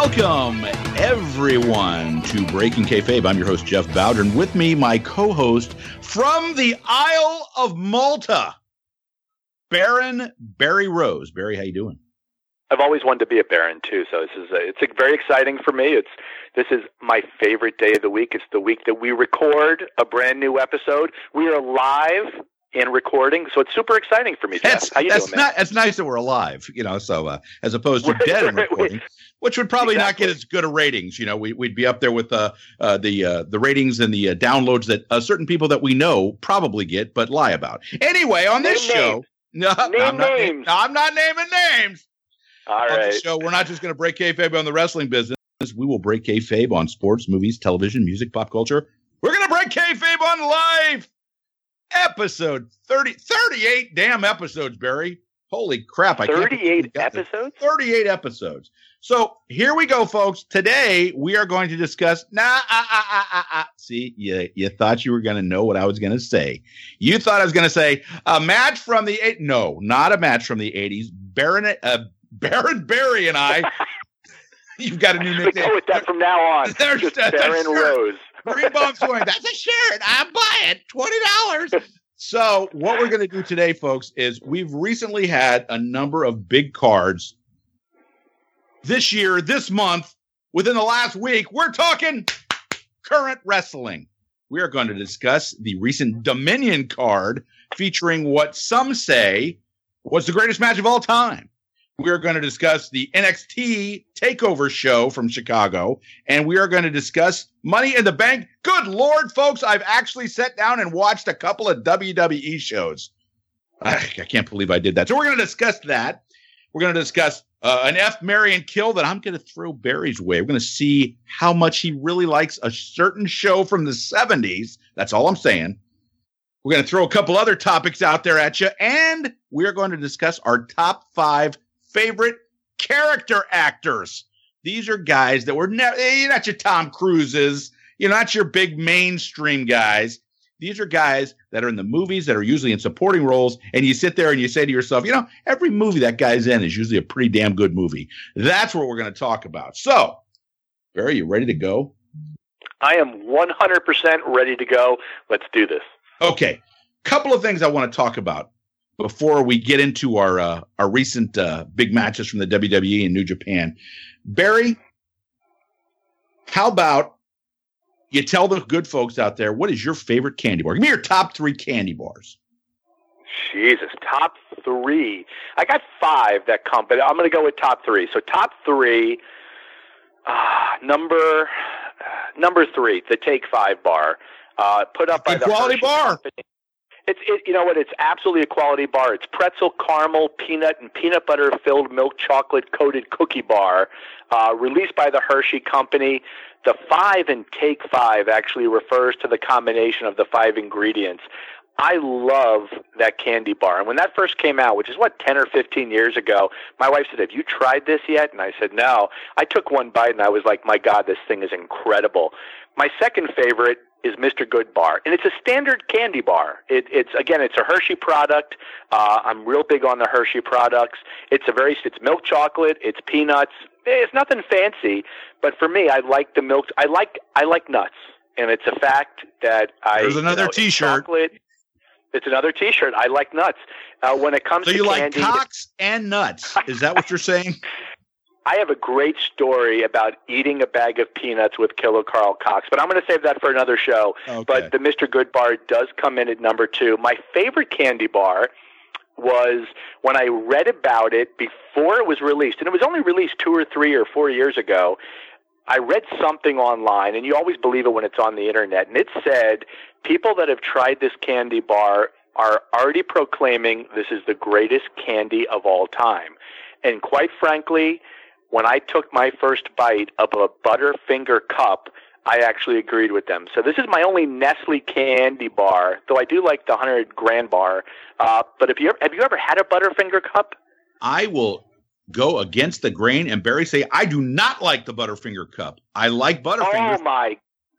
Welcome, everyone, to Breaking Kayfabe. I'm your host, Jeff Bowdern. With me, my co-host from the Isle of Malta, Baron Barry Rose. Barry, how you doing? I've always wanted to be a Baron, too, so it's very exciting for me. This is my favorite day of the week. It's the week that we record a brand new episode. We are live and recording, so it's super exciting for me, Jeff. How you doing, man? It's nice that we're alive, so as opposed to dead and recording, which would probably not get as good a ratings. We'd be up there with the ratings and the downloads that certain people that we know probably get, but lie about. Anyway, on this show, I'm not naming names. All right. On this show, we're not just going to break kayfabe on the wrestling business. We will break kayfabe on sports, movies, television, music, pop culture. We're going to break kayfabe on live. Episode 38 damn episodes, Barry. Holy crap. 38 episodes? 38 episodes. So here we go, folks. Today we are going to discuss. See, you thought you were going to know what I was going to say. You thought I was going to say a match from the No, not a match from the 80s. Baron Barry and I. You've got a new nickname. Go with that from now on. There's Baron Rose. Green Bomb's going, that's a shirt. I'm buying $20. So what we're going to do today, folks, is we've recently had a number of big cards this year, this month, within the last week. We're talking current wrestling. We are going to discuss the recent Dominion card featuring what some say was the greatest match of all time. We are going to discuss the NXT TakeOver show from Chicago, and we are going to discuss Money in the Bank. Good Lord, folks, I've actually sat down and watched a couple of WWE shows. I can't believe I did that. So we're going to discuss that. We're going to discuss an F, marry, and kill that I'm going to throw Barry's way. We're going to see how much he really likes a certain show from the 70s. That's all I'm saying. We're going to throw a couple other topics out there at you, and we're going to discuss our top 5 favorite character actors. These are guys that were never, you're not your Tom Cruises, you're not your big mainstream guys. These are guys that are in the movies that are usually in supporting roles, and you sit there and you say to yourself, every movie that guy's in is usually a pretty damn good movie. That's what we're going to talk about. So, Barry, you ready to go? I am 100% ready to go. Let's do this. Okay. Couple of things I want to talk about before we get into our recent big matches from the WWE and New Japan. Barry, how about you tell the good folks out there, what is your favorite candy bar? Give me your top 3 candy bars. Jesus, top 3. I got 5 that come, but I'm going to go with top 3. So top 3, number 3, the Take 5 bar, put up by the quality bar. Company. You know what? It's absolutely a quality bar. It's pretzel, caramel, peanut, and peanut butter filled milk chocolate coated cookie bar, released by the Hershey Company. The 5 in Take 5 actually refers to the combination of the 5 ingredients. I love that candy bar. And when that first came out, which is 10 or 15 years ago, my wife said, "Have you tried this yet?" And I said, "No." I took one bite and I was like, "My God, this thing is incredible." My second favorite is Mr. Good Bar, and it's a standard candy bar. It's a Hershey product. I'm real big on the Hershey products. It's milk chocolate. It's peanuts. It's nothing fancy, but for me, I like the milk. I like nuts, and it's a fact that There's another T-shirt. It's another T-shirt. I like nuts. When it comes to candy, like cocks and nuts. Is that what you're saying? I have a great story about eating a bag of peanuts with Killer Carl Cox, but I'm going to save that for another show. Okay. But the Mr. Good Bar does come in at number 2. My favorite candy bar was when I read about it before it was released, and it was only released 2 or 3 or 4 years ago. I read something online, and you always believe it when it's on the internet, and it said people that have tried this candy bar are already proclaiming this is the greatest candy of all time. And quite frankly, when I took my first bite of a Butterfinger cup, I actually agreed with them. So this is my only Nestle candy bar, though I do like the 100 Grand bar. But have you ever had a Butterfinger cup? I will go against the grain and Barry say I do not like the Butterfinger cup. I like Butterfingers. Oh my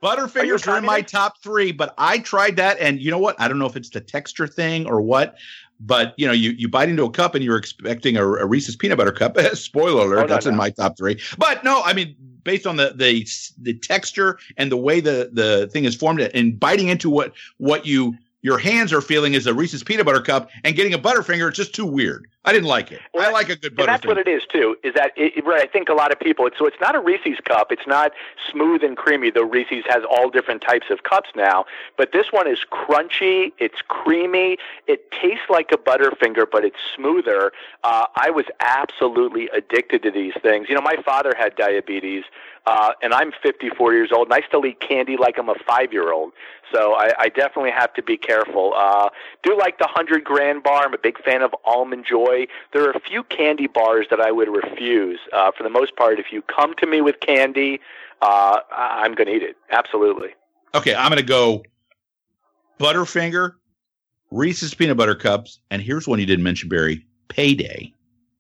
Butterfingers are in my top 3, but I tried that, and you know what? I don't know if it's the texture thing or what, but you bite into a cup and you're expecting a Reese's peanut butter cup. Spoiler alert, that's in my top 3. But no, I mean, based on the texture and the way the thing is formed, and biting into what your hands are feeling is a Reese's peanut butter cup, and getting a Butterfinger, it's just too weird. I didn't like it. I like a good Butterfinger. That's what it is too. Is that I think a lot of people. It's not a Reese's cup. It's not smooth and creamy. Though Reese's has all different types of cups now, but this one is crunchy. It's creamy. It tastes like a Butterfinger, but it's smoother. I was absolutely addicted to these things. My father had diabetes. And I'm 54 years old, and I still eat candy like I'm a 5-year-old. So I definitely have to be careful. Do like the 100 Grand bar. I'm a big fan of Almond Joy. There are a few candy bars that I would refuse. For the most part, if you come to me with candy, I'm going to eat it. Absolutely. Okay, I'm going to go Butterfinger, Reese's Peanut Butter Cups, and here's one you didn't mention, Barry, Payday.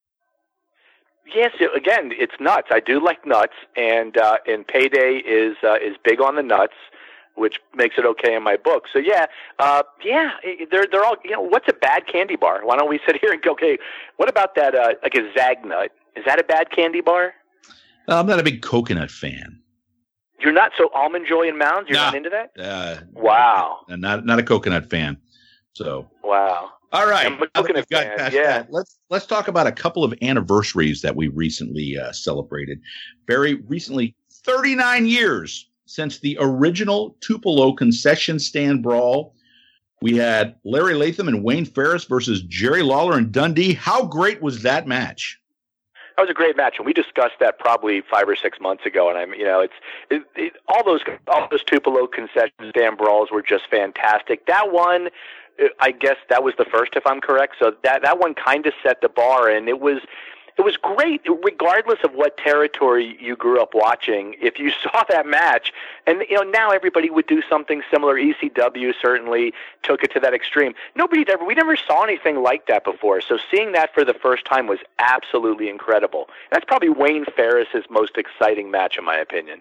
Yes, again, it's nuts. I do like nuts, and Payday is big on the nuts, which makes it okay in my book. So they're all. What's a bad candy bar? Why don't we sit here and go? Okay, what about that? Like a Zagnut? Is that a bad candy bar? I'm not a big coconut fan. You're not, so Almond Joy and Mounds. You're not into that? Wow. Not a coconut fan. So wow. All right. I'm looking at that. Let's talk about a couple of anniversaries that we recently celebrated. Very recently, 39 years since the original Tupelo concession stand brawl. We had Larry Latham and Wayne Ferris versus Jerry Lawler and Dundee. How great was that match? That was a great match, and we discussed that probably 5 or 6 months ago. And all those Tupelo concession stand brawls were just fantastic. That one, I guess that was the first, if I'm correct. So that one kind of set the bar, and it was great, regardless of what territory you grew up watching. If you saw that match, and now everybody would do something similar. ECW certainly took it to that extreme. We never saw anything like that before. So seeing that for the first time was absolutely incredible. That's probably Wayne Ferris's most exciting match, in my opinion.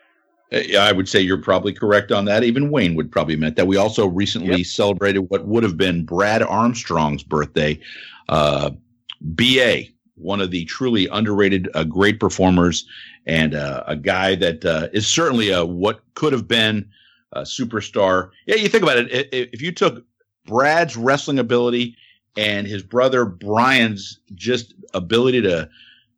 I would say you're probably correct on that. Even Wayne would probably admit that. We also recently celebrated what would have been Brad Armstrong's birthday. B.A., one of the truly underrated, great performers, and a guy that is certainly what could have been a superstar. Yeah, you think about it. If you took Brad's wrestling ability and his brother Brian's just ability to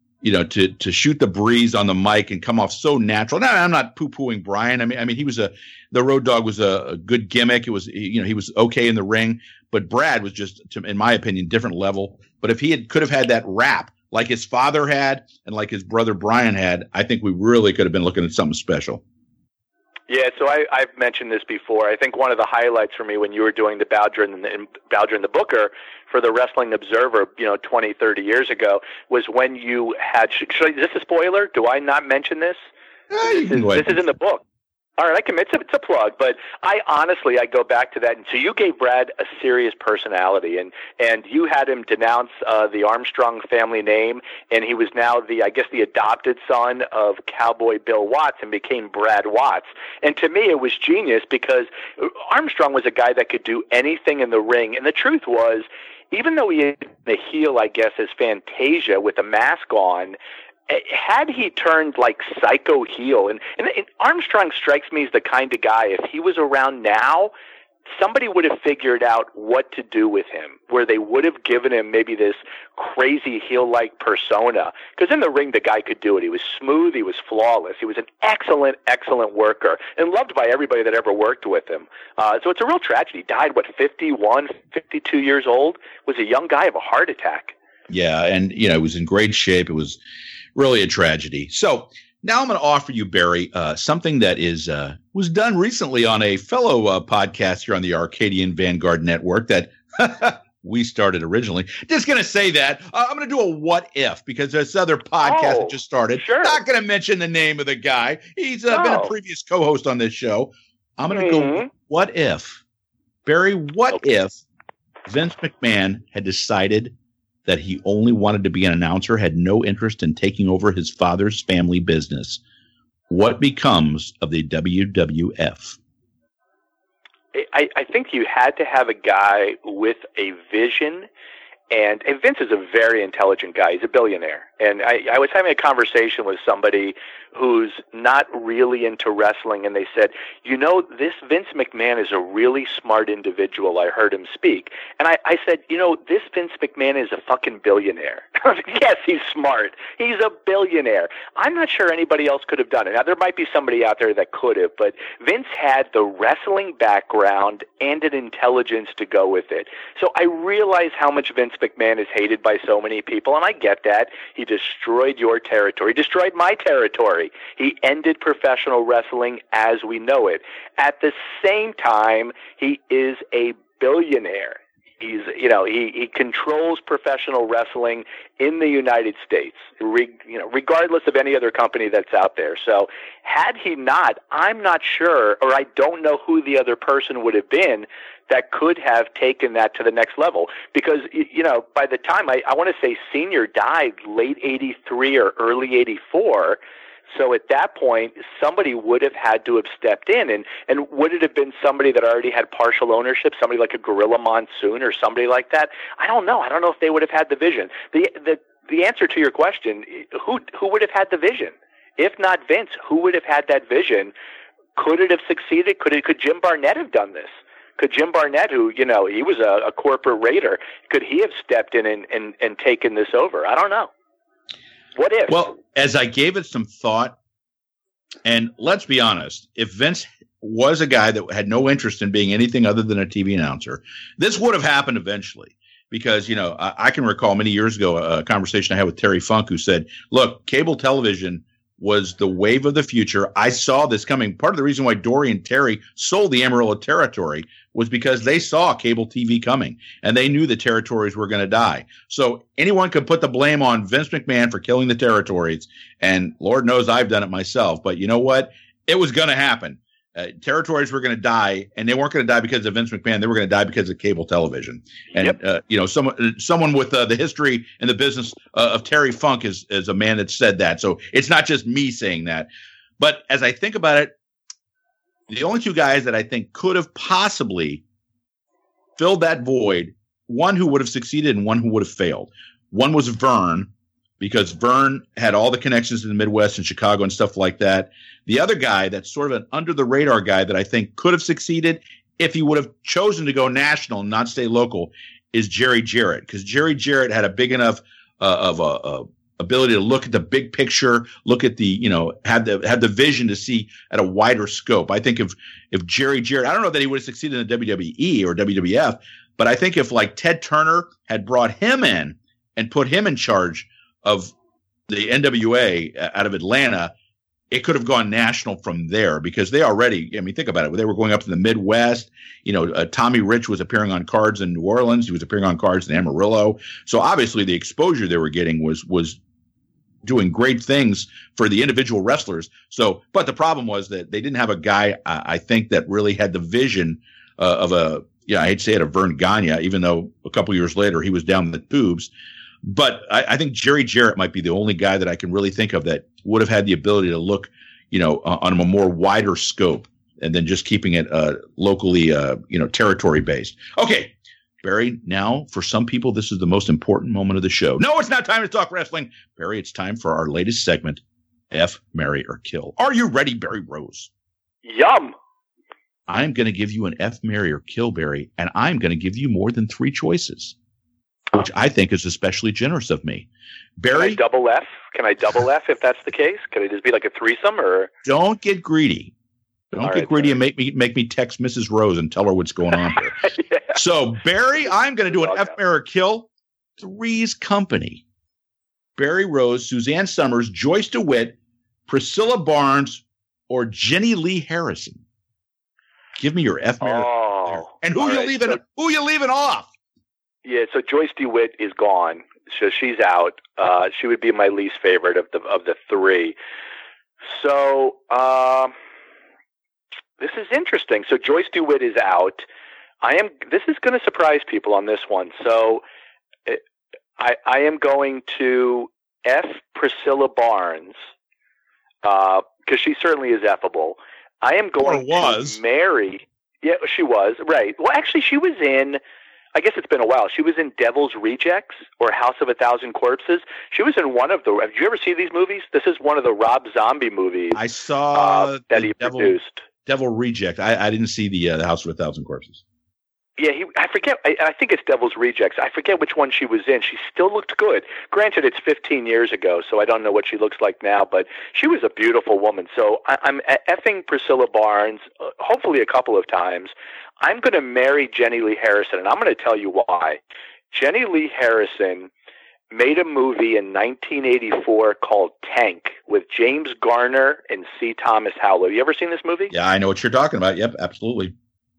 to shoot the breeze on the mic and come off so natural. Now, I'm not poo-pooing Brian. I mean, he was the Road Dogg was a good gimmick. It was, he was okay in the ring, but Brad was just, in my opinion, different level. But if he could have had that rap like his father had and like his brother Brian had, I think we really could have been looking at something special. Yeah, so I've mentioned this before. I think one of the highlights for me when you were doing the Bowdger and the Booker for the Wrestling Observer, 20, 30 years ago, was when you had. Is this a spoiler? Do I not mention this? This is in the book. All right, I commit. It's a plug, but I go back to that. And so you gave Brad a serious personality, and you had him denounce the Armstrong family name, and he was now the adopted son of Cowboy Bill Watts and became Brad Watts. And to me, it was genius because Armstrong was a guy that could do anything in the ring. And the truth was, even though he had the heel, I guess, as Fantasia with a mask on, had he turned like psycho heel, and Armstrong strikes me as the kind of guy, if he was around now, somebody would have figured out what to do with him, where they would have given him maybe this crazy heel-like persona. Because in the ring, the guy could do it. He was smooth. He was flawless. He was an excellent, excellent worker and loved by everybody that ever worked with him. So it's a real tragedy. He died, 51, 52 years old? Was a young guy of a heart attack. Yeah, and, it was in great shape. It was really a tragedy. So now I'm going to offer you, Barry, something that was done recently on a fellow podcast here on the Arcadian Vanguard Network that we started originally. Just going to say that. I'm going to do a what if, because this other podcast that just started. Sure. Not going to mention the name of the guy. He's been a previous co-host on this show. I'm going to go, what if? Barry, what if Vince McMahon had decided that he only wanted to be an announcer, had no interest in taking over his father's family business? what becomes of the WWF? I think you had to have a guy with a vision. And Vince is a very intelligent guy. He's a billionaire. And I was having a conversation with somebody who's not really into wrestling, and they said, this Vince McMahon is a really smart individual. I heard him speak. And I said, this Vince McMahon is a fucking billionaire. Yes, he's smart. He's a billionaire. I'm not sure anybody else could have done it. Now, there might be somebody out there that could have, but Vince had the wrestling background and an intelligence to go with it. So I realize how much Vince McMahon is hated by so many people, and I get that. He destroyed your territory, destroyed my territory. He ended professional wrestling as we know it. At the same time, he is a billionaire. He's, he controls professional wrestling in the United States, regardless of any other company that's out there. So had he not, I'm not sure, or I don't know who the other person would have been that could have taken that to the next level. Because, by the time I want to say Senior died late 83 or early 84, so at that point, somebody would have had to have stepped in. And would it have been somebody that already had partial ownership, somebody like a Gorilla Monsoon or somebody like that? I don't know. I don't know if they would have had the vision. The answer to your question, who would have had the vision? If not Vince, who would have had that vision? Could it have succeeded? Could Jim Barnett have done this? Could Jim Barnett, who, he was a corporate raider, could he have stepped in and taken this over? I don't know. What if? Well, as I gave it some thought, and let's be honest, if Vince was a guy that had no interest in being anything other than a TV announcer, this would have happened eventually. Because, I can recall many years ago a conversation I had with Terry Funk, who said, look, cable television was the wave of the future. I saw this coming. Part of the reason why Dory and Terry sold the Amarillo territory was because they saw cable TV coming, and they knew the territories were going to die. So anyone could put the blame on Vince McMahon for killing the territories, and Lord knows I've done it myself. But you know what? It was going to happen. Territories were going to die, and they weren't going to die because of Vince McMahon. They were going to die because of cable television. And someone with the history and the business of Terry Funk is a man that said that. So it's not just me saying that. But as I think about it, the only two guys that I think could have possibly filled that void, one who would have succeeded and one who would have failed. One was Vern, because Vern had all the connections in the Midwest and Chicago and stuff like that. The other guy that's sort of an under-the-radar guy that I think could have succeeded if he would have chosen to go national and not stay local is Jerry Jarrett, because Jerry Jarrett had a big enough ability to look at the big picture, look at the, had the vision to see at a wider scope. I think if Jerry Jarrett, I don't know that he would have succeeded in the WWE or WWF, but I think if like Ted Turner had brought him in and put him in charge of the NWA out of Atlanta, it could have gone national from there, because they already, think about it. They were going up to the Midwest. Tommy Rich was appearing on cards in New Orleans. He was appearing on cards in Amarillo. So obviously the exposure they were getting was doing great things for the individual wrestlers. So, but the problem was that they didn't have a guy, I think, that really had the vision of I hate to say it, a Vern Gagne, even though a couple years later he was down the tubes. But I think Jerry Jarrett might be the only guy that I can really think of that would have had the ability to look, on a more wider scope, and then just keeping it locally, territory based. Okay, Barry, now for some people, this is the most important moment of the show. No, it's not time to talk wrestling. Barry, it's time for our latest segment, F, Marry, or Kill. Are you ready, Barry Rose? Yum. I'm going to give you an F, Marry, or Kill, Barry, and I'm going to give you more than 3 choices, which I think is especially generous of me. Barry, Can I double F if that's the case? Can it just be like a threesome, or? Don't get greedy. Don't get greedy and make me text Mrs. Rose and tell her what's going on here. Yeah. So, Barry, I'm going to do an F, Marry, or Kill. Three's Company. Barry Rose, Suzanne Summers, Joyce DeWitt, Priscilla Barnes, or Jenny Lee Harrison. Give me your F, Marry, and who you leaving off? Yeah, so Joyce DeWitt is gone, so she's out. She would be my least favorite of the 3. So this is interesting. So Joyce DeWitt is out. This is going to surprise people on this one. So I am going to F Priscilla Barnes. because she certainly is effable. I am going to marry. Yeah, she was, right. Well, actually, she was in, I guess it's been a while. She was in Devil's Rejects or House of a Thousand Corpses. She was in one of the, have you ever seen these movies? This is one of the Rob Zombie movies. I saw that he produced. Devil Reject. I didn't see the House of a Thousand Corpses. Yeah, I forget. I think it's Devil's Rejects. I forget which one she was in. She still looked good. Granted, it's 15 years ago, so I don't know what she looks like now, but she was a beautiful woman. So I'm effing Priscilla Barnes, hopefully a couple of times. I'm going to marry Jenny Lee Harrison, and I'm going to tell you why. Jenny Lee Harrison made a movie in 1984 called Tank with James Garner and C. Thomas Howell. Have you ever seen this movie? Yeah, I know what you're talking about. Yep, absolutely.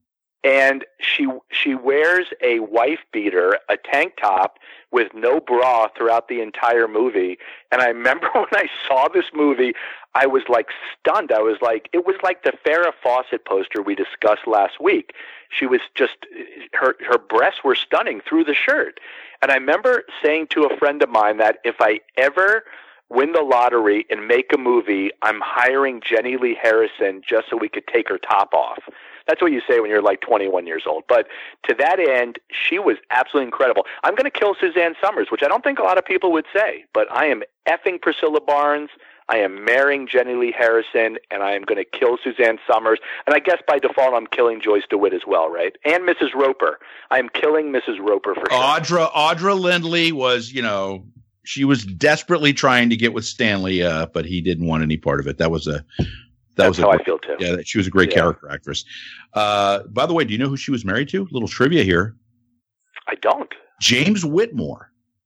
And she wears a wife beater, a tank top, with no bra throughout the entire movie. And I remember when I saw this movie, I was like stunned. It was like the Farrah Fawcett poster we discussed last week. She was just, her breasts were stunning through the shirt. And I remember saying to a friend of mine that if I ever win the lottery and make a movie, I'm hiring Jenny Lee Harrison just so we could take her top off. That's what you say when you're like 21 years old. But to that end, she was absolutely incredible. I'm going to kill Suzanne Summers, which I don't think a lot of people would say, but I am effing Priscilla Barnes. I am marrying Jenny Lee Harrison, and I am going to kill Suzanne Summers. And I guess by default, I'm killing Joyce DeWitt as well, right? And Mrs. Roper. I am killing Mrs. Roper for sure. Audra Lindley was, she was desperately trying to get with Stanley, but he didn't want any part of it. That's how I feel too. Yeah, she was a great character actress. By the way, do you know who she was married to? Little trivia here. I don't. James Whitmore.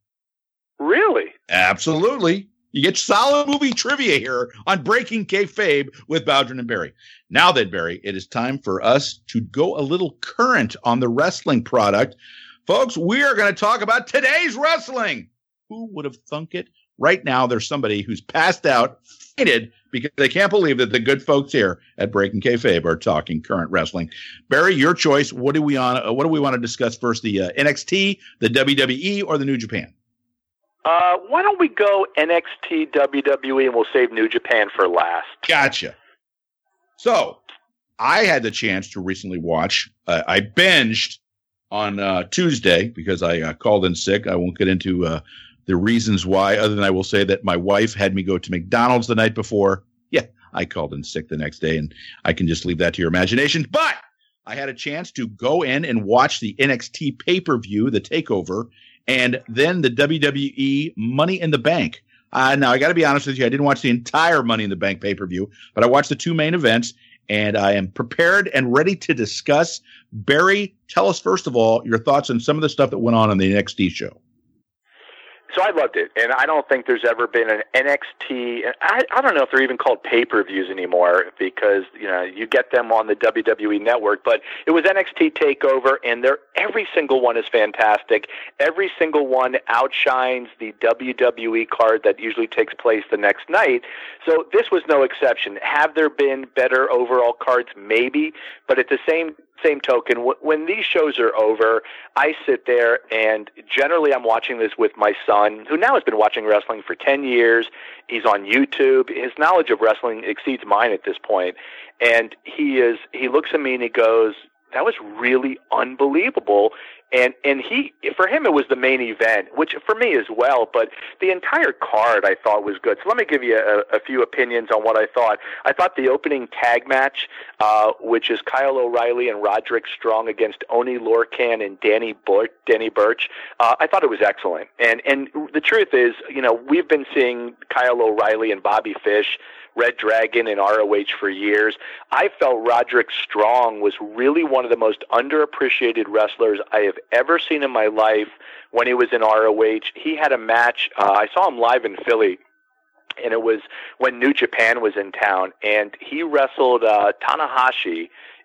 Really? Absolutely. You get solid movie trivia here on Breaking Kayfabe with Bowdrin and Barry. Now then, Barry, it is time for us to go a little current on the wrestling product. Folks, we are going to talk about today's wrestling. Who would have thunk it? Right now, there's somebody who's passed out, fainted, because they can't believe that the good folks here at Breaking Kayfabe are talking current wrestling. Barry, your choice. What do we want to discuss first? The NXT, the WWE, or the New Japan? Why don't we go NXT, WWE, and we'll save New Japan for last. Gotcha. So, I had the chance to recently watch. I binged on Tuesday because I called in sick. I won't get into the reasons why, other than I will say that my wife had me go to McDonald's the night before. Yeah, I called in sick the next day, and I can just leave that to your imagination. But I had a chance to go in and watch the NXT pay-per-view, the TakeOver, and then the WWE Money in the Bank. Now, I got to be honest with you, I didn't watch the entire Money in the Bank pay-per-view, but I watched the two main events, and I am prepared and ready to discuss. Barry, tell us, first of all, your thoughts on some of the stuff that went on the NXT show. So I loved it, and I don't think there's ever been an NXT. I don't know if they're even called pay-per-views anymore because you get them on the WWE Network. But it was NXT Takeover, and every single one is fantastic. Every single one outshines the WWE card that usually takes place the next night. So this was no exception. Have there been better overall cards? Maybe, but at the same token, when these shows are over, I sit there and generally I'm watching this with my son, who now has been watching wrestling for 10 years. He's on YouTube. His knowledge of wrestling exceeds mine at this point. And he looks at me and he goes, "That was really unbelievable." And for him, it was the main event, which for me as well, but the entire card I thought was good. So let me give you a few opinions on what I thought. I thought the opening tag match, which is Kyle O'Reilly and Roderick Strong against Oni Lorcan and Danny Burch, I thought it was excellent. And the truth is, we've been seeing Kyle O'Reilly and Bobby Fish, Red Dragon, and ROH for years. I felt Roderick Strong was really one of the most underappreciated wrestlers I have ever seen in my life when he was in ROH. He had a match. I saw him live in Philly, and it was when New Japan was in town, and he wrestled Tanahashi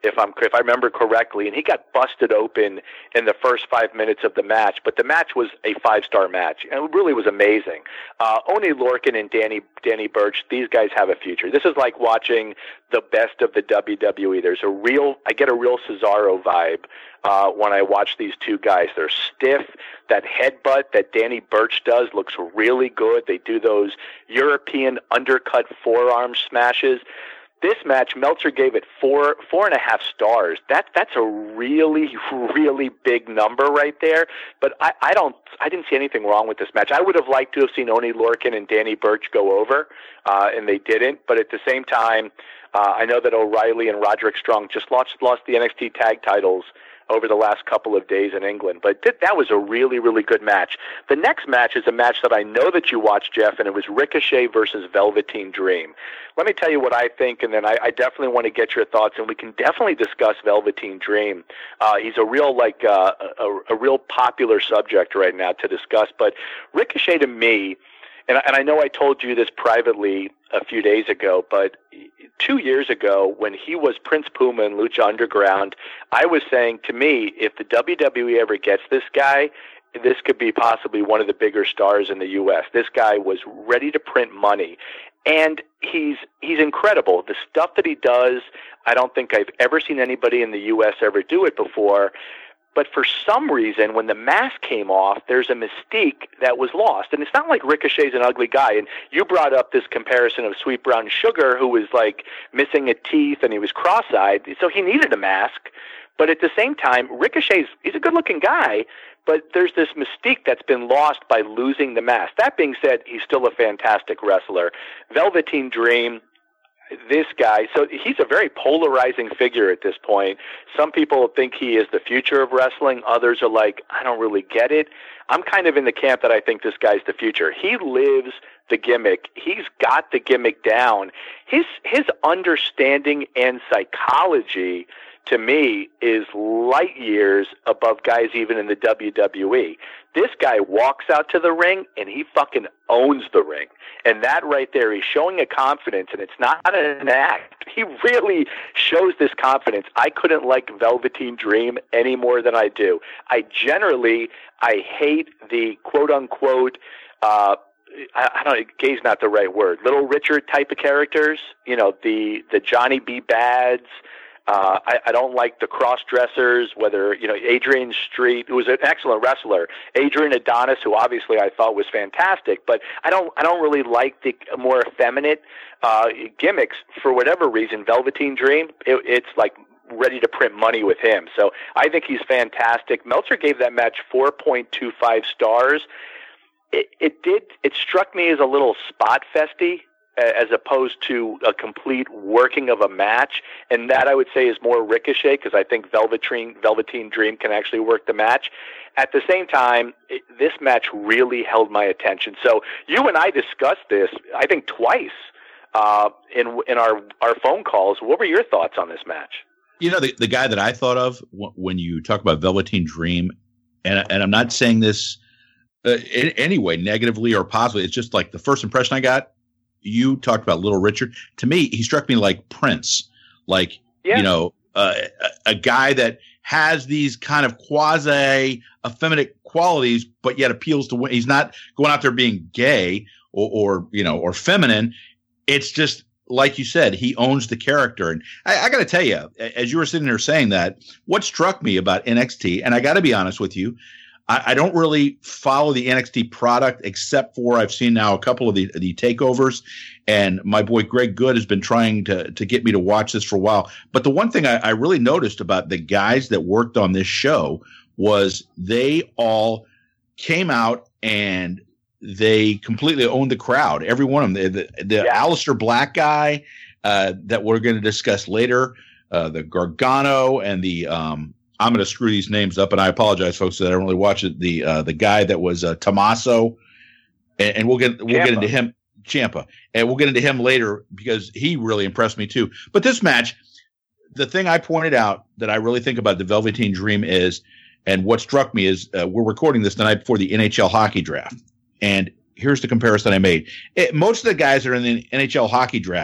if I remember correctly, and he got busted open in the first 5 minutes of the match. But the match was a 5-star match, and it really was amazing. Oney Lorcan and Danny Burch, these guys have a future. This is like watching the best of the WWE. I get a real Cesaro vibe when I watch these two guys. They're stiff. That headbutt that Danny Burch does looks really good. They do those European undercut forearm smashes. This match, Meltzer gave it 4.5 stars. That's a really, really big number right there. But I didn't see anything wrong with this match. I would have liked to have seen Oney Lorcan and Danny Burch go over, and they didn't. But at the same time, I know that O'Reilly and Roderick Strong just lost the NXT tag titles over the last couple of days in England. But that was a really, really good match. The next match is a match that I know that you watched, Jeff, and it was Ricochet versus Velveteen Dream. Let me tell you what I think, and then I definitely want to get your thoughts, and we can definitely discuss Velveteen Dream. He's a real a real popular subject right now to discuss. But Ricochet, to me, and I know I told you this privately a few days ago, but 2 years ago when he was Prince Puma in Lucha Underground, I was saying, to me, if the WWE ever gets this guy, this could be possibly one of the bigger stars in the U.S. This guy was ready to print money, and he's incredible. The stuff that he does, I don't think I've ever seen anybody in the U.S. ever do it before. But for some reason, when the mask came off, there's a mystique that was lost. And it's not like Ricochet's an ugly guy. And you brought up this comparison of Sweet Brown Sugar, who was like missing a teeth and he was cross-eyed. So he needed a mask. But at the same time, he's a good-looking guy, but there's this mystique that's been lost by losing the mask. That being said, he's still a fantastic wrestler. Velveteen Dream, this guy, so he's a very polarizing figure at this point. Some people think he is the future of wrestling. Others are like, I don't really get it. I'm kind of in the camp that I think this guy's the future. He lives the gimmick. He's got the gimmick down. His understanding and psychology, to me, is light years above guys even in the WWE. This guy walks out to the ring, and he fucking owns the ring. And that right there, he's showing a confidence, and it's not an act. He really shows this confidence. I couldn't like Velveteen Dream any more than I do. I hate the quote-unquote, I don't know, gay's not the right word, Little Richard type of characters, the Johnny B. Bads. I don't like the cross-dressers, whether, Adrian Street, who was an excellent wrestler, Adrian Adonis, who obviously I thought was fantastic, but I don't really like the more effeminate gimmicks. For whatever reason, Velveteen Dream, it's like ready to print money with him. So I think he's fantastic. Meltzer gave that match 4.25 stars. It struck me as a little spot festy, as opposed to a complete working of a match. And that, I would say, is more Ricochet, because I think Velveteen Dream can actually work the match. At the same time, this match really held my attention. So you and I discussed this, I think, twice in our phone calls. What were your thoughts on this match? The guy that I thought of when you talk about Velveteen Dream, and I'm not saying this in any way negatively or positively, it's just like the first impression I got. You talked about Little Richard. To me, he struck me like Prince, like, a guy that has these kind of quasi effeminate qualities, but yet appeals to women. He's not going out there being gay or feminine. It's just, like you said, he owns the character. And I got to tell you, as you were sitting there saying that, what struck me about NXT, and I got to be honest with you, I don't really follow the NXT product, except for I've seen now a couple of the takeovers, and my boy Greg Good has been trying to get me to watch this for a while. But the one thing I really noticed about the guys that worked on this show was they all came out and they completely owned the crowd. Every one of them. The Aleister Black guy that we're going to discuss later, the Gargano, and the I'm going to screw these names up, and I apologize, folks, that I don't really watch it. The guy that was Tommaso, and we'll get into him, Ciampa, and we'll get into him later because he really impressed me too. But this match, the thing I pointed out that I really think about the Velveteen Dream is, and what struck me is, we're recording this the night before the NHL hockey draft, and here's the comparison I made. Most of the guys that are in the NHL hockey draft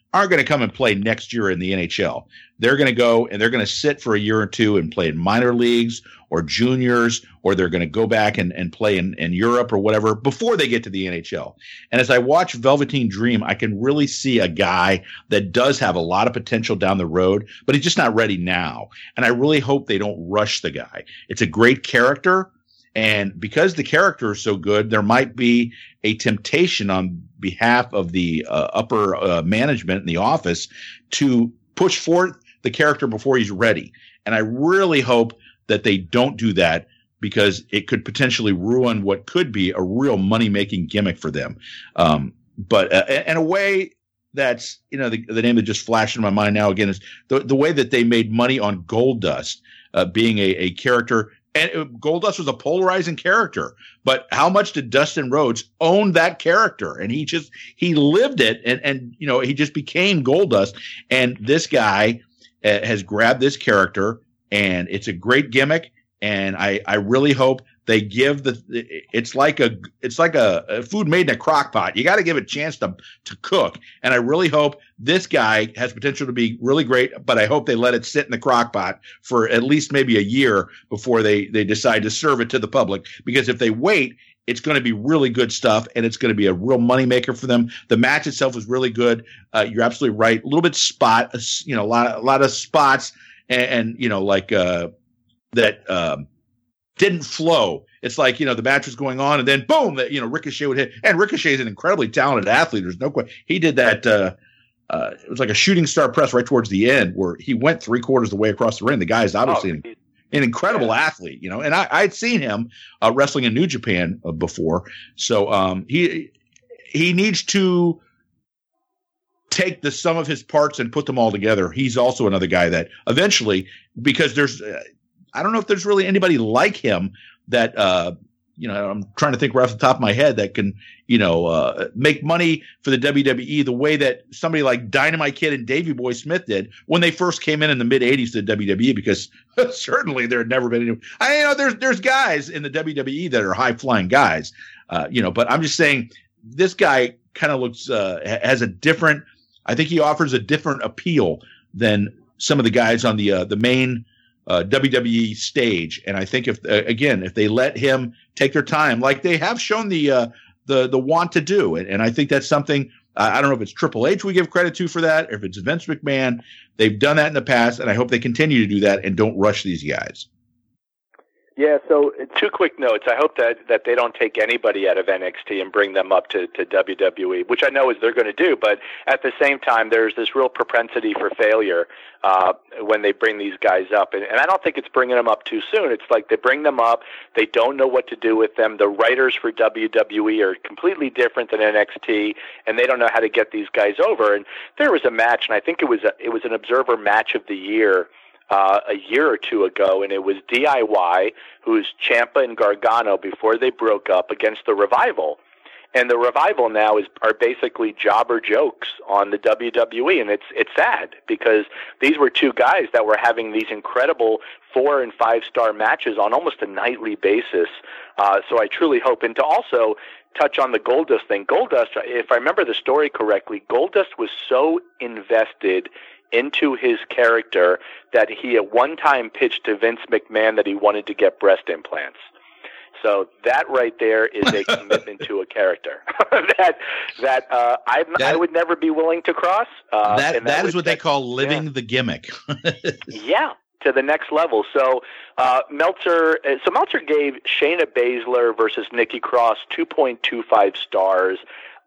aren't going to come and play next year in the NHL. They're going to go and they're going to sit for a year or two and play in minor leagues or juniors, or they're going to go back and play in Europe or whatever before they get to the NHL. And as I watch Velveteen Dream, I can really see a guy that does have a lot of potential down the road, but he's just not ready now. And I really hope they don't rush the guy. It's a great character. And because the character is so good, there might be a temptation on behalf of the upper management in the office to push forth the character before he's ready. And I really hope that they don't do that, because it could potentially ruin what could be a real money-making gimmick for them. But in a way that's, the name that just flashed in my mind now again is the way that they made money on Goldust being a character. And Goldust was a polarizing character, but how much did Dustin Rhodes own that character? And he lived it, and he just became Goldust. And this guy has grabbed this character, and it's a great gimmick. And I really hope they give it's like a food made in a crock pot. You got to give it a chance to cook. And I really hope this guy has potential to be really great, but I hope they let it sit in the crock pot for at least maybe a year before they decide to serve it to the public. Because if they wait, it's going to be really good stuff, and it's going to be a real moneymaker for them. The match itself was really good. You're absolutely right. A little bit a lot of spots, and that didn't flow. It's like, the match was going on, and then boom, Ricochet would hit. And Ricochet is an incredibly talented athlete. There's no question. He did that. It was like a shooting star press right towards the end where he went 3/4 of the way across the ring. The guy is obviously an incredible athlete, and I'd seen him wrestling in New Japan before. So he needs to take the sum of his parts and put them all together. He's also another guy that eventually, because there's I don't know if there's really anybody like him that I'm trying to think right off the top of my head that can make money for the WWE the way that somebody like Dynamite Kid and Davey Boy Smith did when they first came in the mid '80s to the WWE, because certainly there had never been any. There's guys in the WWE that are high flying guys, but I'm just saying this guy kind of looks has a different. I think he offers a different appeal than some of the guys on the main WWE stage. And I think if they let him take their time, like they have shown the want to do, and I think that's something. I don't know if it's Triple H we give credit to for that, or if it's Vince McMahon. They've done that in the past, and I hope they continue to do that and don't rush these guys. Yeah, so 2 quick notes. I hope that they don't take anybody out of NXT and bring them up to WWE, which I know is they're going to do, but at the same time, there's this real propensity for failure when they bring these guys up. And I don't think it's bringing them up too soon. It's like they bring them up, they don't know what to do with them. The writers for WWE are completely different than NXT, and they don't know how to get these guys over. And there was a match, and I think it was an Observer Match of the Year a year or two ago, and it was DIY, who's Ciampa and Gargano before they broke up, against the Revival. And the Revival now are basically jobber jokes on the WWE, and it's sad because these were 2 guys that were having these incredible 4- and 5-star matches on almost a nightly basis. So I truly hope, and to also touch on the Goldust thing. Goldust, if I remember the story correctly, Goldust was so invested into his character that he at one time pitched to Vince McMahon that he wanted to get breast implants. So that right there is a commitment to a character I would never be willing to cross. That is what they call living the gimmick. Yeah, to the next level. So Meltzer gave Shayna Baszler versus Nikki Cross 2.25 stars.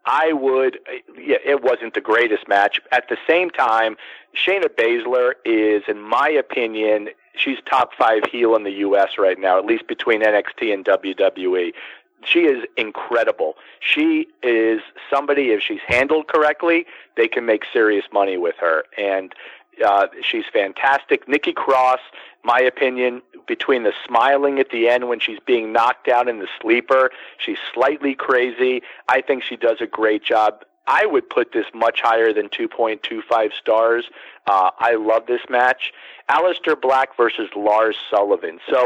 It wasn't the greatest match. At the same time, Shayna Baszler is, in my opinion, she's top 5 heel in the U.S. right now, at least between NXT and WWE. She is incredible. She is somebody, if she's handled correctly, they can make serious money with her. And she's fantastic. Nikki Cross, my opinion, between the smiling at the end when she's being knocked out in the sleeper, she's slightly crazy. I think she does a great job. I would put this much higher than 2.25 stars. I love this match. Aleister Black versus Lars Sullivan. So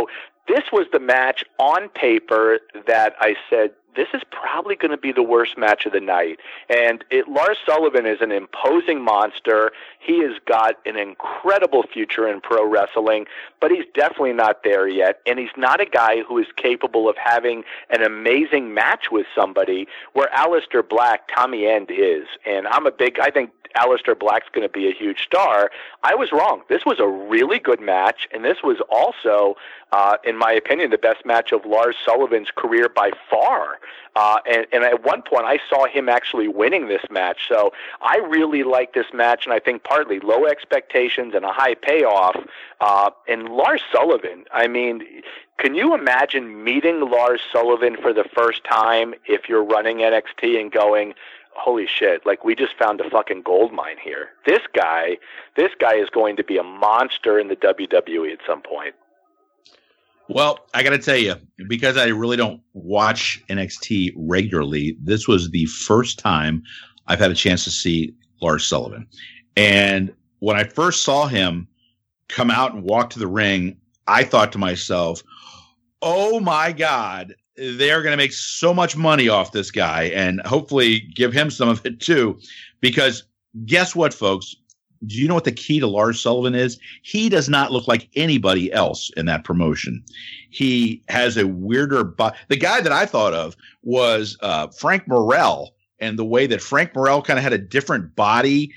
This was the match on paper that I said, this is probably going to be the worst match of the night. And Lars Sullivan is an imposing monster. He has got an incredible future in pro wrestling, but he's definitely not there yet. And he's not a guy who is capable of having an amazing match with somebody where Aleister Black, Tommy End is. And I think Aleister Black's going to be a huge star. I was wrong. This was a really good match, and this was also, in my opinion, the best match of Lars Sullivan's career by far. And at one point, I saw him actually winning this match. So I really like this match, and I think partly low expectations and a high payoff. And Lars Sullivan, I mean, can you imagine meeting Lars Sullivan for the first time if you're running NXT and going, holy shit, like we just found a fucking gold mine here. This guy is going to be a monster in the WWE at some point. Well, I got to tell you, because I really don't watch NXT regularly, this was the first time I've had a chance to see Lars Sullivan. And when I first saw him come out and walk to the ring, I thought to myself, oh my God, they're going to make so much money off this guy and hopefully give him some of it too. Because guess what, folks? Do you know what the key to Lars Sullivan is? He does not look like anybody else in that promotion. He has a weirder body. The guy that I thought of was Frank Morrell, and the way that Frank Morrell kind of had a different body.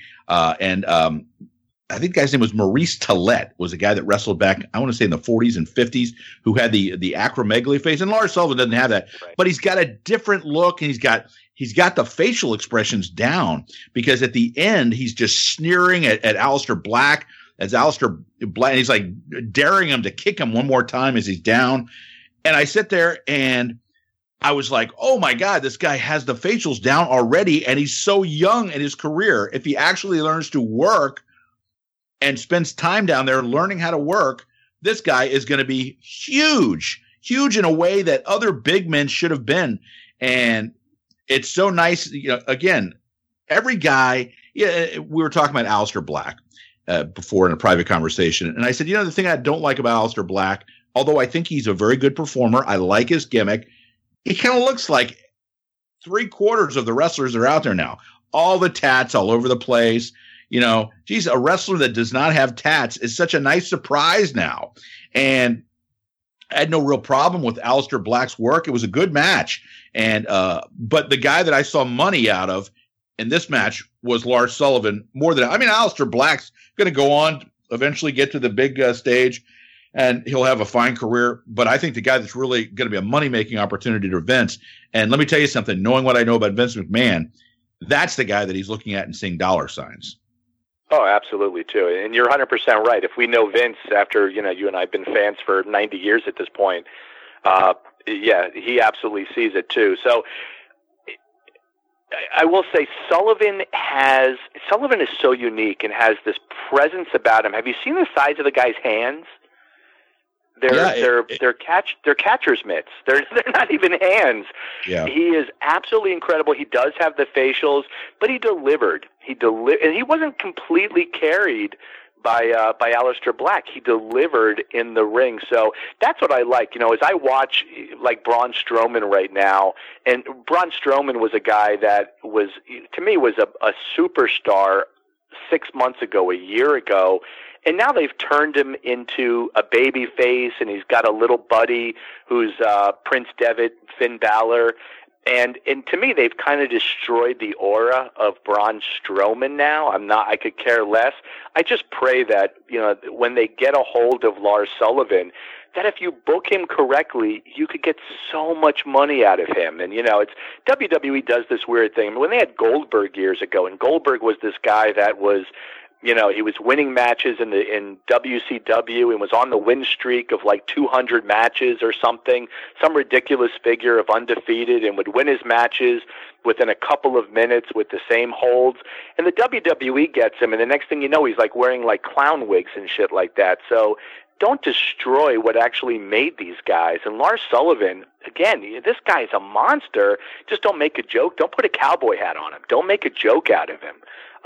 I think the guy's name was Maurice Tillett, was a guy that wrestled back, I want to say in the 40s and 50s, who had the acromegaly face. And Lars Sullivan doesn't have that, right. But he's got a different look, and he's got the facial expressions down, because at the end he's just sneering at Aleister Black, and he's like daring him to kick him one more time as he's down. And I sit there and I was like, oh my God, this guy has the facials down already, and he's so young in his career. If he actually learns to work and spends time down there learning how to work, this guy is going to be huge in a way that other big men should have been. And it's so nice. You know, again, every guy, we were talking about Aleister Black before in a private conversation. And I said, the thing I don't like about Aleister Black, although I think he's a very good performer, I like his gimmick. He kind of looks like 3/4 of the wrestlers that are out there now. All the tats all over the place. Geez, a wrestler that does not have tats is such a nice surprise now. And I had no real problem with Aleister Black's work. It was a good match. And but the guy that I saw money out of in this match was Lars Sullivan more than – Aleister Black's going to go on, eventually get to the big stage, and he'll have a fine career. But I think the guy that's really going to be a money-making opportunity to Vince – and let me tell you something, knowing what I know about Vince McMahon, that's the guy that he's looking at and seeing dollar signs. Oh, absolutely, too. And you're 100% right. If we know Vince after, you and I have been fans for 90 years at this point, yeah, he absolutely sees it, too. So I will say Sullivan is so unique and has this presence about him. Have you seen the size of the guy's hands? They're catcher's mitts. They're not even hands. Yeah. He is absolutely incredible. He does have the facials, but he delivered. And he wasn't completely carried by Aleister Black. He delivered in the ring. So that's what I like. As I watch like Braun Strowman right now, and Braun Strowman was a guy that was, to me, was a superstar 6 months ago, a year ago. And now they've turned him into a baby face, and he's got a little buddy who's Prince Devitt, Finn Balor. And to me, they've kind of destroyed the aura of Braun Strowman now. I could care less. I just pray that, when they get a hold of Lars Sullivan, that if you book him correctly, you could get so much money out of him. And, it's WWE does this weird thing. When they had Goldberg years ago, and Goldberg was this guy that was, he was winning matches in WCW and was on the win streak of like 200 matches or something, some ridiculous figure of undefeated, and would win his matches within a couple of minutes with the same holds. And the WWE gets him, and the next thing you know, he's like wearing like clown wigs and shit like that. So don't destroy what actually made these guys. And Lars Sullivan, again, this guy's a monster. Just don't make a joke. Don't put a cowboy hat on him. Don't make a joke out of him.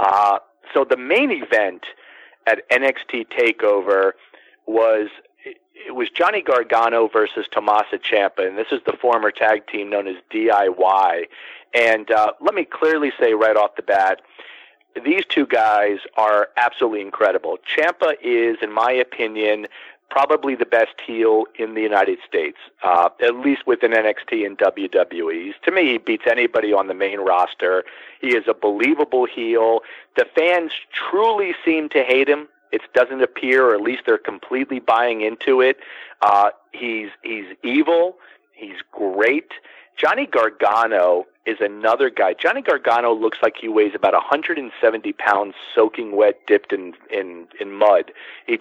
So the main event at NXT TakeOver was, it was Johnny Gargano versus Tommaso Ciampa, and this is the former tag team known as DIY. And let me clearly say right off the bat, these two guys are absolutely incredible. Ciampa is, in my opinion, probably the best heel in the United States, at least within NXT and WWE. To me, he beats anybody on the main roster. He is a believable heel. The fans truly seem to hate him. It doesn't appear, or at least they're completely buying into it. He's evil. He's great. Johnny Gargano is another guy. Johnny Gargano looks like he weighs about 170 pounds, soaking wet, dipped in mud. He's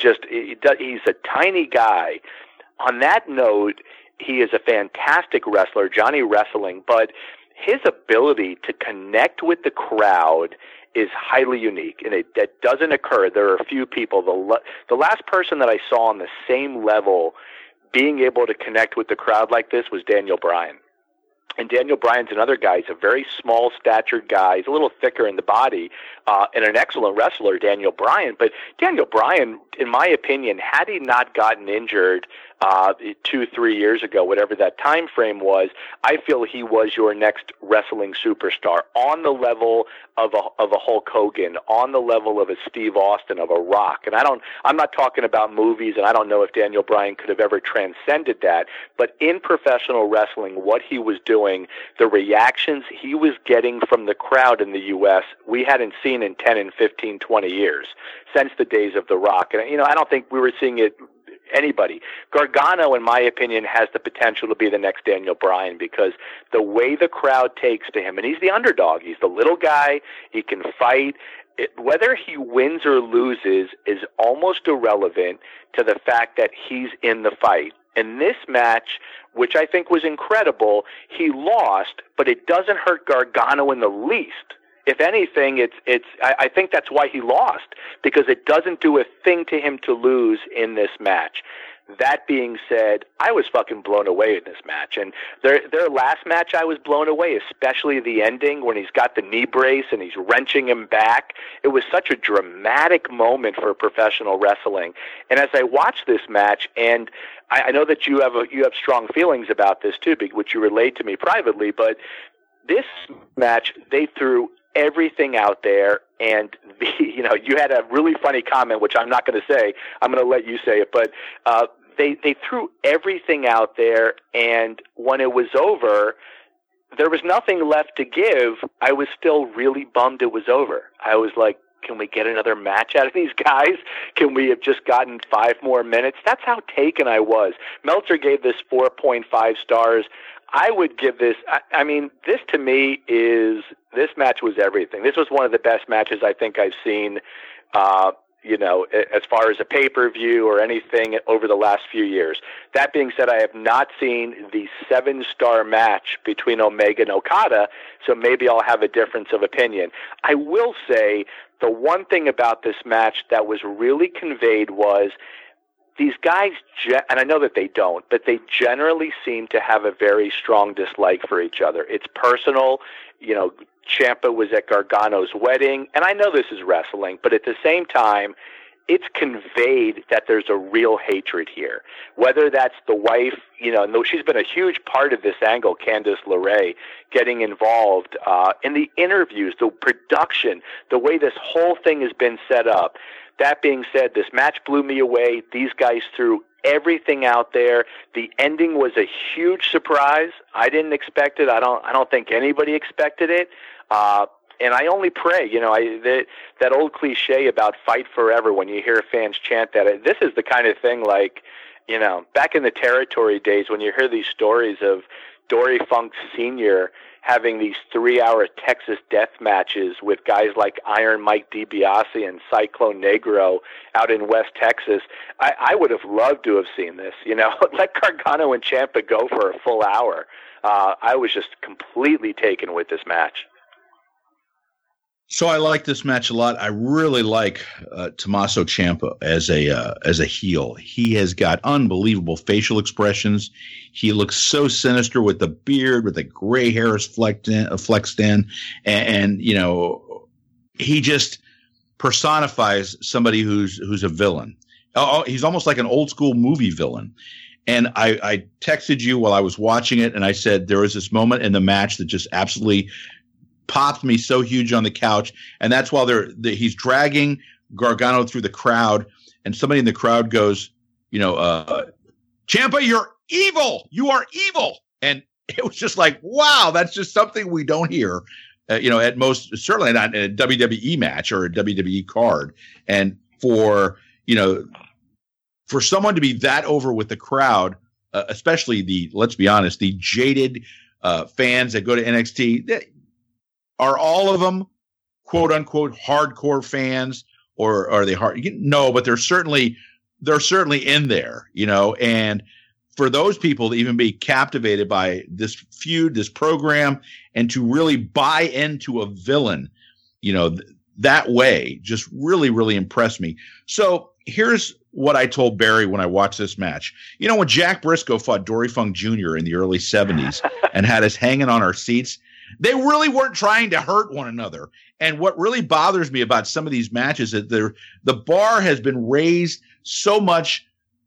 a tiny guy. On that note, he is a fantastic wrestler, Johnny Wrestling, but his ability to connect with the crowd is highly unique, and that doesn't occur. There are a few people. The last person that I saw on the same level being able to connect with the crowd like this was Daniel Bryan. And Daniel Bryan's another guy. He's a very small-statured guy. He's a little thicker in the body, and an excellent wrestler, Daniel Bryan. But Daniel Bryan, in my opinion, had he not gotten injured 2-3 years ago, whatever that time frame was, I feel he was your next wrestling superstar, on the level of a Hulk Hogan, on the level of a Steve Austin, of a Rock. And I'm not talking about movies, and I don't know if Daniel Bryan could have ever transcended that, but in professional wrestling, what he was doing, the reactions he was getting from the crowd in the U.S., we hadn't seen in 10 and 15, 20 years, since the days of The Rock. And, I don't think we were seeing it anybody. Gargano, in my opinion, has the potential to be the next Daniel Bryan, because the way the crowd takes to him, and he's the underdog, he's the little guy, he can fight. Whether he wins or loses is almost irrelevant to the fact that he's in the fight. In this match, which I think was incredible, he lost, but it doesn't hurt Gargano in the least. If anything, I think that's why he lost, because it doesn't do a thing to him to lose in this match. That being said, I was fucking blown away in this match. And their last match, I was blown away, especially the ending when he's got the knee brace and he's wrenching him back. It was such a dramatic moment for professional wrestling. And as I watched this match, and I know that you have strong feelings about this too, which you relayed to me privately, but this match, they threw everything out there, and you had a really funny comment, which I'm not going to say. I'm going to let you say it, but they threw everything out there, and when it was over, there was nothing left to give. I was still really bummed it was over. I was like, can we get another match out of these guys? Can we have just gotten 5 more minutes? That's how taken I was. Meltzer gave this 4.5 stars. I would give this, this to me this match was everything. This was one of the best matches I think I've seen, as far as a pay-per-view or anything over the last few years. That being said, I have not seen the 7-star match between Omega and Okada, so maybe I'll have a difference of opinion. I will say the one thing about this match that was really conveyed was these guys, and I know that they don't, but they generally seem to have a very strong dislike for each other. It's personal. Ciampa was at Gargano's wedding, and I know this is wrestling, but at the same time, it's conveyed that there's a real hatred here. Whether that's the wife, she's been a huge part of this angle, Candice LeRae, getting involved in the interviews, the production, the way this whole thing has been set up. That being said, this match blew me away. These guys threw everything out there. The ending was a huge surprise. I didn't expect it. I don't think anybody expected it. And I only pray, that old cliche about fight forever when you hear fans chant that. This is the kind of thing like, back in the territory days when you hear these stories of Dory Funk Sr. having these 3-hour Texas death matches with guys like Iron Mike DiBiase and Cyclone Negro out in West Texas. I would have loved to have seen this. Let Gargano and Ciampa go for a full hour. I was just completely taken with this match. So I like this match a lot. I really like Tommaso Ciampa as a heel. He has got unbelievable facial expressions. He looks so sinister with the beard, with the gray hairs flexed in, and he just personifies somebody who's a villain. He's almost like an old school movie villain. And I texted you while I was watching it, and I said there was this moment in the match that just absolutely popped me so huge on the couch, and that's while he's dragging Gargano through the crowd, and somebody in the crowd goes, Ciampa, you're evil. You are evil. And it was just like, wow, that's just something we don't hear, at most, certainly not in a WWE match or a WWE card. And for someone to be that over with the crowd, especially let's be honest, the jaded fans that go to NXT, are all of them quote unquote hardcore fans, or are they hard? No, but they're certainly in there, and for those people to even be captivated by this feud, this program, and to really buy into a villain, that way just really, really impressed me. So here's what I told Barry when I watched this match. When Jack Briscoe fought Dory Funk Jr. in the early 70s and had us hanging on our seats, they really weren't trying to hurt one another. And what really bothers me about some of these matches is that the bar has been raised so much,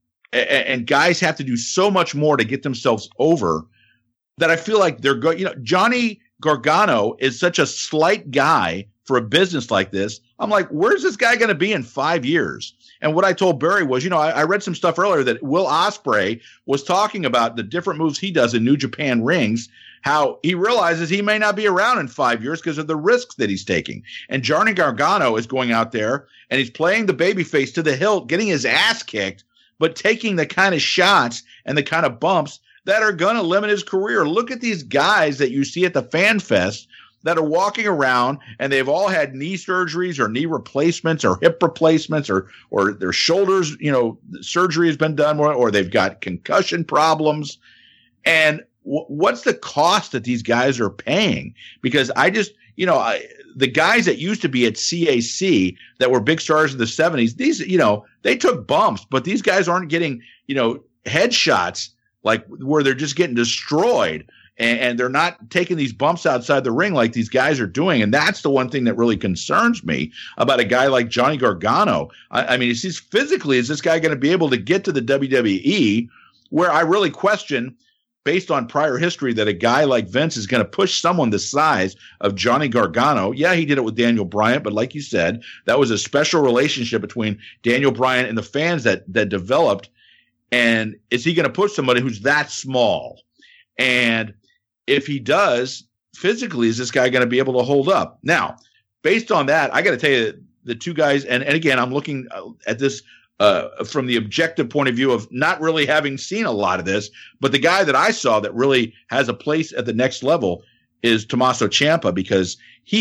and guys have to do so much more to get themselves over, that I feel like they're going. Johnny Gargano is such a slight guy for a business like this. I'm like, where's this guy going to be in 5 years? And what I told Barry was, I read some stuff earlier that Will Ospreay was talking about the different moves he does in New Japan rings, how he realizes he may not be around in 5 years because of the risks that he's taking. And Johnny Gargano is going out there and he's playing the babyface to the hilt, getting his ass kicked, but taking the kind of shots and the kind of bumps that are going to limit his career. Look at these guys that you see at the Fan Fest that are walking around and they've all had knee surgeries or knee replacements or hip replacements or their shoulders, surgery has been done, or they've got concussion problems. And what's the cost that these guys are paying? Because I just, the guys that used to be at CAC that were big stars in the 70s, these, they took bumps, but these guys aren't getting, headshots like where they're just getting destroyed. And they're not taking these bumps outside the ring like these guys are doing. And that's the one thing that really concerns me about a guy like Johnny Gargano. I mean, physically, is this guy going to be able to get to the WWE, where I really question, based on prior history, that a guy like Vince is going to push someone the size of Johnny Gargano. Yeah, he did it with Daniel Bryan, but like you said, that was a special relationship between Daniel Bryan and the fans that developed. And is he going to push somebody who's that small? And if he does, physically, is this guy going to be able to hold up? Now, based on that, I got to tell you, the two guys, and again, I'm looking at this from the objective point of view of not really having seen a lot of this, but the guy that I saw that really has a place at the next level is Tommaso Ciampa, because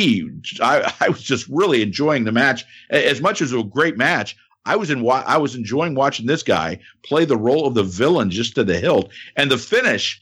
I was just really enjoying the match. As much as it was a great match, I was enjoying watching this guy play the role of the villain just to the hilt. And the finish,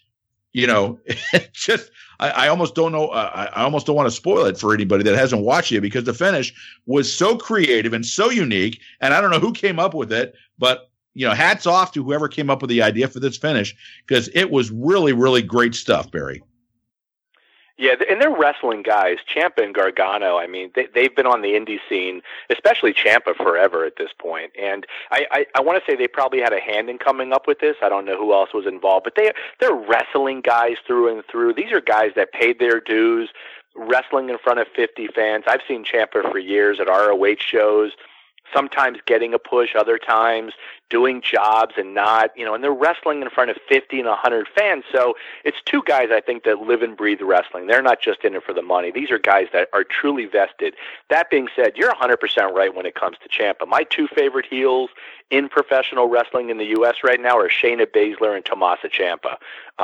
just I almost don't know. I almost don't want to spoil it for anybody that hasn't watched it, because the finish was so creative and so unique. And I don't know who came up with it, but hats off to whoever came up with the idea for this finish, because it was really, really great stuff, Barry. Yeah, and they're wrestling guys, Ciampa and Gargano. I mean, they've been on the indie scene, especially Ciampa, forever at this point. And I want to say they probably had a hand in coming up with this. I don't know who else was involved, but they're wrestling guys through and through. These are guys that paid their dues, wrestling in front of 50 fans. I've seen Ciampa for years at ROH shows, sometimes getting a push, other times doing jobs and not, and they're wrestling in front of 50 and 100 fans. So it's two guys, I think, that live and breathe wrestling. They're not just in it for the money. These are guys that are truly vested. That being said, you're 100% right when it comes to Ciampa. My two favorite heels in professional wrestling in the U.S. right now are Shayna Baszler and Tommaso Ciampa.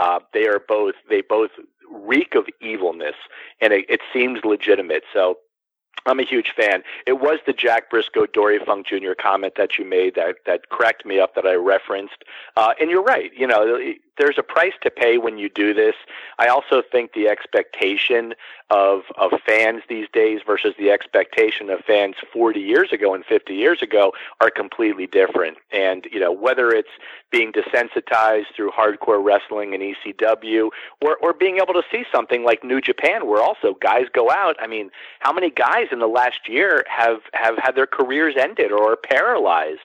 They both reek of evilness, and it seems legitimate. So I'm a huge fan. It was the Jack Briscoe, Dory Funk Jr. comment that you made that cracked me up, that I referenced. And you're right. There's a price to pay when you do this. I also think the expectation of fans these days versus the expectation of fans 40 years ago and 50 years ago are completely different. And, whether it's being desensitized through hardcore wrestling and ECW or being able to see something like New Japan, where also guys go out. I mean, how many guys in the last year have had their careers ended or are paralyzed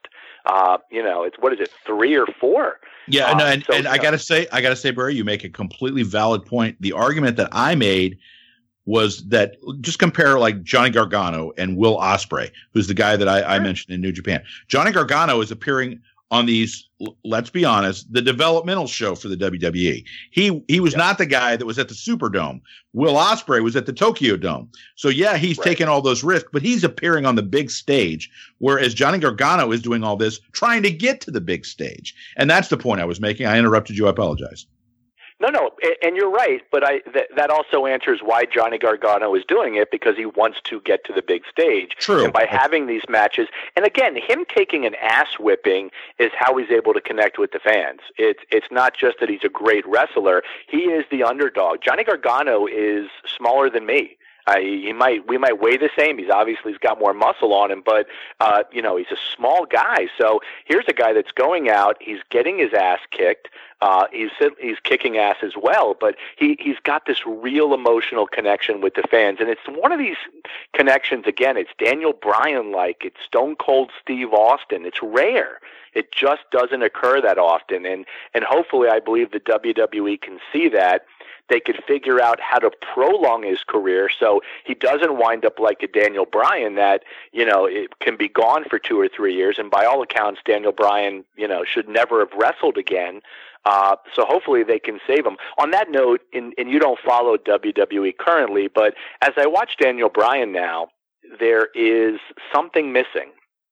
It's what is it, 3 or 4? Yeah, and I gotta say, Barry, you make a completely valid point. The argument that I made was that just compare like Johnny Gargano and Will Ospreay, who's the guy that I mentioned in New Japan. Johnny Gargano is appearing on these, let's be honest, the developmental show for the WWE. He was not the guy that was at the Superdome. Will Ospreay was at the Tokyo Dome. So yeah, he's taking all those risks, but he's appearing on the big stage, whereas Johnny Gargano is doing all this trying to get to the big stage. And that's the point I was making. I interrupted you. I apologize. No, and you're right, but that also answers why Johnny Gargano is doing it, because he wants to get to the big stage. True. And by having these matches, and again, him taking an ass whipping is how he's able to connect with the fans. It's not just that he's a great wrestler; he is the underdog. Johnny Gargano is smaller than me. We might weigh the same. He's got more muscle on him, but he's a small guy. So here's a guy that's going out. He's getting his ass kicked. He's kicking ass as well, but he's got this real emotional connection with the fans, and it's one of these connections. Again, it's Daniel Bryan-like. It's Stone Cold Steve Austin. It's rare. It just doesn't occur that often, and hopefully, I believe the WWE can see that. They could figure out how to prolong his career so he doesn't wind up like a Daniel Bryan that, it can be gone for 2 or 3 years. And by all accounts, Daniel Bryan, should never have wrestled again. So hopefully they can save him. On that note, and you don't follow WWE currently, but as I watch Daniel Bryan now, there is something missing.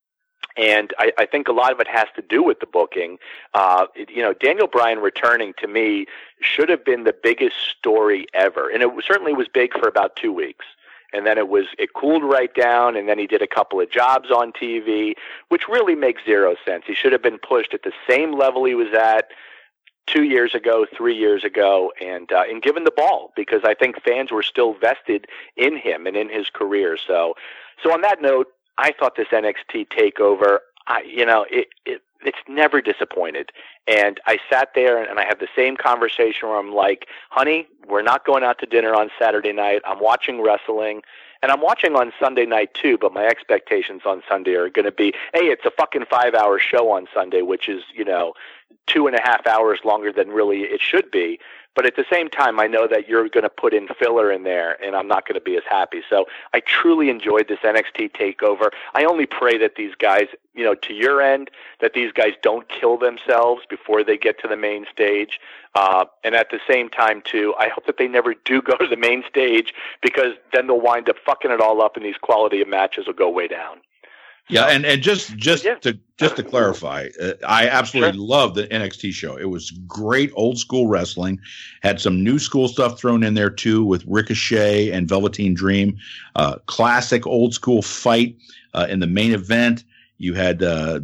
And I think a lot of it has to do with the booking. Daniel Bryan returning to me should have been the biggest story ever. And it certainly was big for about 2 weeks. And then it cooled right down, and then he did a couple of jobs on TV, which really makes zero sense. He should have been pushed at the same level he was at 2 years ago, 3 years ago, and given the ball, because I think fans were still vested in him and in his career. So on that note, I thought this NXT takeover, it's never disappointed. And I sat there and I had the same conversation where I'm like, honey, we're not going out to dinner on Saturday night. I'm watching wrestling. And I'm watching on Sunday night too, but my expectations on Sunday are going to be, hey, it's a fucking 5-hour show on Sunday, which is, 2.5 hours longer than really it should be. But at the same time, I know that you're going to put in filler in there, and I'm not going to be as happy. So I truly enjoyed this NXT takeover. I only pray that these guys, to your end, that these guys don't kill themselves before they get to the main stage. And at the same time, too, I hope that they never do go to the main stage, because then they'll wind up fucking it all up, and these quality of matches will go way down. Yeah, and just to clarify, I absolutely love the NXT show. It was great old school wrestling. Had some new school stuff thrown in there too, with Ricochet and Velveteen Dream. Classic old school fight in the main event. You had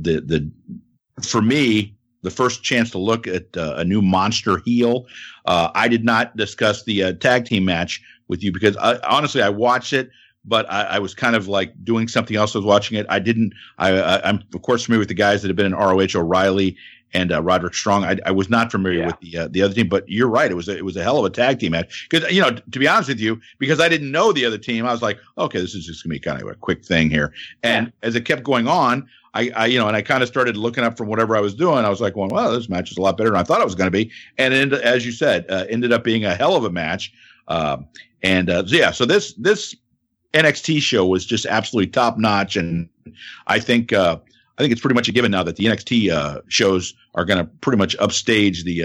for me, the first chance to look at a new monster heel. I did not discuss the tag team match with you because honestly, I watched it. But I was kind of like doing something else. I was watching it. I'm of course familiar with the guys that have been in ROH, O'Reilly and Roderick Strong. I was not familiar with the other team, but you're right. It was a hell of a tag team match. Because to be honest with you, because I didn't know the other team, I was like, okay, this is just gonna be kind of a quick thing here. And as it kept going on, I kind of started looking up from whatever I was doing. I was like, well, this match is a lot better than I thought it was going to be. And it as you said, ended up being a hell of a match. So this NXT show was just absolutely top notch, and I think it's pretty much a given now that the NXT shows are going to pretty much upstage the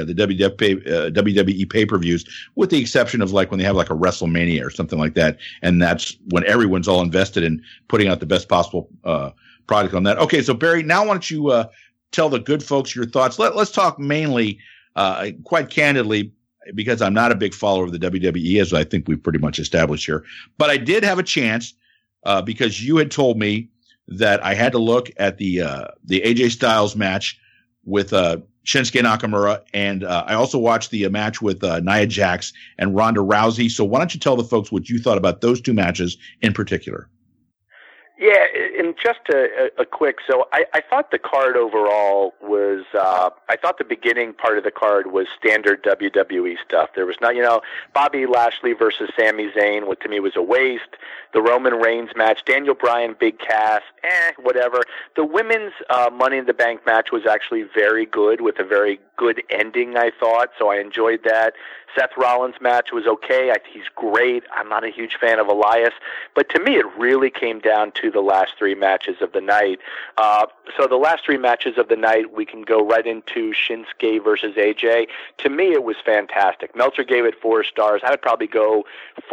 WWE pay-per-views, with the exception of like when they have like a WrestleMania or something like that, and that's when everyone's all invested in putting out the best possible product on that. Okay, so Barry, now why don't you tell the good folks your thoughts? Let's talk mainly, quite candidly, because I'm not a big follower of the WWE, as I think we've pretty much established here. But I did have a chance because you had told me that I had to look at the AJ Styles match with Shinsuke Nakamura, and I also watched the match with Nia Jax and Ronda Rousey. So why don't you tell the folks what you thought about those two matches in particular? Yeah, and just a quick, so I thought the card overall was, I thought the beginning part of the card was standard WWE stuff. There was not, Bobby Lashley versus Sami Zayn, what to me was a waste. The Roman Reigns match, Daniel Bryan, Big Cass, whatever. The women's Money in the Bank match was actually very good, with a very good ending, I thought, so I enjoyed that. Seth Rollins' match was okay. He's great. I'm not a huge fan of Elias, but to me it really came down to the last three matches of the night. So the last three matches of the night, we can go right into Shinsuke versus AJ. To me, it was fantastic. Meltzer gave it 4 stars. I would probably go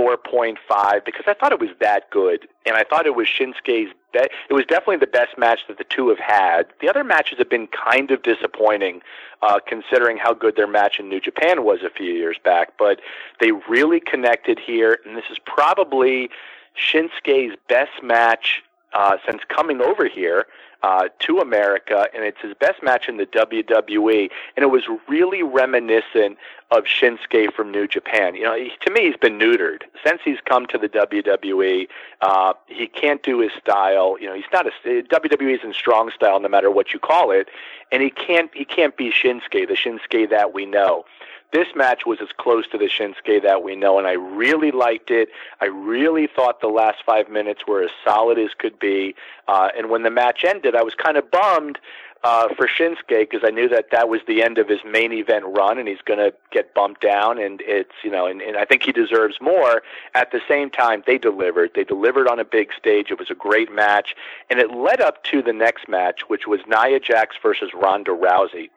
4.5 because I thought it was that good, and I thought it was Shinsuke's best. It was definitely the best match that the two have had. The other matches have been kind of disappointing, considering how good their match in New Japan was a few years back, but they really connected here, and this is probably Shinsuke's best match since coming over here to America, and it's his best match in the WWE, and it was really reminiscent of Shinsuke from New Japan. To me, he's been neutered since he's come to the WWE. He can't do his style. He's not WWE isn't strong style, no matter what you call it, and he can't be Shinsuke, the Shinsuke that we know. This match was as close to the Shinsuke that we know, and I really liked it. I really thought the last 5 minutes were as solid as could be. And when the match ended, I was kind of bummed for Shinsuke because I knew that was the end of his main event run, and he's going to get bumped down. And it's and I think he deserves more. At the same time, they delivered. They delivered on a big stage. It was a great match, and it led up to the next match, which was Nia Jax versus Ronda Rousey.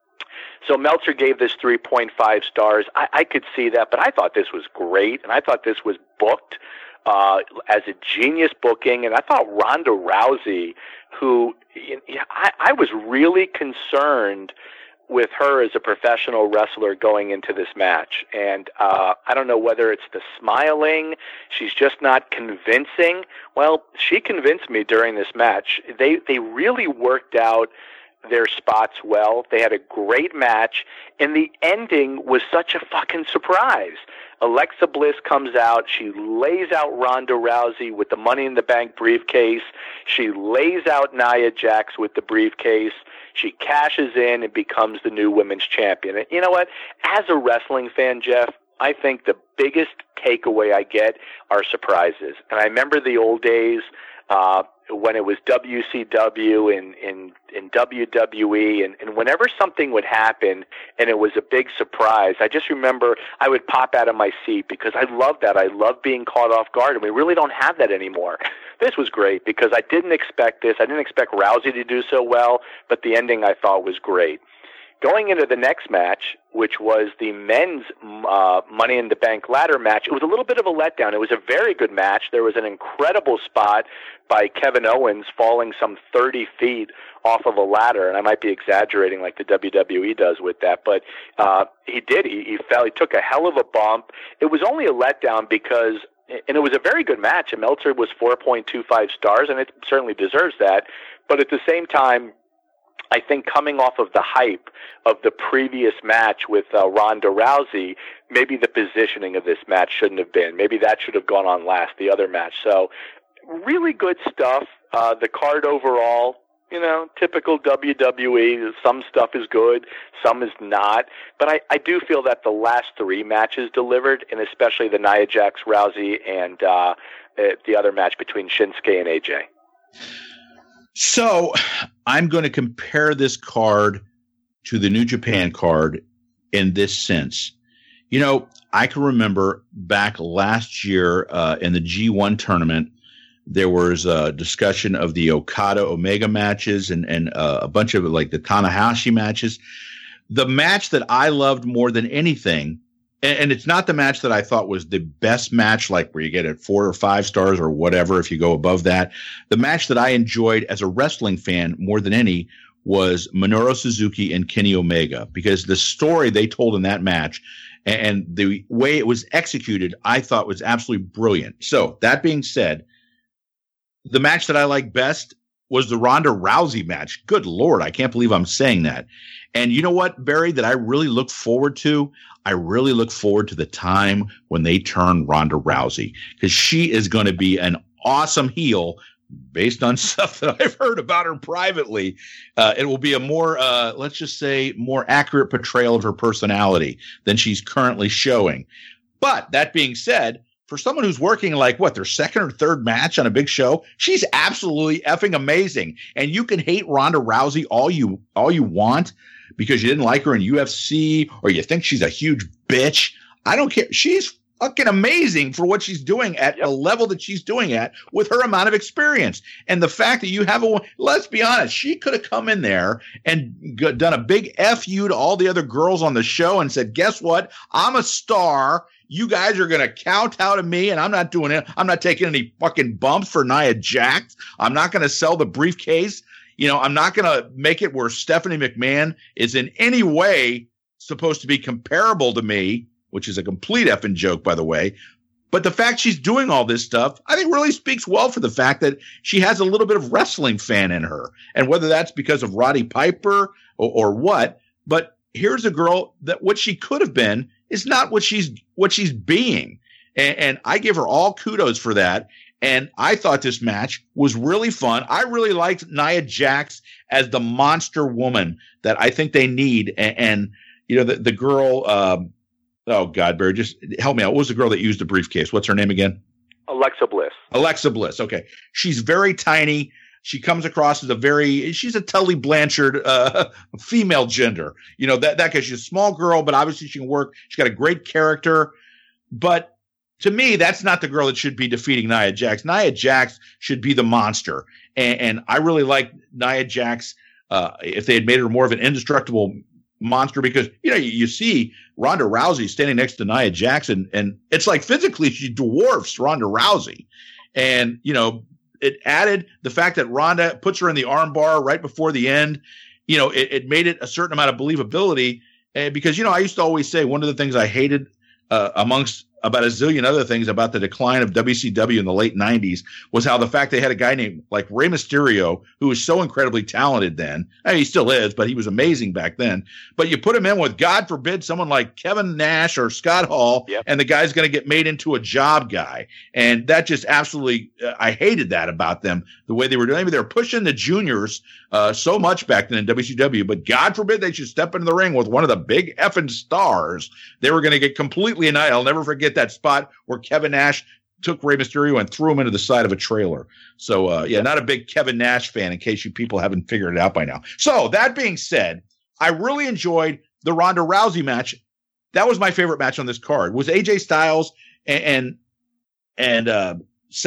So Meltzer gave this 3.5 stars. I could see that, but I thought this was great, and I thought this was booked as a genius booking, and I thought Ronda Rousey, who I was really concerned with her as a professional wrestler going into this match, and I don't know whether it's the smiling, she's just not convincing. Well, she convinced me during this match. They really worked out their spots well. They had a great match, and the ending was such a fucking surprise. Alexa Bliss comes out. She lays out Ronda Rousey with the Money in the Bank briefcase. She lays out Nia Jax with the briefcase. She cashes in and becomes the new women's champion. And you know what? As a wrestling fan, Jeff, I think the biggest takeaway I get are surprises. And I remember the old days when it was WCW and WWE, and whenever something would happen and it was a big surprise, I just remember I would pop out of my seat because I love that. I love being caught off guard, and we really don't have that anymore. This was great because I didn't expect this. I didn't expect Rousey to do so well, but the ending I thought was great. Going into the next match, which was the men's Money in the Bank ladder match, it was a little bit of a letdown. It was a very good match. There was an incredible spot by Kevin Owens falling some 30 feet off of a ladder, and I might be exaggerating like the WWE does with that, but he did. He fell. He took a hell of a bump. It was only a letdown because, and it was a very good match, and Meltzer was 4.25 stars, and it certainly deserves that, but at the same time, I think coming off of the hype of the previous match with Ronda Rousey, maybe the positioning of this match shouldn't have been. Maybe that should have gone on last, the other match. So really good stuff. The card overall, typical WWE. Some stuff is good, some is not. But I do feel that the last 3 matches delivered, and especially the Nia Jax Rousey and the other match between Shinsuke and AJ. So I'm going to compare this card to the New Japan card in this sense. I can remember back last year in the G1 tournament, there was a discussion of the Okada Omega matches and a bunch of like the Tanahashi matches. The match that I loved more than anything, and it's not the match that I thought was the best match, like where you get it 4 or 5 stars or whatever if you go above that. The match that I enjoyed as a wrestling fan more than any was Minoru Suzuki and Kenny Omega, because the story they told in that match and the way it was executed, I thought was absolutely brilliant. So that being said, the match that I like best was the Ronda Rousey match. Good Lord, I can't believe I'm saying that. And you know what, Barry, that I really look forward to? I really look forward to the time when they turn Ronda Rousey, because she is going to be an awesome heel based on stuff that I've heard about her privately, it will be a more, let's just say, more accurate portrayal of her personality than she's currently showing. But that being said, for someone who's working like their second or third match on a big show, she's absolutely effing amazing. And you can hate Ronda Rousey all you want because you didn't like her in UFC or you think she's a huge bitch. I don't care. She's fucking amazing for what she's doing at the level that she's doing at with her amount of experience. And the fact that you have let's be honest, she could have come in there and done a big F you to all the other girls on the show and said, guess what? I'm a star. You guys are going to kowtow to me, and I'm not doing it. I'm not taking any fucking bumps for Nia Jax. I'm not going to sell the briefcase. I'm not going to make it where Stephanie McMahon is in any way supposed to be comparable to me, which is a complete effing joke, by the way. But the fact she's doing all this stuff, I think really speaks well for the fact that she has a little bit of wrestling fan in her. And whether that's because of Roddy Piper or what, but here's a girl that what she could have been is not what she's being. And I give her all kudos for that. And I thought this match was really fun. I really liked Nia Jax as the monster woman that I think they need. And the girl, oh God, Barry, just help me out. What was the girl that used the briefcase? What's her name again? Alexa Bliss. Alexa Bliss. Okay. She's very tiny. She comes across as she's a Tully Blanchard, female gender, that because she's a small girl, but obviously she can work. She's got a great character, but to me, that's not the girl that should be defeating Nia Jax. Nia Jax should be the monster. And I really like Nia Jax, if they had made her more of an indestructible monster, because, you see Ronda Rousey standing next to Nia Jax and it's like physically she dwarfs Ronda Rousey. And, it added the fact that Ronda puts her in the armbar right before the end. It made it a certain amount of believability. Because, I used to always say one of the things I hated amongst about a zillion other things about the decline of WCW in the late 90s was how the fact they had a guy named like Rey Mysterio, who was so incredibly talented then. I mean, he still is, but he was amazing back then. But you put him in with, God forbid, someone like Kevin Nash or Scott Hall, and the guy's going to get made into a job guy. And that just absolutely, I hated that about them, the way they were doing. I mean, they were pushing the juniors so much back then in WCW, but God forbid they should step into the ring with one of the big effing stars. They were going to get completely annihilated. I'll never forget that spot where Kevin Nash took Rey Mysterio and threw him into the side of a trailer. So, not a big Kevin Nash fan, in case you people haven't figured it out by now. So, that being said, I really enjoyed the Ronda Rousey match. That was my favorite match on this card. Was AJ Styles and Sakurada,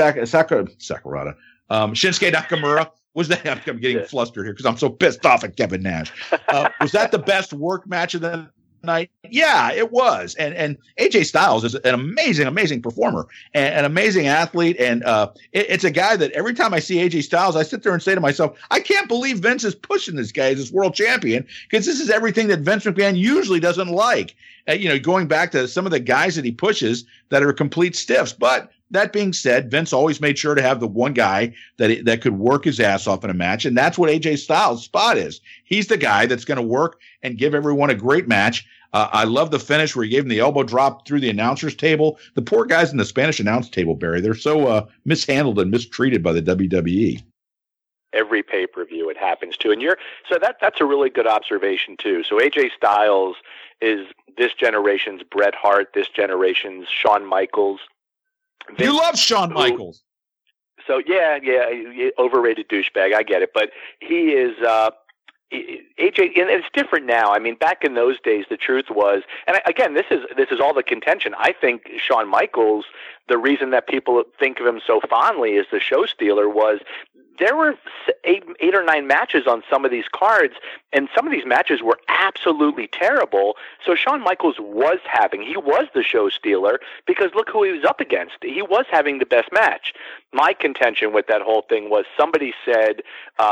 Shinsuke Nakamura. Was that? I'm getting flustered here because I'm so pissed off at Kevin Nash. Was that the best work match of the night? Yeah, it was. And AJ Styles is an amazing performer and an amazing athlete. And it's a guy that every time I see AJ Styles, I sit there and say to myself, I can't believe Vince is pushing this guy as his world champion, because this is everything that Vince McMahon usually doesn't like. Going back to some of the guys that he pushes that are complete stiffs. But that being said, Vince always made sure to have the one guy that could work his ass off in a match, and that's what AJ Styles' spot is. He's the guy that's going to work and give everyone a great match. I love the finish where he gave him the elbow drop through the announcer's table. The poor guys in the Spanish announce table, Barry, they're so mishandled and mistreated by the WWE. Every pay-per-view it happens to. And that's a really good observation too. So AJ Styles is this generation's Bret Hart, this generation's Shawn Michaels. You love Shawn Michaels. So yeah, overrated douchebag. I get it, but he is AJ, and it's different now. I mean, back in those days, the truth was, and again, this is all the contention. I think Shawn Michaels, the reason that people think of him so fondly as the show stealer was there were eight or nine matches on some of these cards, and some of these matches were absolutely terrible. So Shawn Michaels was the show stealer, because look who he was up against. He was having the best match. My contention with that whole thing was somebody said,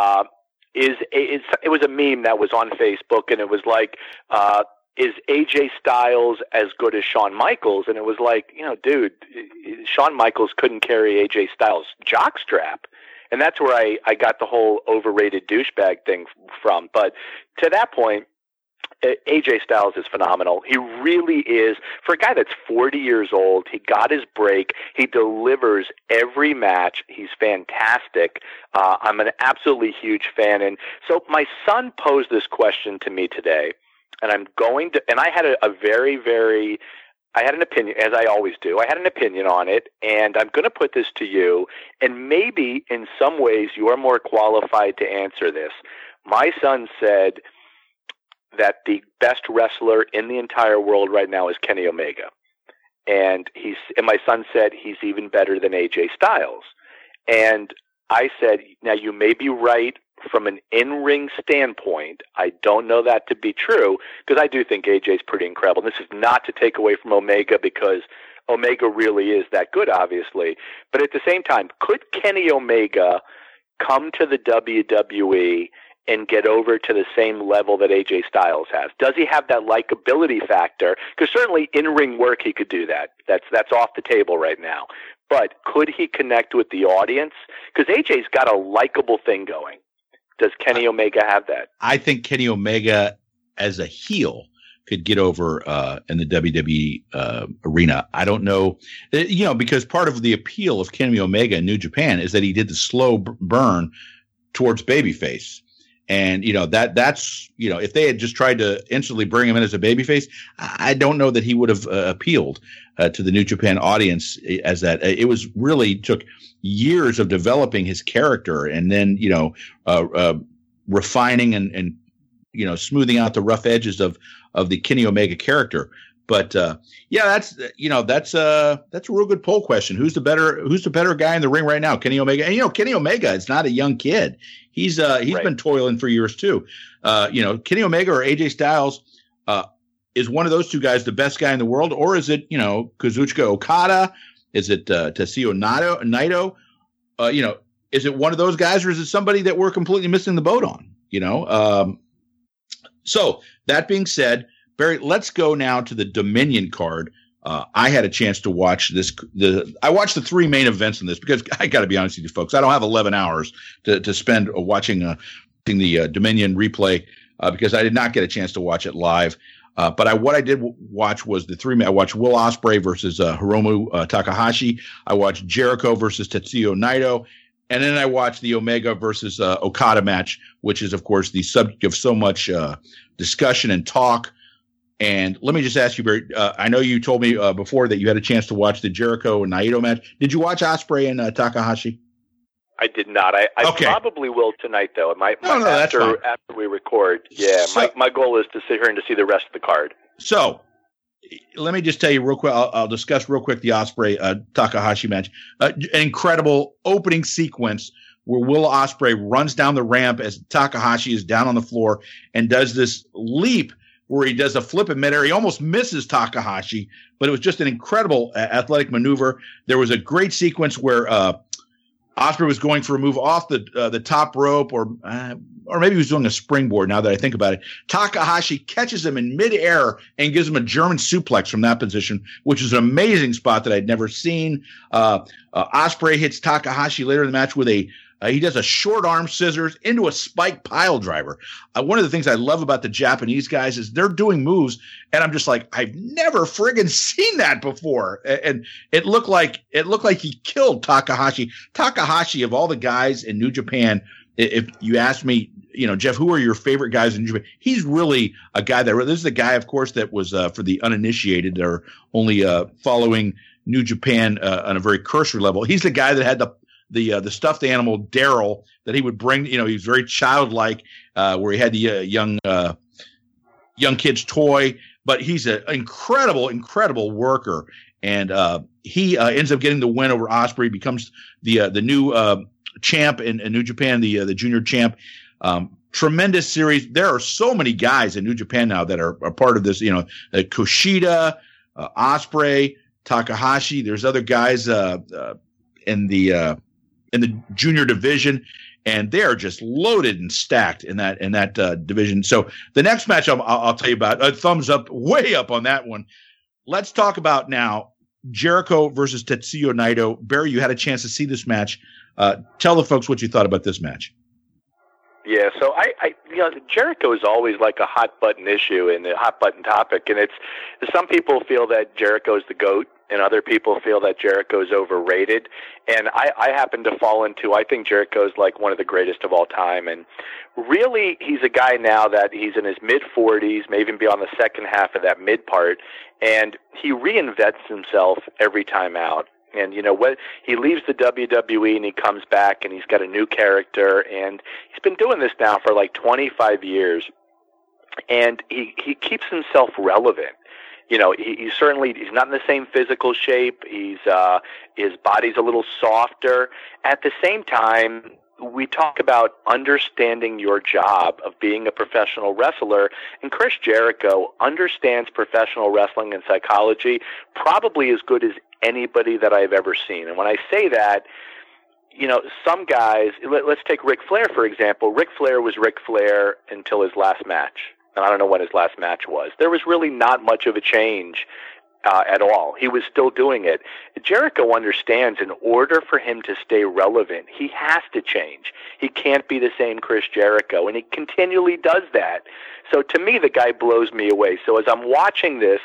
it was a meme that was on Facebook, and it was like, is AJ Styles as good as Shawn Michaels? And it was like, dude, Shawn Michaels couldn't carry AJ Styles' jockstrap. And that's where I got the whole overrated douchebag thing from. But to that point, AJ Styles is phenomenal. He really is. For a guy that's 40 years old, he got his break. He delivers every match. He's fantastic. I'm an absolutely huge fan. And so my son posed this question to me today, and I had I had an opinion, as I always do. I had an opinion on it, and I'm going to put this to you, and maybe in some ways you are more qualified to answer this. My son said that the best wrestler in the entire world right now is Kenny Omega. And my son said he's even better than AJ Styles. And I said, now you may be right from an in-ring standpoint. I don't know that to be true, because I do think AJ's pretty incredible. This is not to take away from Omega, because Omega really is that good, obviously. But at the same time, could Kenny Omega come to the WWE and get over to the same level that AJ Styles has? Does he have that likability factor? Because certainly in-ring work, he could do that. That's off the table right now. But could he connect with the audience? Because AJ's got a likable thing going. Does Kenny Omega have that? I think Kenny Omega as a heel could get over in the WWE arena. I don't know, because part of the appeal of Kenny Omega in New Japan is that he did the slow burn towards babyface. And, that's if they had just tried to instantly bring him in as a babyface, I don't know that he would have appealed to the New Japan audience as that. It was really took years of developing his character and then, refining and smoothing out the rough edges of the Kenny Omega character. But that's a real good poll question. Who's the better guy in the ring right now? Kenny Omega. And Kenny Omega is not a young kid. He's right. Been toiling for years too. Kenny Omega or AJ Styles is one of those two guys the best guy in the world, or is it Kazuchika Okada? Is it Tetsuya Naito? Is it one of those guys, or is it somebody that we're completely missing the boat on? So that being said, Barry, let's go now to the Dominion card. I had a chance to watch this. I watched the three main events in this because I got to be honest with you, folks. I don't have 11 hours to spend watching the Dominion replay because I did not get a chance to watch it live. But what I did watch was the three. I watched Will Ospreay versus Hiromu Takahashi. I watched Jericho versus Tetsuya Naito. And then I watched the Omega versus Okada match, which is, of course, the subject of so much discussion and talk. And let me just ask you, Barry, I know you told me before that you had a chance to watch the Jericho and Naito match. Did you watch Ospreay and Takahashi? I did not. I probably will tonight, though. After we record. Yeah, so, my goal is to sit here and to see the rest of the card. So let me just tell you real quick. I'll discuss real quick the Ospreay Takahashi match. An incredible opening sequence where Will Ospreay runs down the ramp as Takahashi is down on the floor and does this leap where he does a flip in midair. He almost misses Takahashi, but it was just an incredible athletic maneuver. There was a great sequence where Ospreay was going for a move off the top rope, or maybe he was doing a springboard. Now that I think about it, Takahashi catches him in midair and gives him a German suplex from that position, which is an amazing spot that I'd never seen. Ospreay hits Takahashi later in the match with he does a short arm scissors into a spike pile driver. One of the things I love about the Japanese guys is they're doing moves, and I'm just like, I've never friggin' seen that before. And it looked like he killed Takahashi. Takahashi, of all the guys in New Japan, if you ask me, Jeff, who are your favorite guys in New Japan? He's really a guy this is the guy, of course, that was for the uninitiated or only following New Japan on a very cursory level. He's the guy that had the stuffed animal Daryl that he would bring. He was very childlike, where he had the young kid's toy. But he's an incredible worker, and he ends up getting the win over Ospreay. Becomes the new champ in New Japan, the junior champ. Tremendous series. There are so many guys in New Japan now that are part of this. Kushida, Ospreay, Takahashi. There's other guys in the junior division, and they are just loaded and stacked in that division. So the next match I'll tell you about, a thumbs up, way up on that one. Let's talk about now Jericho versus Tetsuya Naito. Barry, you had a chance to see this match. Tell the folks what you thought about this match. Yeah, so I Jericho is always like a hot button issue and a hot button topic, and it's some people feel that Jericho's the GOAT, and other people feel that Jericho's overrated, and I happen to fall into, I think Jericho's like one of the greatest of all time, and really he's a guy now that he's in his mid-40s, may even be on the second half of that mid part, and he reinvents himself every time out. And, what he leaves the WWE and he comes back and he's got a new character, and he's been doing this now for like 25 years, and he keeps himself relevant. He's not in the same physical shape. His body's a little softer. At the same time, we talk about understanding your job of being a professional wrestler, and Chris Jericho understands professional wrestling and psychology probably as good as anybody that I've ever seen. And when I say that, some guys, let's take Ric Flair, for example. Ric Flair was Ric Flair until his last match. And I don't know when his last match was. There was really not much of a change at all. He was still doing it. Jericho understands in order for him to stay relevant, he has to change. He can't be the same Chris Jericho, and he continually does that. So to me, the guy blows me away. So as I'm watching this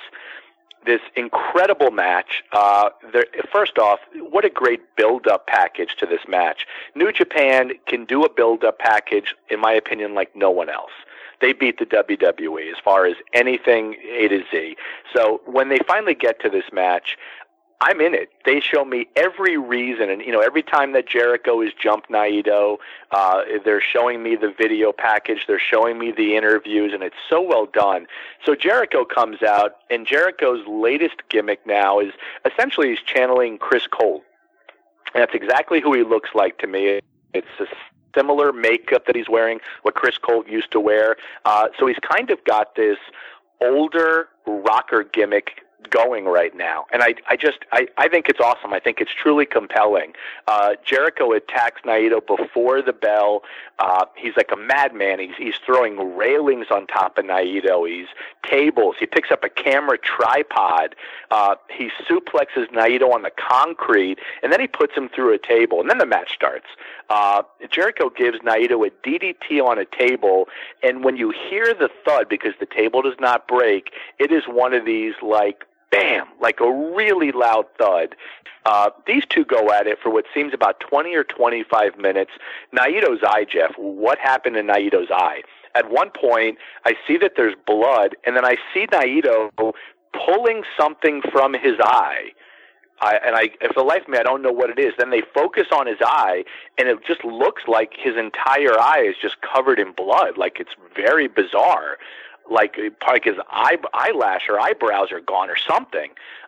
incredible match, first off, what a great build-up package to this match. New Japan can do a build-up package, in my opinion, like no one else. They beat the WWE as far as anything A to Z. So when they finally get to this match, I'm in it. They show me every reason, and every time that Jericho has jumped Naito, they're showing me the video package, they're showing me the interviews, and it's so well done. So Jericho comes out, and Jericho's latest gimmick now is essentially he's channeling Chris Colt. And that's exactly who he looks like to me. It's a similar makeup that he's wearing, what Chris Colt used to wear. So he's kind of got this older rocker gimmick going right now, and I think it's awesome. I think it's truly compelling. Jericho attacks Naito before the bell. He's like a madman. He's throwing railings on top of Naito. He's tables. He picks up a camera tripod. He suplexes Naito on the concrete, and then he puts him through a table, and then the match starts. Jericho gives Naito a DDT on a table, and when you hear the thud, because the table does not break, it is one of these like bam, like a really loud thud. These two go at it for what seems about 20 or 25 minutes. Naito's eye, Jeff, what happened in Naito's eye? At one point, I see that there's blood, and then I see Naito pulling something from his eye. For the life of me, I don't know what it is. Then they focus on his eye, and it just looks like his entire eye is just covered in blood. Like, it's very bizarre. Like his eyelash or eyebrows are gone or something.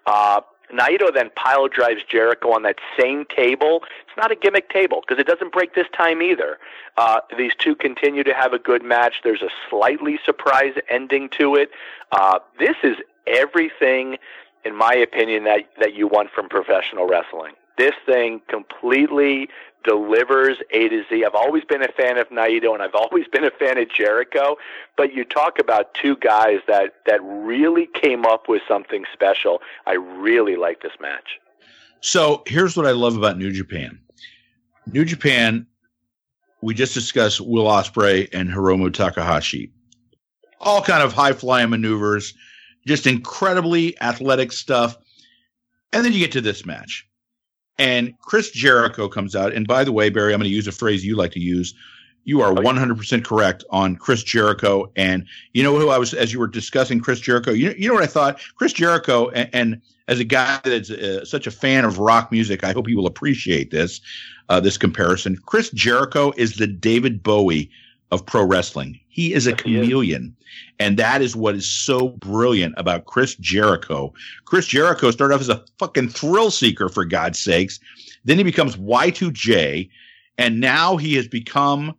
Naito then pile drives Jericho on that same table. It's not a gimmick table because it doesn't break this time either. These two continue to have a good match. There's a slightly surprise ending to it. This is everything, in my opinion, that you want from professional wrestling. This thing completely delivers A to Z. I've always been a fan of Naito, and I've always been a fan of Jericho, but you talk about two guys that really came up with something special. I really like this match. So here's what I love about New Japan. New Japan, we just discussed Will Ospreay and Hiromu Takahashi. All kind of high-flying maneuvers, just incredibly athletic stuff. And then you get to this match. And Chris Jericho comes out. And by the way, Barry, I'm going to use a phrase you like to use. You are 100% correct on Chris Jericho. And you know who I was, as you were discussing Chris Jericho, you know what I thought? Chris Jericho, and as a guy that's such a fan of rock music, I hope you will appreciate this comparison. Chris Jericho is the David Bowie of pro wrestling. He is a chameleon. And that is what is so brilliant about Chris Jericho. Chris Jericho started off as a fucking thrill seeker, for God's sakes. Then he becomes Y2J. And now he's become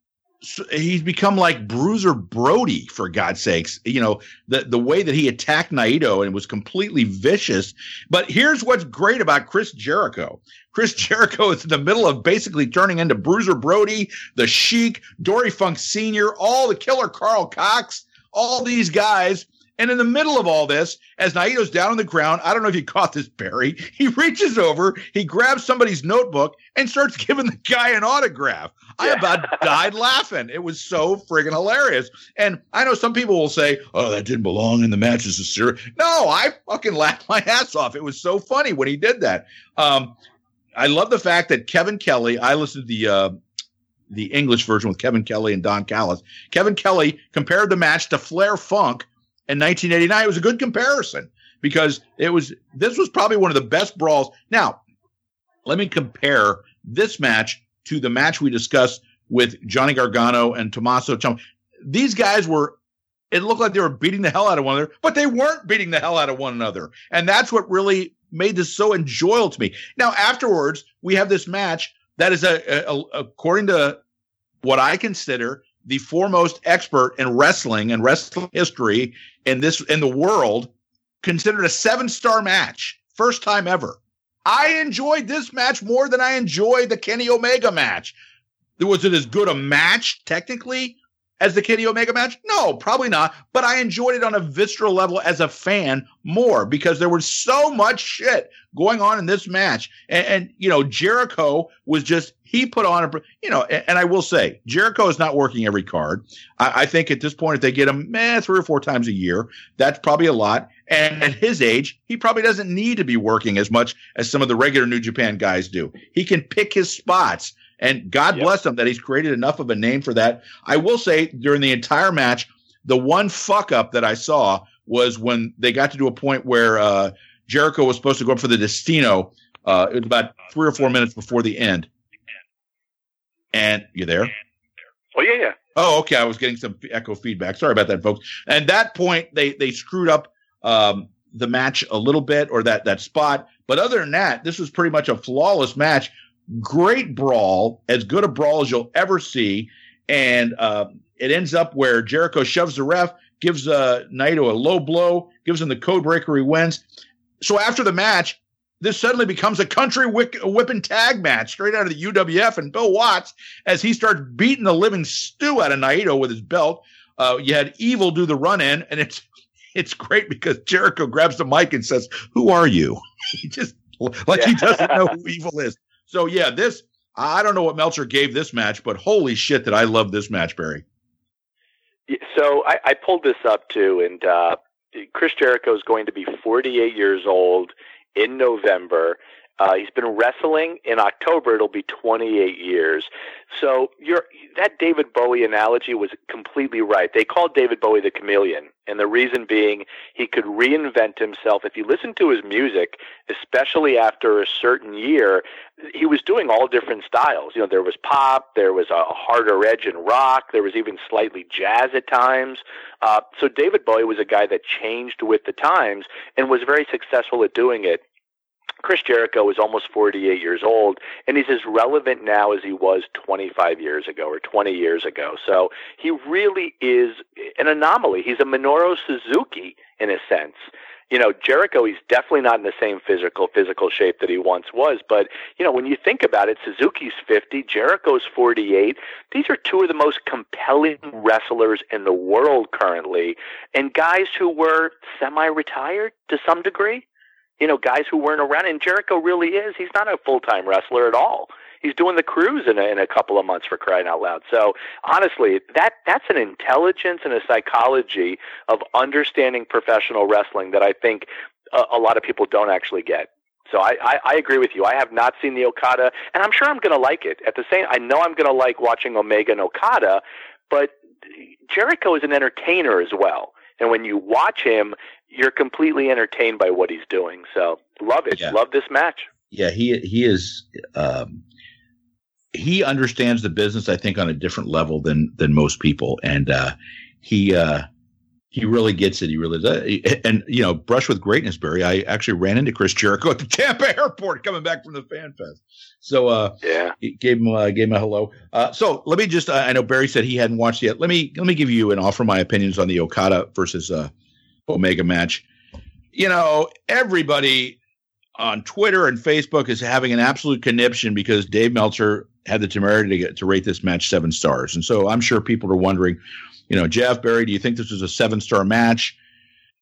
like Bruiser Brody, for God's sakes. You know, the way that he attacked Naito and was completely vicious. But here's what's great about Chris Jericho. Chris Jericho is in the middle of basically turning into Bruiser Brody, the Sheik, Dory Funk Sr., all the Killer Carl Cox, all these guys. And in the middle of all this, as Naito's down on the ground, I don't know if you caught this, Barry, he reaches over, he grabs somebody's notebook and starts giving the guy an autograph. I about died laughing. It was so friggin' hilarious. And I know some people will say, oh, that didn't belong in the match. This is serious. No, I fucking laughed my ass off. It was so funny when he did that. I love the fact that Kevin Kelly, I listened to the English version with Kevin Kelly and Don Callis. Kevin Kelly compared the match to Flair Funk in 1989. It was a good comparison because this was probably one of the best brawls. Now, let me compare this match to the match we discussed with Johnny Gargano and Tommaso Ciampa. These guys it looked like they were beating the hell out of one another, but they weren't beating the hell out of one another. And that's what really made this so enjoyable to me. Now, afterwards, we have this match that is, according to what I consider the foremost expert in wrestling and wrestling history in the world, considered a 7-star match, first time ever. I enjoyed this match more than I enjoyed the Kenny Omega match. Was it as good a match technically as the Kenny Omega match? No, probably not. But I enjoyed it on a visceral level as a fan more because there was so much shit going on in this match. And Jericho was just, he put on and I will say, Jericho is not working every card. I think at this point, if they get him 3 or 4 times a year, that's probably a lot. And at his age, he probably doesn't need to be working as much as some of the regular New Japan guys do. He can pick his spots. And God bless him that he's created enough of a name for that. I will say during the entire match, the one fuck up that I saw was when they got to do a point where Jericho was supposed to go up for the Destino. It was about 3 or 4 minutes before the end. And you there? Oh, yeah. Oh, okay. I was getting some echo feedback. Sorry about that, folks. And at that point, they screwed up the match a little bit, or that spot. But other than that, this was pretty much a flawless match. Great brawl, as good a brawl as you'll ever see. And it ends up where Jericho shoves the ref, gives Naito a low blow, gives him the code breaker, he wins. So after the match, this suddenly becomes a country whipping tag match straight out of the UWF, and Bill Watts, as he starts beating the living stew out of Naito with his belt. You had Evil do the run-in, and it's great because Jericho grabs the mic and says, "Who are you?" He just, he doesn't know who Evil is. So, yeah, I don't know what Meltzer gave this match, but holy shit did I love this match, Barry. So I pulled this up, too, and Chris Jericho is going to be 48 years old in November. He's been wrestling. In October, it'll be 28 years. So that David Bowie analogy was completely right. They called David Bowie the chameleon, and the reason being he could reinvent himself. If you listen to his music, especially after a certain year, he was doing all different styles. There was pop, there was a harder edge in rock, there was even slightly jazz at times. So David Bowie was a guy that changed with the times and was very successful at doing it. Chris Jericho is almost 48 years old, and he's as relevant now as he was 25 years ago or 20 years ago. So he really is an anomaly. He's a Minoru Suzuki in a sense. Jericho, he's definitely not in the same physical shape that he once was. But, when you think about it, Suzuki's 50, Jericho's 48. These are two of the most compelling wrestlers in the world currently, and guys who were semi-retired to some degree. Guys who weren't around, and Jericho really is. He's not a full-time wrestler at all. He's doing the cruise in a couple of months, for crying out loud. So honestly, that's an intelligence and a psychology of understanding professional wrestling that I think a lot of people don't actually get. So I agree with you. I have not seen the Okada, and I'm sure I'm going to like it. I know I'm going to like watching Omega and Okada, but Jericho is an entertainer as well. And when you watch him, you're completely entertained by what he's doing. So love it. Yeah. Love this match. Yeah, he is. He understands the business, I think, on a different level than most people, and he really gets it. He really does. And brush with greatness, Barry. I actually ran into Chris Jericho at the Tampa airport coming back from the Fan Fest. So gave him a hello. So let me just. I know Barry said he hadn't watched yet. Let me give you and offer my opinions on the Okada versus Omega match. Everybody on Twitter and Facebook is having an absolute conniption because Dave Meltzer had the temerity to rate this match 7 stars. And so I'm sure people are wondering, Jeff, Barry, do you think this was a 7-star match?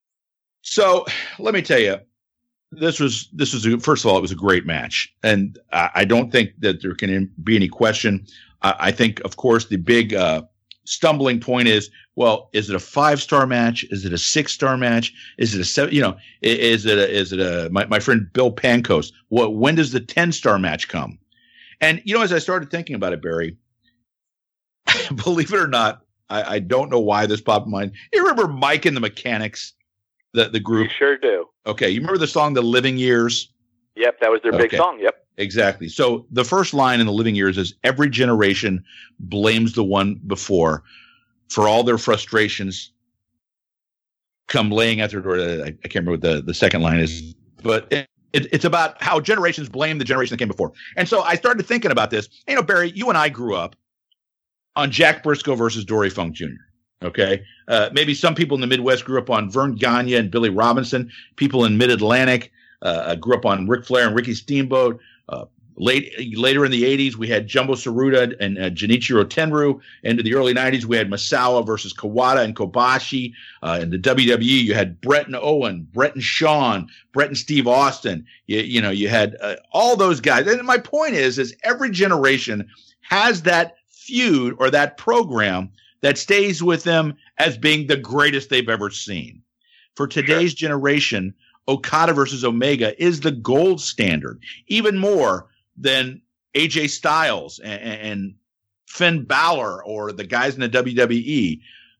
So let me tell you, first of all, it was a great match. And I don't think that there can be any question. I think, of course, the big stumbling point is, well, is it a 5-star match? Is it a 6-star match? Is it a 7? Is it a my friend Bill Pankos? When does the 10-star match come? And, as I started thinking about it, Barry, believe it or not, I don't know why this popped in mind. You remember Mike and the Mechanics, the group? You sure do. Okay. You remember the song, The Living Years? Yep. That was their big song. Yep. Exactly. So the first line in The Living Years is, every generation blames the one before for all their frustrations come laying at their door. I can't remember what the second line is, but it's about how generations blame the generation that came before. And so I started thinking about this. Barry, you and I grew up on Jack Briscoe versus Dory Funk Jr. Okay. Maybe some people in the Midwest grew up on Vern Gagne and Billy Robinson. People in Mid-Atlantic grew up on Ric Flair and Ricky Steamboat. Later in the 80s, we had Jumbo Tsuruta and Junichiro Tenryu. Into the early 90s, we had Misawa versus Kawada and Kobashi. In the WWE, you had Bret and Owen, Bret and Shawn, Bret and Steve Austin. You had all those guys. And my point is every generation has that feud or that program that stays with them as being the greatest they've ever seen. For today's generation, Okada versus Omega is the gold standard, even more than AJ Styles and Finn Balor or the guys in the WWE.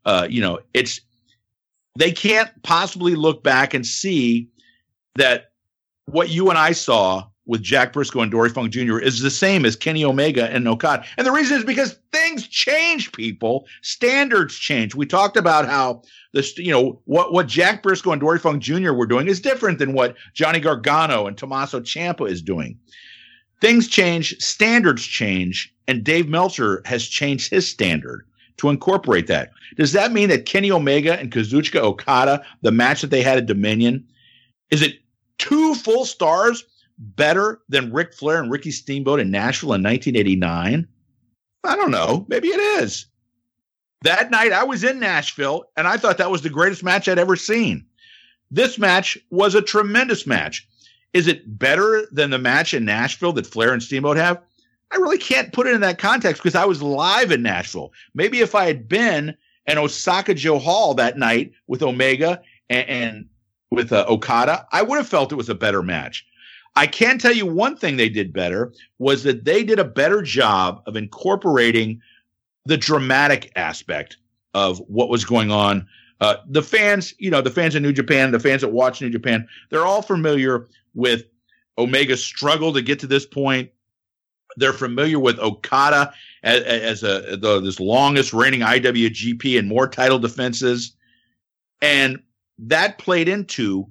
They can't possibly look back and see that what you and I saw with Jack Briscoe and Dory Funk Jr. is the same as Kenny Omega and Okada. And the reason is because things change, people. Standards change. We talked about how what Jack Briscoe and Dory Funk Jr. were doing is different than what Johnny Gargano and Tommaso Ciampa is doing. Things change, standards change, and Dave Meltzer has changed his standard to incorporate that. Does that mean that Kenny Omega and Kazuchika Okada, the match that they had at Dominion, is it 2 full stars better than Ric Flair and Ricky Steamboat in Nashville in 1989? I don't know. Maybe it is. That night I was in Nashville, and I thought that was the greatest match I'd ever seen. This match was a tremendous match. Is it better than the match in Nashville that Flair and Steamboat have? I really can't put it in that context because I was live in Nashville. Maybe if I had been in Osaka Joe Hall that night with Omega and with Okada, I would have felt it was a better match. I can tell you one thing they did better was that they did a better job of incorporating the dramatic aspect of what was going on. The fans in New Japan, the fans that watch New Japan, they're all familiar with Omega's struggle to get to this point. They're familiar with Okada as this longest reigning IWGP and more title defenses. And that played into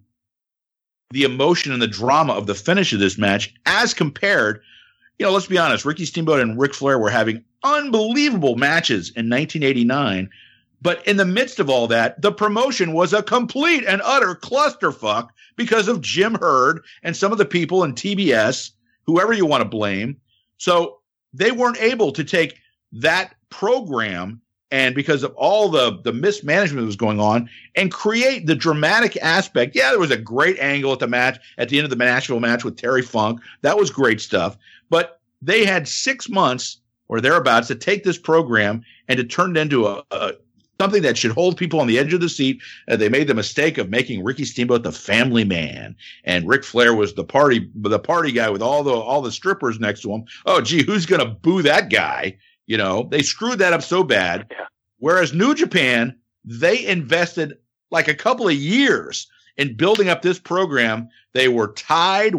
the emotion and the drama of the finish of this match as compared, let's be honest, Ricky Steamboat and Ric Flair were having unbelievable matches in 1989. But in the midst of all that, the promotion was a complete and utter clusterfuck because of Jim Herd and some of the people in TBS, whoever you want to blame. So they weren't able to take that program and because of all the mismanagement that was going on and create the dramatic aspect. Yeah, there was a great angle at the match, at the end of the Nashville match with Terry Funk. That was great stuff. But they had 6 months or thereabouts to take this program and to turn it into a something that should hold people on the edge of the seat. They made the mistake of making Ricky Steamboat the family man, and Ric Flair was the party guy with all the strippers next to him. Oh, gee, who's going to boo that guy? They screwed that up so bad. Yeah. Whereas New Japan, they invested like a couple of years in building up this program. They were tied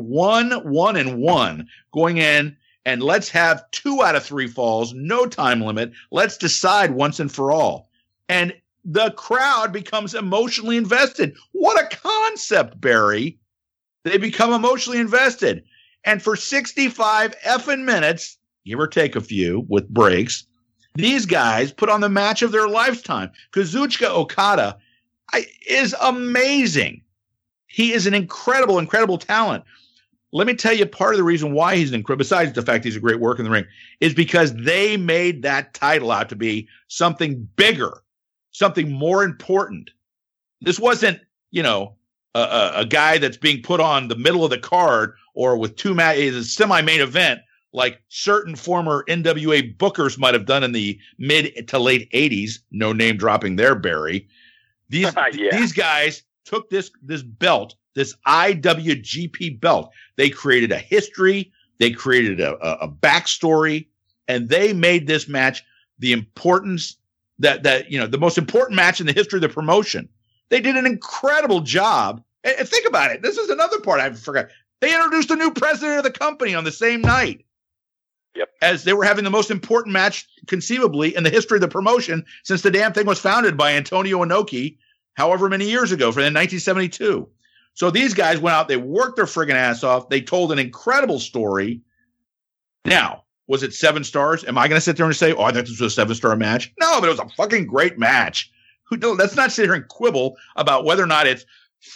1-1 going in. And let's have 2 out of 3 falls, no time limit. Let's decide once and for all. And the crowd becomes emotionally invested. What a concept, Barry. They become emotionally invested. And for 65 effing minutes, give or take a few with breaks, these guys put on the match of their lifetime. Kazuchika Okada is amazing. He is an incredible, incredible talent. Let me tell you part of the reason why he's incredible, besides the fact he's a great worker in the ring, is because they made that title out to be something bigger, something more important. This wasn't, a guy that's being put on the middle of the card or with a semi-main event like certain former NWA bookers might have done in the mid to late 80s, no name dropping there, Barry. These guys took this belt, this IWGP belt. They created a history, they created a backstory, and they made this match the importance that the most important match in the history of the promotion. They did an incredible job. And think about it. This is another part I forgot. They introduced a new president of the company on the same night. Yep. As they were having the most important match conceivably in the history of the promotion since the damn thing was founded by Antonio Inoki however many years ago, in 1972. So these guys went out, they worked their friggin' ass off. They told an incredible story. Now, was it 7 stars? Am I going to sit there and say, I thought this was a 7-star match? No, but it was a fucking great match. Let's not sit here and quibble about whether or not it's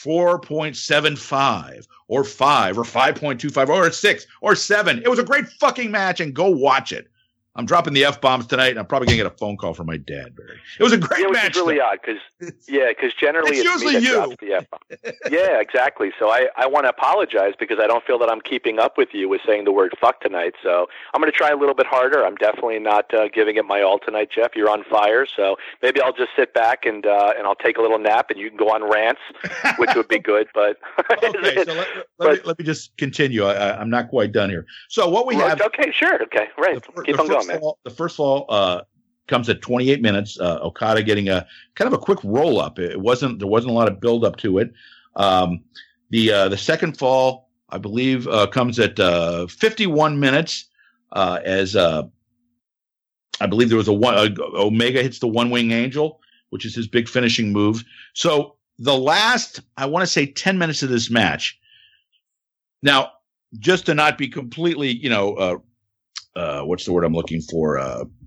4.75 or 5 or 5.25 or 6 or 7. It was a great fucking match, and go watch it. I'm dropping the F-bombs tonight, and I'm probably going to get a phone call from my dad, Barry. It was a great match. It's really odd because generally it's usually me that you. drops the F-bomb. Yeah, exactly. So I want to apologize because I don't feel that I'm keeping up with you with saying the word fuck tonight. So I'm going to try a little bit harder. I'm definitely not giving it my all tonight, Jeff. You're on fire. So maybe I'll just sit back and I'll take a little nap, and you can go on rants, which would be good. But okay, so let me just continue. I'm not quite done here. So what we have. Okay, sure. Okay, right. Keep on going. The first fall comes at 28 minutes. Okada getting a kind of a quick roll up. There wasn't a lot of build up to it. The second fall, I believe, comes at 51 minutes. As I believe there was Omega hits the One Wing Angel, which is his big finishing move. So the last, I want to say, 10 minutes of this match. Now, just to not be completely, what's the word I'm looking for?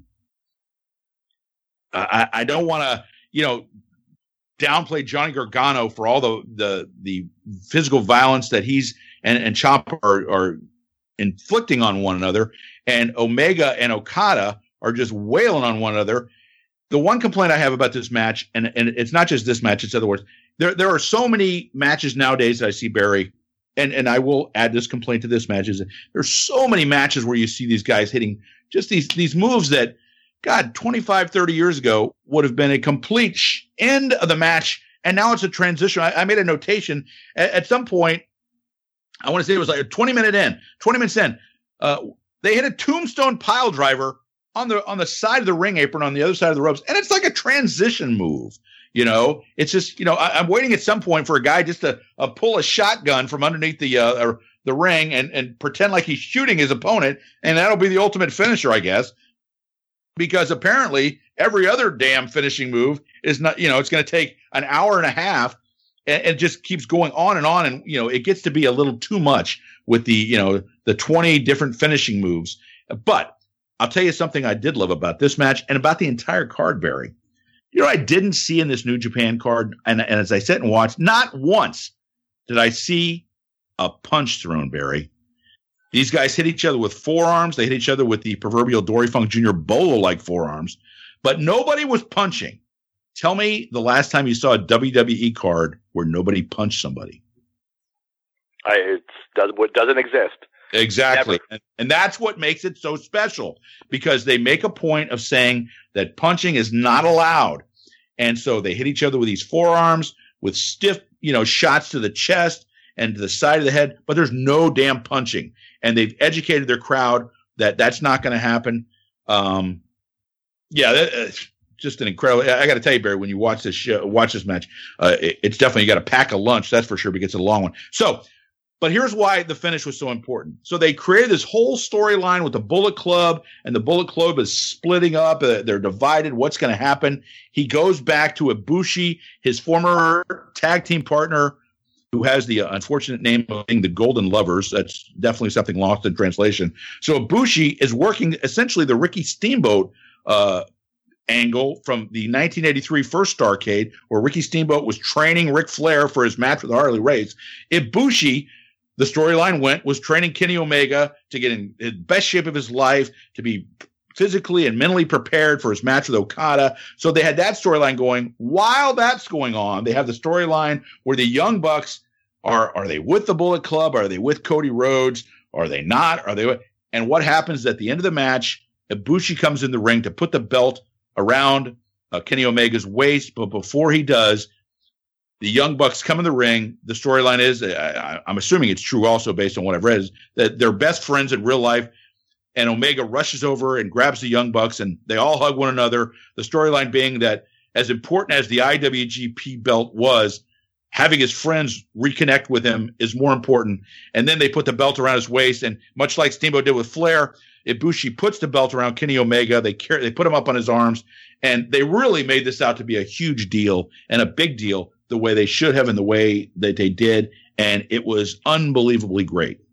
I don't want to, downplay Johnny Gargano for all the physical violence that he's and Ciampa are inflicting on one another, and Omega and Okada are just wailing on one another. The one complaint I have about this match, and it's not just this match, it's other words. There are so many matches nowadays that I see, Barry. And I will add this complaint to this match is that there's so many matches where you see these guys hitting just these moves that, God, 25, 30 years ago would have been a complete end of the match. And now it's a transition. I made a notation at some point. I want to say it was like 20 minutes in, they hit a tombstone pile driver on the side of the ring apron on the other side of the ropes. And it's like a transition move. It's just, I'm waiting at some point for a guy just to pull a shotgun from underneath the ring and pretend like he's shooting his opponent. And that'll be the ultimate finisher, I guess, because apparently every other damn finishing move is not, it's going to take an hour and a half and it just keeps going on. And, it gets to be a little too much with the 20 different finishing moves. But I'll tell you something I did love about this match and about the entire card, Barry. I didn't see in this New Japan card, and as I sat and watched, not once did I see a punch thrown, Barry. These guys hit each other with forearms. They hit each other with the proverbial Dory Funk Jr. Bolo-like forearms, but nobody was punching. Tell me the last time you saw a WWE card where nobody punched somebody. It doesn't exist. Exactly. And that's what makes it so special, because they make a point of saying that punching is not allowed. And so they hit each other with these forearms with stiff, shots to the chest and to the side of the head, but there's no damn punching. And they've educated their crowd that that's not going to happen. Just an incredible, I got to tell you, Barry, when you watch this match, it's definitely, you got to pack a lunch. That's for sure, because it's a long one. So, but here's why the finish was so important. So they created this whole storyline with the Bullet Club, and the Bullet Club is splitting up. They're divided. What's going to happen? He goes back to Ibushi, his former tag team partner, who has the unfortunate name of being the Golden Lovers. That's definitely something lost in translation. So Ibushi is working essentially the Ricky Steamboat angle from the 1983 first Starrcade, where Ricky Steamboat was training Ric Flair for his match with Harley Race. Ibushi, the storyline was training Kenny Omega to get in the best shape of his life, to physically and mentally prepared for his match with Okada. So they had that storyline going. While that's going on, they have the storyline where the Young Bucks are they with the Bullet Club? Are they with Cody Rhodes? Are they not? And what happens at the end of the match, Ibushi comes in the ring to put the belt around Kenny Omega's waist, but before he does, the Young Bucks come in the ring. The storyline is, I'm assuming it's true also based on what I've read, is that they're best friends in real life, and Omega rushes over and grabs the Young Bucks, and they all hug one another. The storyline being that as important as the IWGP belt was, having his friends reconnect with him is more important. And then they put the belt around his waist, and much like Steamboat did with Flair, Ibushi puts the belt around Kenny Omega. They put him up on his arms, and they really made this out to be a huge deal and a big deal the way they should have and the way that they did. And it was unbelievably great.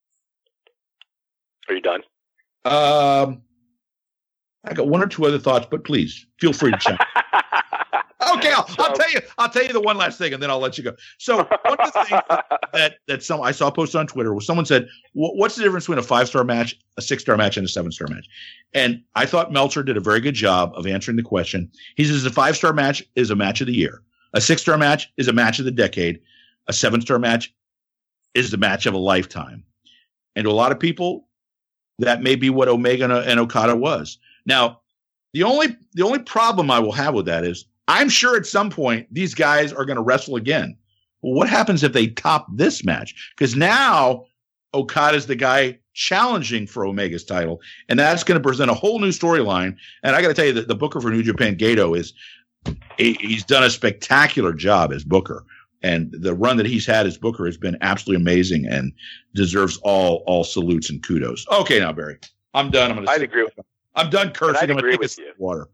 Are you done? I got one or two other thoughts, but please feel free to check. Okay, I'll tell you the one last thing, and then I'll let you go. So one of the things that I saw posted on Twitter was someone said, "What's the difference between a 5-star match, a 6-star match, and a 7-star match?" And I thought Meltzer did a very good job of answering the question. He says a 5-star match is a match of the year, a 6-star match is a match of the decade, a 7-star match is the match of a lifetime. And to a lot of people, that may be what Omega and Okada was. Now, the only problem I will have with that is, I'm sure at some point these guys are going to wrestle again. Well, what happens if they top this match? Because now Okada's the guy challenging for Omega's title, and that's going to present a whole new storyline. And I got to tell you that the booker for New Japan, Gato, he's done a spectacular job as booker. And the run that he's had as booker has been absolutely amazing and deserves all salutes and kudos. Okay, now, Barry, I'm done. I'd agree with you. I'm done cursing. I'd agree with you. Water.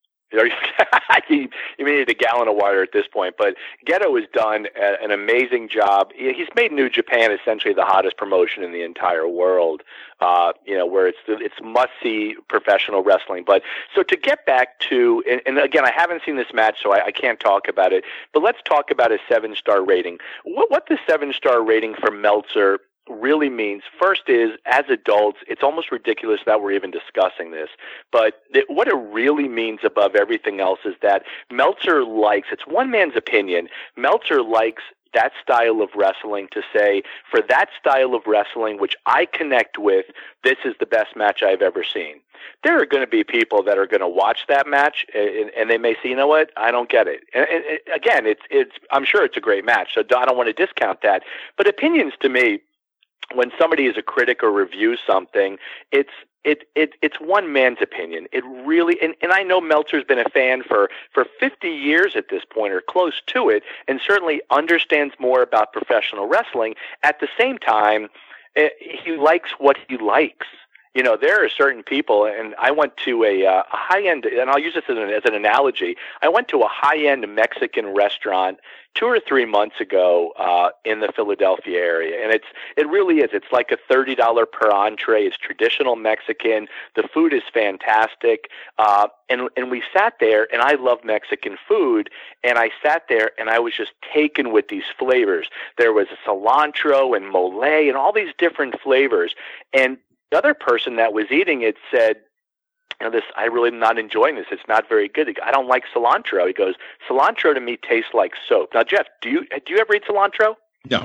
You need a gallon of water at this point. But Geto has done an amazing job. He's made New Japan essentially the hottest promotion in the entire world. Where it's must-see professional wrestling. But so to get back to, and again, I haven't seen this match, so I can't talk about it. But let's talk about a 7-star rating. What the 7-star rating for Meltzer really means, first is, as adults, it's almost ridiculous that we're even discussing this, but what it really means above everything else is that Meltzer likes, it's one man's opinion, Meltzer likes that style of wrestling to say, for that style of wrestling, which I connect with, this is the best match I've ever seen. There are going to be people that are going to watch that match and they may say, you know what, I don't get it. And again, it's I'm sure it's a great match, so I don't want to discount that. But opinions to me, when somebody is a critic or reviews something, it's one man's opinion. It really, and I know Meltzer's been a fan for 50 years at this point, or close to it, and certainly understands more about professional wrestling. At the same time, he likes what he likes. You know, there are certain people, and I went to a high-end, and I'll use this as an analogy. I went to a high-end Mexican restaurant 2 or 3 months ago in the Philadelphia area, and it really is. It's like a $30 per entree. It's traditional Mexican. The food is fantastic, and we sat there, and I love Mexican food, and I sat there, and I was just taken with these flavors. There was cilantro and mole and all these different flavors, and the other person that was eating it said, I really am not enjoying this. It's not very good. I don't like cilantro. He goes, cilantro to me tastes like soap. Now, Jeff, do you ever eat cilantro? No.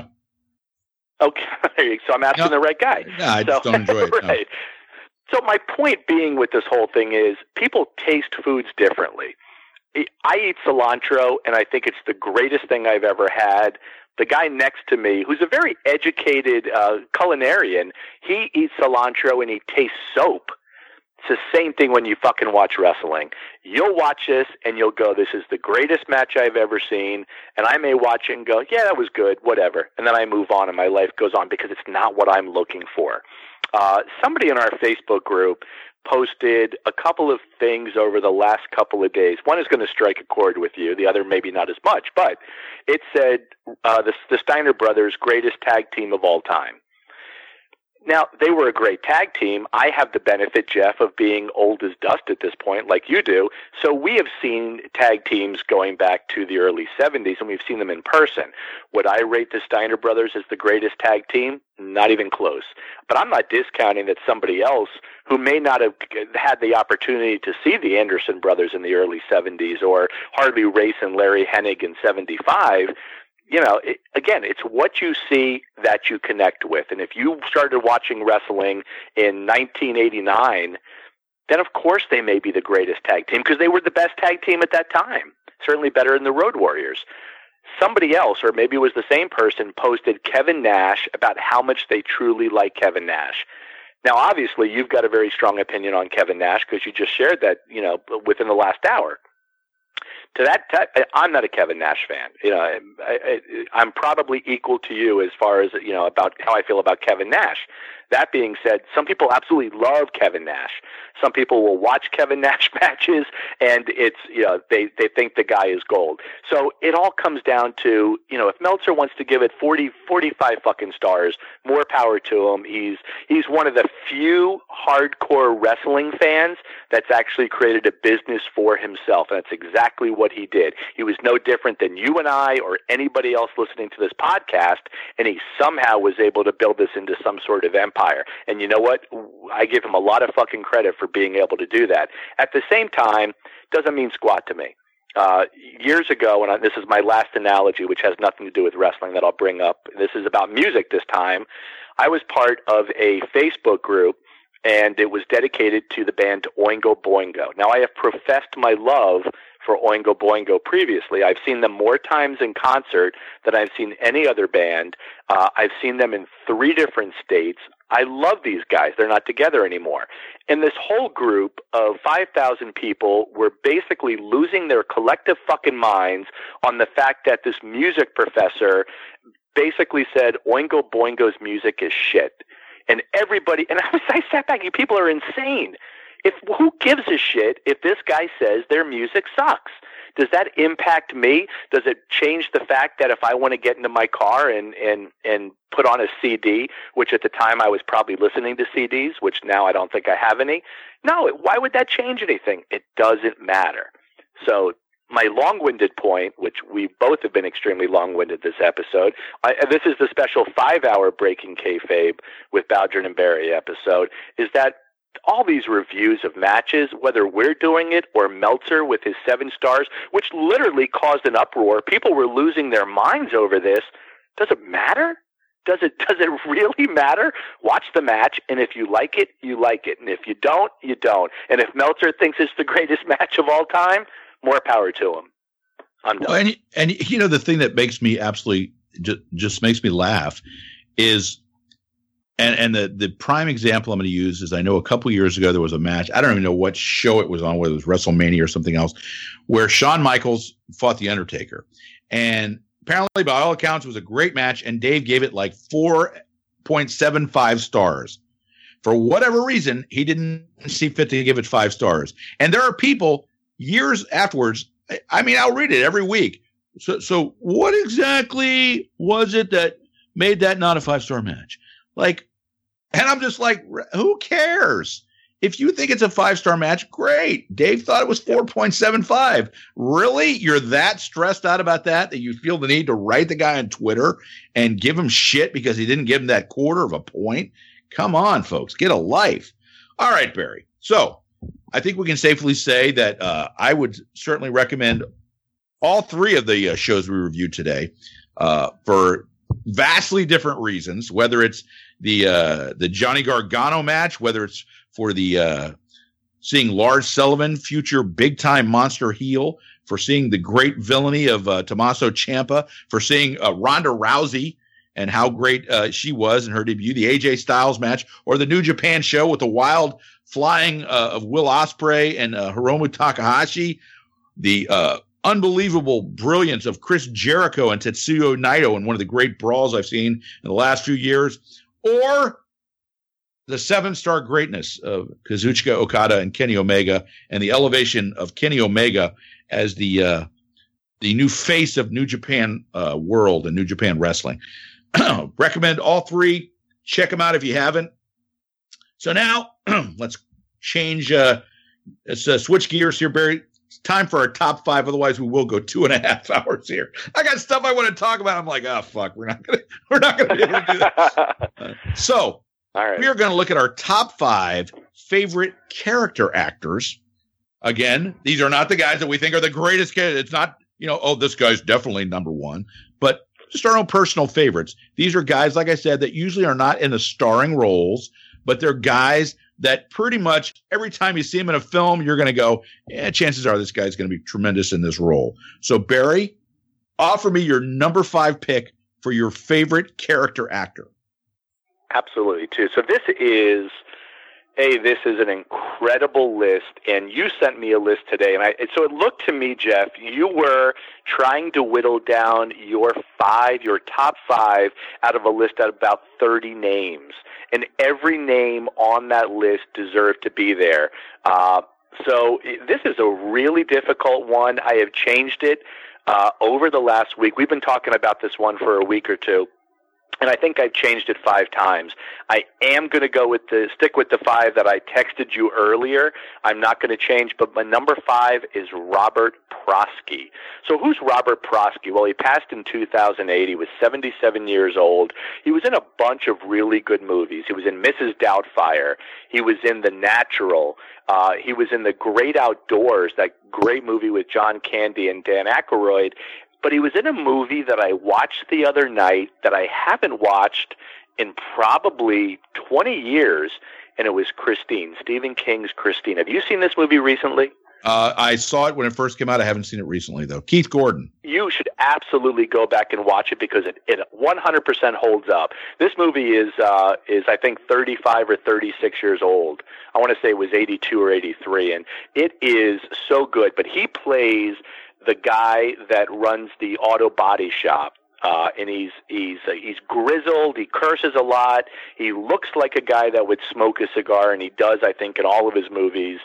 Okay, so I'm asking the right guy. No, I just don't enjoy it. Right. No. So my point being with this whole thing is people taste foods differently. I eat cilantro, and I think it's the greatest thing I've ever had. The guy next to me, who's a very educated culinarian, he eats cilantro and he tastes soap. It's the same thing when you fucking watch wrestling. You'll watch this and you'll go, this is the greatest match I've ever seen. And I may watch it and go, yeah, that was good, whatever. And then I move on and my life goes on because it's not what I'm looking for. Somebody in our Facebook group posted a couple of things over the last couple of days. One is going to strike a chord with you. The other maybe not as much. But it said the Steiner brothers' greatest tag team of all time. Now, they were a great tag team. I have the benefit, Jeff, of being old as dust at this point, like you do. So we have seen tag teams going back to the early 70s, and we've seen them in person. Would I rate the Steiner brothers as the greatest tag team? Not even close. But I'm not discounting that somebody else who may not have had the opportunity to see the Anderson brothers in the early 70s or Harley Race and Larry Hennig in 75, again, it's what you see that you connect with. And if you started watching wrestling in 1989, then of course they may be the greatest tag team because they were the best tag team at that time. Certainly better than the Road Warriors. Somebody else, or maybe it was the same person, posted Kevin Nash about how much they truly like Kevin Nash. Now, obviously, you've got a very strong opinion on Kevin Nash because you just shared that, within the last hour. To that, I'm not a Kevin Nash fan. I'm probably equal to you as far as about how I feel about Kevin Nash. That being said, some people absolutely love Kevin Nash. Some people will watch Kevin Nash matches, and it's they think the guy is gold. So it all comes down to if Meltzer wants to give it 40, 45 fucking stars, more power to him. He's one of the few hardcore wrestling fans that's actually created a business for himself, and that's exactly what he did. He was no different than you and I or anybody else listening to this podcast, and he somehow was able to build this into some sort of empire. And you know what? I give him a lot of fucking credit for being able to do that. At the same time, doesn't mean squat to me. Years ago, and this is my last analogy, which has nothing to do with wrestling that I'll bring up. This is about music this time. I was part of a Facebook group, and it was dedicated to the band Oingo Boingo. Now, I have professed my love for Oingo Boingo previously. I've seen them more times in concert than I've seen any other band. I've seen them in 3 different states. I love these guys. They're not together anymore. And this whole group of 5,000 people were basically losing their collective fucking minds on the fact that this music professor basically said Oingo Boingo's music is shit. And everybody, and I sat back, you people are insane. Who gives a shit if this guy says their music sucks? Does that impact me? Does it change the fact that if I want to get into my car and put on a CD, which at the time I was probably listening to CDs, which now I don't think I have any? No, why would that change anything? It doesn't matter. So my long-winded point, which we both have been extremely long-winded this episode, this is the special 5-hour Breaking Kayfabe with Bowdrin and Barry episode, is that all these reviews of matches, whether we're doing it or Meltzer with his 7 stars, which literally caused an uproar, people were losing their minds over this. Does it matter? Does it really matter? Watch the match, and if you like it, you like it. And if you don't, you don't. And if Meltzer thinks it's the greatest match of all time, more power to him. I'm done. Well, and the thing that makes me absolutely just makes me laugh is, and the prime example I'm going to use is I know a couple years ago there was a match. I don't even know what show it was on, whether it was WrestleMania or something else, where Shawn Michaels fought The Undertaker. And apparently, by all accounts, it was a great match, and Dave gave it like 4.75 stars. For whatever reason, he didn't see fit to give it 5 stars. And there are people years afterwards, I mean, I'll read it every week. So what exactly was it that made that not a 5-star match? And I'm just like, who cares? If you think it's a 5-star match, great. Dave thought it was 4.75. Really? You're that stressed out about that you feel the need to write the guy on Twitter and give him shit because he didn't give him that 1/4 point? Come on, folks. Get a life. All right, Barry. So I think we can safely say that I would certainly recommend all 3 of the shows we reviewed today for vastly different reasons, whether it's the Johnny Gargano match, whether it's for the seeing Lars Sullivan, future big-time monster heel, for seeing the great villainy of Tommaso Ciampa, for seeing Ronda Rousey and how great she was in her debut, the AJ Styles match, or the New Japan show with the wild flying of Will Ospreay and Hiromu Takahashi, the unbelievable brilliance of Chris Jericho and Tetsuya Naito in one of the great brawls I've seen in the last few years, or the 7-star greatness of Kazuchika Okada and Kenny Omega, and the elevation of Kenny Omega as the new face of New Japan world and New Japan wrestling. Recommend all 3. Check them out if you haven't. So now let's change. Let's switch gears here, Barry. It's time for our top 5. Otherwise, we will go 2.5 hours here. I got stuff I want to talk about. I'm like, oh fuck, we're not gonna be able to do that. So all right. We are going to look at our top 5 favorite character actors. Again, these are not the guys that we think are the greatest characters. It's not, this guy's definitely number one, but just our own personal favorites. These are guys, like I said, that usually are not in the starring roles, but they're guys that pretty much every time you see them in a film, you're going to go, chances are this guy's going to be tremendous in this role. So, Barry, offer me your number 5 pick for your favorite character actor. Absolutely, too. So this is an incredible list, and you sent me a list today, and so it looked to me, Jeff, you were trying to whittle down your top 5 out of a list of about 30 names, and every name on that list deserved to be there. So this is a really difficult one. I have changed it over the last week. We've been talking about this one for a week or two. And I think I've changed it 5 times. I am going to stick with the 5 that I texted you earlier. I'm not going to change, but my number 5 is Robert Prosky. So who's Robert Prosky? Well, he passed in 2008. He was 77 years old. He was in a bunch of really good movies. He was in Mrs. Doubtfire. He was in The Natural. He was in The Great Outdoors, that great movie with John Candy and Dan Aykroyd. But he was in a movie that I watched the other night that I haven't watched in probably 20 years, and it was Christine, Stephen King's Christine. Have you seen this movie recently? I saw it when it first came out. I haven't seen it recently, though. Keith Gordon. You should absolutely go back and watch it because it 100% holds up. This movie is I think 35 or 36 years old. I want to say it was 82 or 83, and it is so good. But he plays the guy that runs the auto body shop, and he's grizzled. He curses a lot. He looks like a guy that would smoke a cigar, and he does, I think, in all of his movies.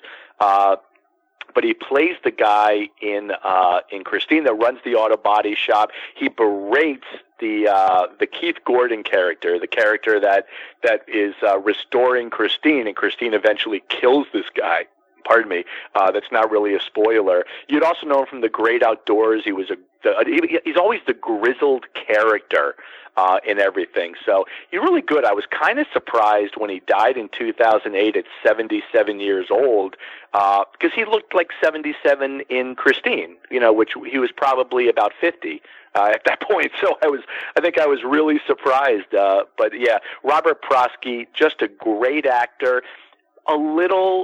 But he plays the guy in Christine that runs the auto body shop. He berates the Keith Gordon character, the character that is restoring Christine, and Christine eventually kills this guy. Pardon me. That's not really a spoiler. You'd also know him from The Great Outdoors. He was he's always the grizzled character in everything. So he's really good. I was kind of surprised when he died in 2008 at 77 years old, because he looked like 77 in Christine, which he was probably about 50 at that point. So I think I was really surprised. But yeah, Robert Prosky, just a great actor. Always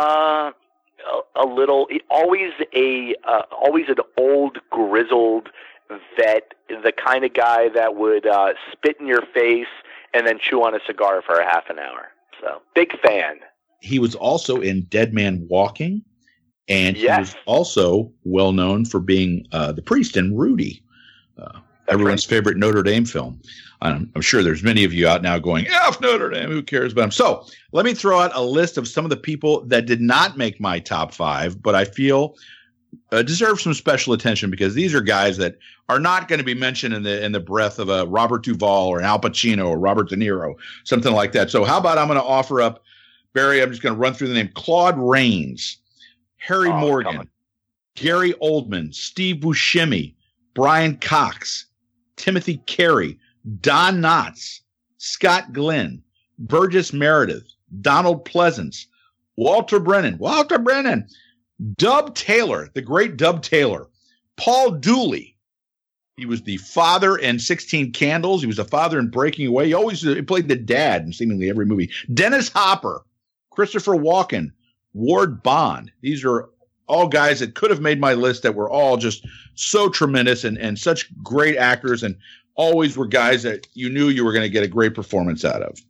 an old grizzled vet, the kind of guy that would spit in your face and then chew on a cigar for a half an hour. So big fan. He was also in Dead Man Walking, and he was also well known for being the priest in Rudy, everyone's favorite Notre Dame film. I'm sure there's many of you out now going, F Notre Dame, who cares about him? So let me throw out a list of some of the people that did not make my top 5, but I feel deserve some special attention because these are guys that are not going to be mentioned in the breath of a Robert Duvall or an Al Pacino or Robert De Niro, something like that. So how about I'm going to offer up, Barry, I'm just going to run through the name, Claude Rains, Harry Morgan, Gary Oldman, Steve Buscemi, Brian Cox, Timothy Carey, Don Knotts, Scott Glenn, Burgess Meredith, Donald Pleasance, Walter Brennan, Dub Taylor, the great Dub Taylor, Paul Dooley. He was the father in 16 Candles. He was the father in Breaking Away. He played the dad in seemingly every movie. Dennis Hopper, Christopher Walken, Ward Bond. These are all guys that could have made my list that were all just so tremendous and such great actors, and always were guys that you knew you were going to get a great performance out of.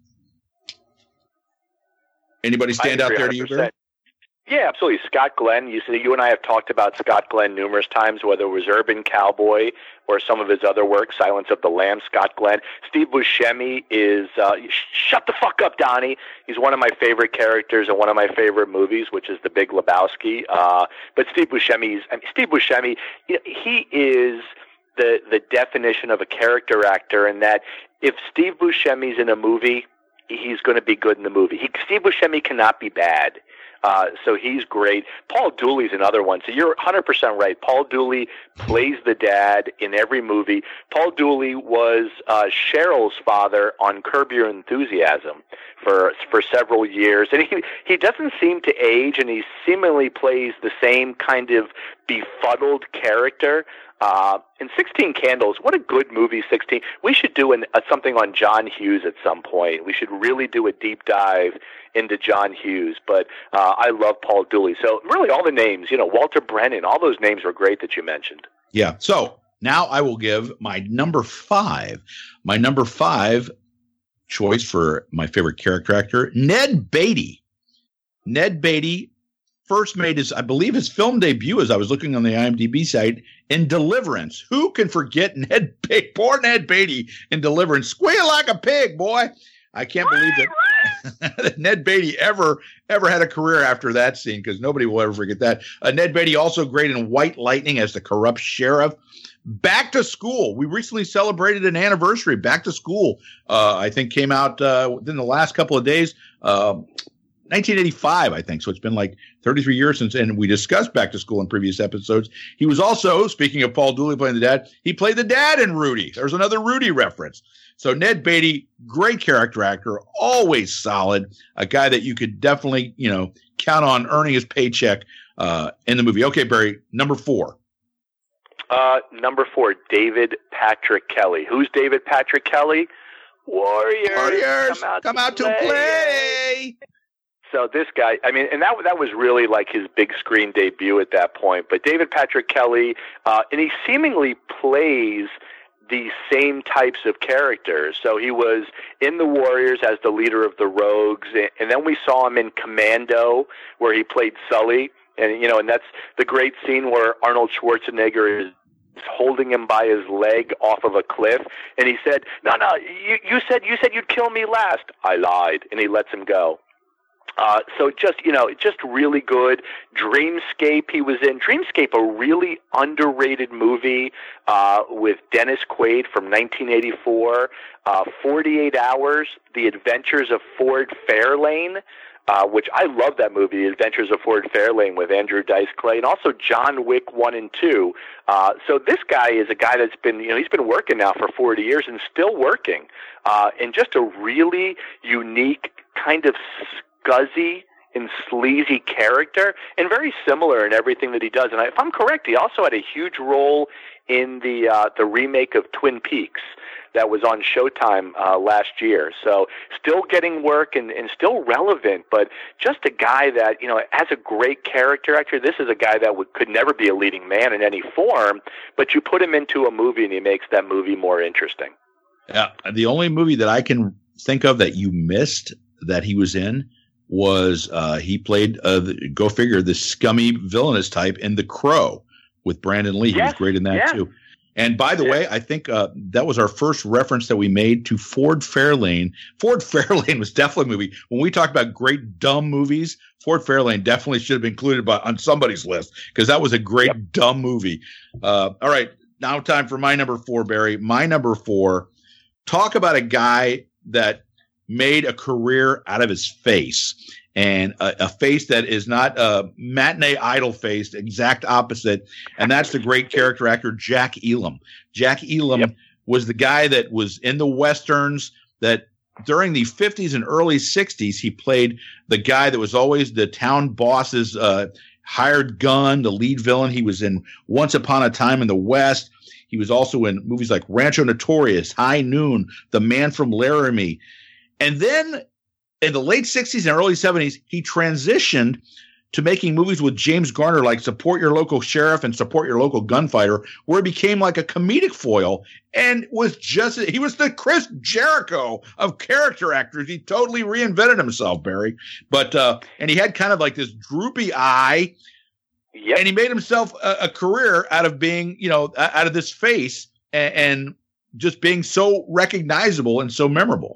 Anybody stand out there to you, Barry? Yeah, absolutely. Scott Glenn. You and I have talked about Scott Glenn numerous times, whether it was Urban Cowboy or some of his other work, Silence of the Lambs. Scott Glenn. Steve Buscemi is shut the fuck up, Donnie. He's one of my favorite characters in one of my favorite movies, which is The Big Lebowski. But Steve Buscemi, he is the definition of a character actor, in that if Steve Buscemi's in a movie, he's going to be good in the movie. Steve Buscemi cannot be bad. So he's great. Paul Dooley's another one. So you're 100% right. Paul Dooley plays the dad in every movie. Paul Dooley was Cheryl's father on Curb Your Enthusiasm for several years, and he doesn't seem to age, and he seemingly plays the same kind of befuddled character. In 16 Candles, what a good movie, 16. We should do something on John Hughes at some point. We should really do a deep dive into John Hughes, but I love Paul Dooley. So really all the names, Walter Brennan, all those names were great that you mentioned. Yeah, so now I will give my number 5. My number 5 choice for my favorite character actor, Ned Beatty. Ned Beatty first made his film debut, as I was looking on the IMDb site, in Deliverance. Who can forget Ned Beatty? Poor Ned Beatty in Deliverance. Squeal like a pig, boy. I can't believe that Ned Beatty ever had a career after that scene, because nobody will ever forget that. Ned Beatty also great in White Lightning as the corrupt sheriff. Back to School. We recently celebrated an anniversary. Back to School, I think, came out within the last couple of days. 1985, I think. So it's been like 33 years since, and we discussed Back to School in previous episodes. He was also, speaking of Paul Dooley playing the dad, he played the dad in Rudy. There's another Rudy reference. So Ned Beatty, great character actor, always solid, a guy that you could definitely, count on earning his paycheck in the movie. Okay, Barry, number 4. Number 4, David Patrick Kelly. Who's David Patrick Kelly? Warriors, come out to play. So this guy, and that was really like his big screen debut at that point. But David Patrick Kelly, and he seemingly plays the same types of characters. So he was in the Warriors as the leader of the Rogues, and then we saw him in Commando, where he played Sully. And that's the great scene where Arnold Schwarzenegger is holding him by his leg off of a cliff, and he said, "No, you said you'd kill me last." "I lied," and he lets him go. So just really good. Dreamscape he was in. Dreamscape, a really underrated movie with Dennis Quaid from 1984. 48 Hours, The Adventures of Ford Fairlane, which I love that movie, The Adventures of Ford Fairlane, with Andrew Dice Clay, and also John Wick 1 and 2. So this guy is a guy that's been, he's been working now for 40 years and still working, and just a really unique kind of scuzzy and sleazy character, and very similar in everything that he does. And if I'm correct, he also had a huge role in the remake of Twin Peaks that was on Showtime last year. So still getting work and still relevant, but just a guy that, has a great character actor. This is a guy that could never be a leading man in any form, but you put him into a movie and he makes that movie more interesting. Yeah, the only movie that I can think of that you missed that he was in was he played, go figure, the scummy villainous type in The Crow with Brandon Lee. He was great in that too. And by the way, I think that was our first reference that we made to Ford Fairlane. Ford Fairlane was definitely a movie. When we talked about great dumb movies, Ford Fairlane definitely should have been included on somebody's list, because that was a great dumb movie. All right, now time for my number 4, Barry. My number 4, talk about a guy that made a career out of his face, and a face that is not a matinee idol face, exact opposite. And that's the great character actor, Jack Elam. Jack Elam was the guy that was in the Westerns that during the 50s and early 60s, he played the guy that was always the town boss's hired gun, the lead villain. He was in Once Upon a Time in the West. He was also in movies like Rancho Notorious, High Noon, The Man from Laramie. And then in the late 60s and early 70s, he transitioned to making movies with James Garner like Support Your Local Sheriff and Support Your Local Gunfighter, where he became like a comedic foil and he was the Chris Jericho of character actors. He totally reinvented himself, Barry. But and he had kind of like this droopy eye, and he made himself a career out of being, out of this face and just being so recognizable and so memorable.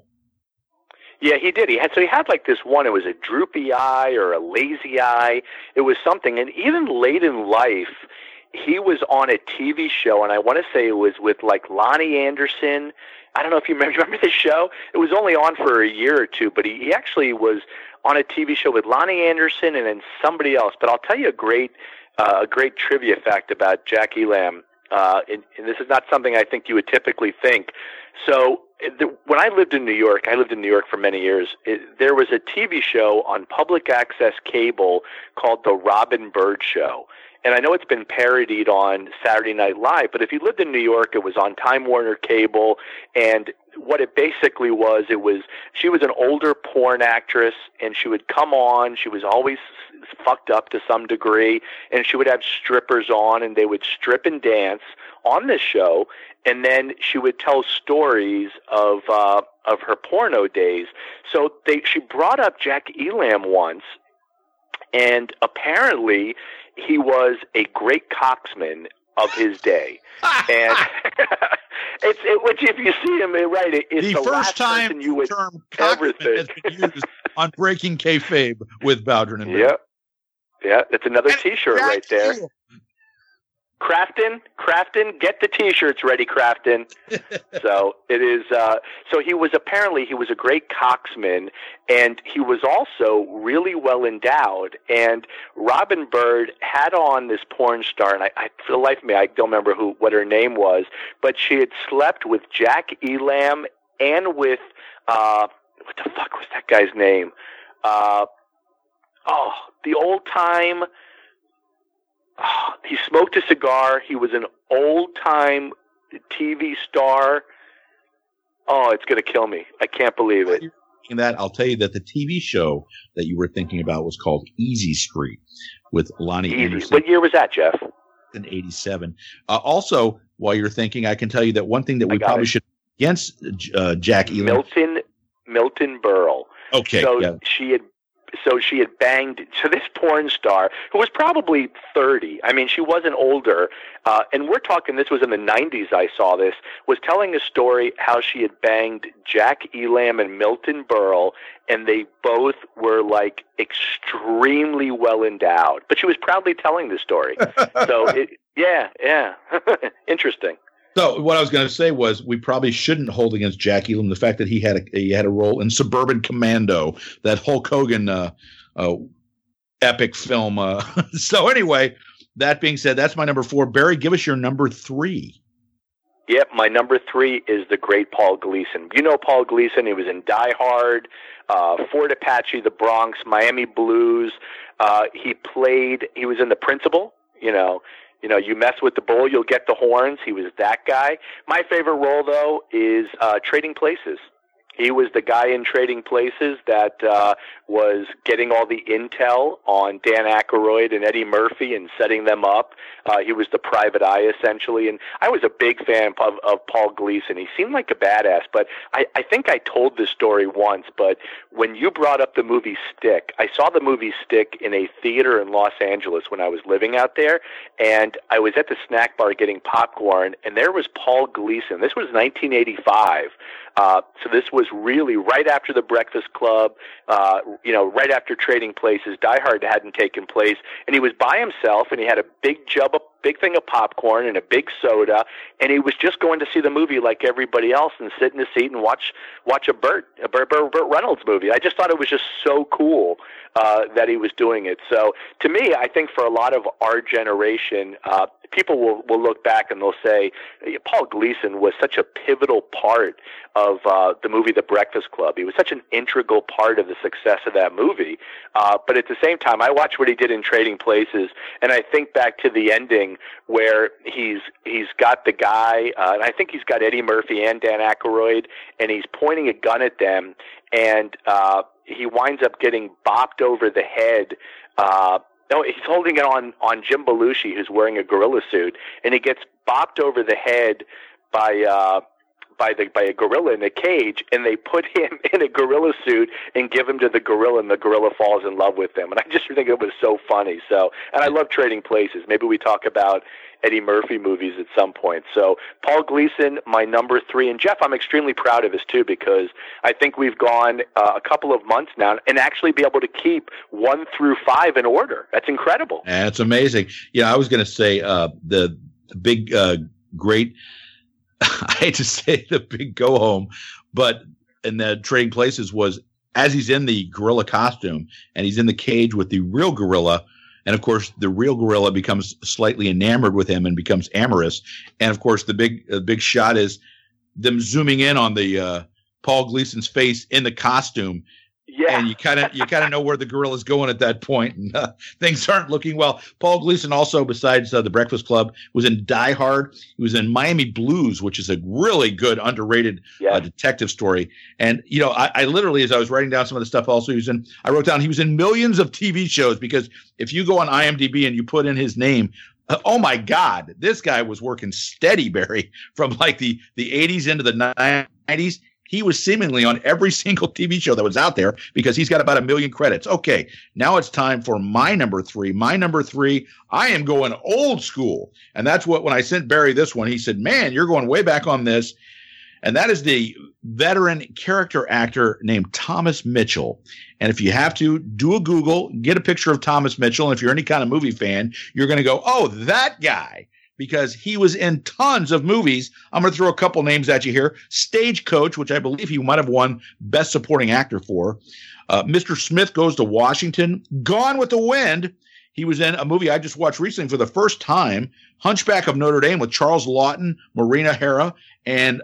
Yeah, he did. He had like this one. It was a droopy eye or a lazy eye. It was something. And even late in life, he was on a TV show, and I want to say it was with like Lonnie Anderson. I don't know if you remember the show. It was only on for a year or two, but he actually was on a TV show with Lonnie Anderson and then somebody else. But I'll tell you a great trivia fact about Jack Elam. And this is not something I think you would typically think. So when I lived in New York for many years, there was a TV show on public access cable called The Robin Bird Show. And I know it's been parodied on Saturday Night Live, but if you lived in New York, it was on Time Warner Cable. And what it basically was, she was an older porn actress, and she would come on. She was always fucked up to some degree, and she would have strippers on, and they would strip and dance on this show. And then she would tell stories of her porno days. So she brought up Jack Elam once, and apparently he was a great coxman of his day. And which if you see him, right, it's the first time you would term ever think has been used on Breaking Kayfabe with Bowdrin and Bell. Yeah, that's another T-shirt right there. Crafton, get the T-shirts ready, Crafton. So it is. So he was a great coxman, and he was also really well endowed. And Robin Bird had on this porn star, and I for the life of me, I don't remember what her name was, but she had slept with Jack Elam and with what the fuck was that guy's name? The old time. He smoked a cigar. He was an old-time TV star. Oh, it's going to kill me. I can't believe it. I'll tell you that the TV show that you were thinking about was called Easy Street with Lonnie Anderson. What year was that, Jeff? In 87. Also, while you're thinking, I can tell you that one thing that we probably should against Jack Elam. Milton Berle. Okay. So she had banged this porn star who was probably 30. I mean, she wasn't older. And we're talking, this was in the 90s I saw this, was telling a story how she had banged Jack Elam and Milton Berle, and they both were like extremely well endowed. But she was proudly telling the story. So, yeah. Interesting. So what I was going to say was we probably shouldn't hold against Jack Elam the fact that he had a role in Suburban Commando, that Hulk Hogan epic film. So anyway, that being said, that's my number 4. Barry, give us your number 3. Yep, my number 3 is the great Paul Gleason. You know Paul Gleason. He was in Die Hard, Fort Apache, The Bronx, Miami Blues. He was in The Principal, you mess with the bull, you'll get the horns. He was that guy. My favorite role, though, is Trading Places. He was the guy in Trading Places that was getting all the intel on Dan Aykroyd and Eddie Murphy and setting them up. He was the private eye, essentially. And I was a big fan of Paul Gleason. He seemed like a badass. But I think I told this story once, but when you brought up the movie Stick, I saw the movie Stick in a theater in Los Angeles when I was living out there. And I was at the snack bar getting popcorn, and there was Paul Gleason. This was 1985. So this was really right after The Breakfast Club, right after Trading Places. Die Hard hadn't taken place, and he was by himself, and he had a big thing of popcorn and a big soda, and he was just going to see the movie like everybody else and sit in the seat and watch a Burt Reynolds movie. I just thought it was just so cool that he was doing it. So to me, I think for a lot of our generation, people will look back and they'll say Paul Gleason was such a pivotal part of the movie The Breakfast Club. He was such an integral part of the success of that movie. But at the same time, I watched what he did in Trading Places, and I think back to the ending where he's got the guy, and I think he's got Eddie Murphy and Dan Aykroyd, and he's pointing a gun at them, and he winds up getting bopped over the head. No, he's holding it on Jim Belushi, who's wearing a gorilla suit, and he gets bopped over the head by a gorilla in a cage, and they put him in a gorilla suit and give him to the gorilla, and the gorilla falls in love with him. And I just think it was so funny. So, and I love Trading Places. Maybe we talk about Eddie Murphy movies at some point. So Paul Gleason, my number 3. And Jeff, I'm extremely proud of this too, because I think we've gone a couple of months now and actually be able to keep 1 through 5 in order. That's incredible. That's amazing. Yeah, I was going to say the big great I hate to say the big go home, but in the Trading Places was as he's in the gorilla costume and he's in the cage with the real gorilla. And of course, the real gorilla becomes slightly enamored with him and becomes amorous. And of course, the big shot is them zooming in on the Paul Gleason's face in the costume. Yeah. And you kind of know where the gorilla's going at that point, and things aren't looking well. Paul Gleason also, besides The Breakfast Club, was in Die Hard. He was in Miami Blues, which is a really good, underrated detective story. And I literally, as I was writing down some of the stuff, also I wrote down he was in millions of TV shows, because if you go on IMDb and you put in his name, oh my God, this guy was working steady, Barry, from like the 80s into the 90s. He was seemingly on every single TV show that was out there, because he's got about 1 million credits. Okay, now it's time for my number 3. My number 3, I am going old school. And that's what, when I sent Barry this one, he said, man, you're going way back on this. And that is the veteran character actor named Thomas Mitchell. And if you have to, do a Google, get a picture of Thomas Mitchell. And if you're any kind of movie fan, you're going to go, oh, that guy. Because he was in tons of movies. I'm going to throw a couple names at you here. Stagecoach, which I believe he might have won Best Supporting Actor for. Mr. Smith Goes to Washington. Gone with the Wind. He was in a movie I just watched recently for the first time, Hunchback of Notre Dame, with Charles Lawton, Maureen O'Hara, and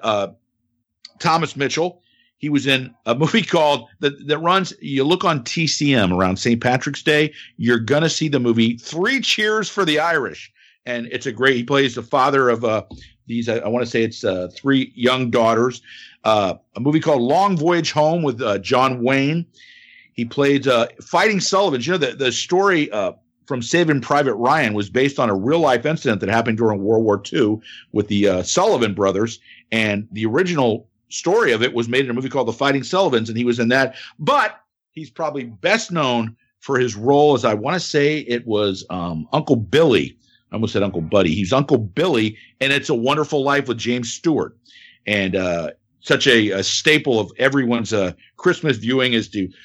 Thomas Mitchell. He was in a movie called that runs. You look on TCM around St. Patrick's Day, you're going to see the movie Three Cheers for the Irish. And it's he plays the father of these, I want to say it's 3 young daughters. A movie called Long Voyage Home with John Wayne. He played Fighting Sullivans. The story from Saving Private Ryan was based on a real life incident that happened during World War II with the Sullivan brothers. And the original story of it was made in a movie called The Fighting Sullivans, and he was in that. But he's probably best known for his role as, I want to say it was Uncle Billy. I almost said Uncle Buddy. He's Uncle Billy, and It's a Wonderful Life with James Stewart. And such a staple of everyone's Christmas viewing is to,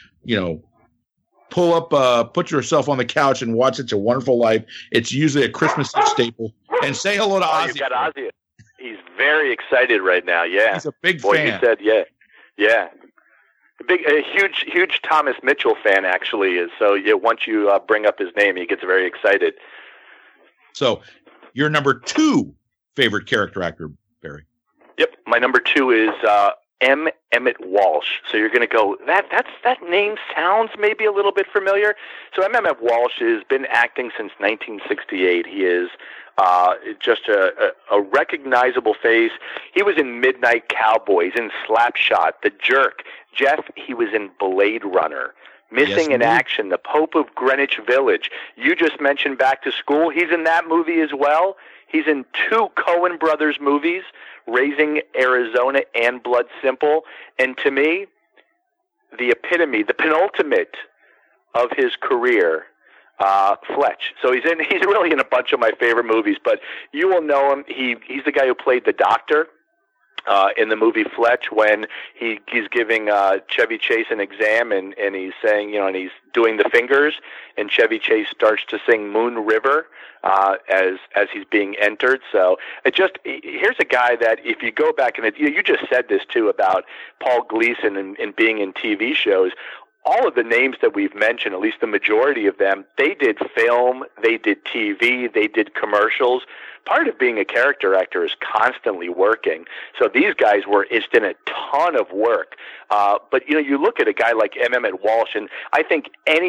pull up, put yourself on the couch and watch It's a Wonderful Life. It's usually a Christmas staple. And say hello to Ozzy. You got Ozzy. He's very excited right now. Yeah, he's a big fan. You said, yeah. A huge Thomas Mitchell fan, actually. Is so. Yeah, once you bring up his name, he gets very excited. So, your number 2 favorite character actor, Barry? Yep, my number 2 is M. Emmett Walsh. So you're going to go, that name sounds maybe a little bit familiar. So M. Emmett Walsh has been acting since 1968. He is just a recognizable face. He was in Midnight Cowboys, in Slapshot, The Jerk. Jeff, he was in Blade Runner. Missing in Action, The Pope of Greenwich Village. You just mentioned Back to School. He's in that movie as well. He's in 2 Coen Brothers movies, Raising Arizona and Blood Simple. And to me, the epitome, the penultimate of his career, Fletch. So he's really in a bunch of my favorite movies, but you will know him. He's the guy who played the doctor in the movie Fletch, when he's giving Chevy Chase an exam, and he's saying, and he's doing the fingers, and Chevy Chase starts to sing Moon River as he's being entered. So here's a guy that, if you go back, and you just said this too about Paul Gleason and being in TV shows. All of the names that we've mentioned, at least the majority of them, they did film, they did TV, they did commercials. Part of being a character actor is constantly working. So these guys were just in a ton of work. But you look at a guy like M. Emmett Walsh, and I think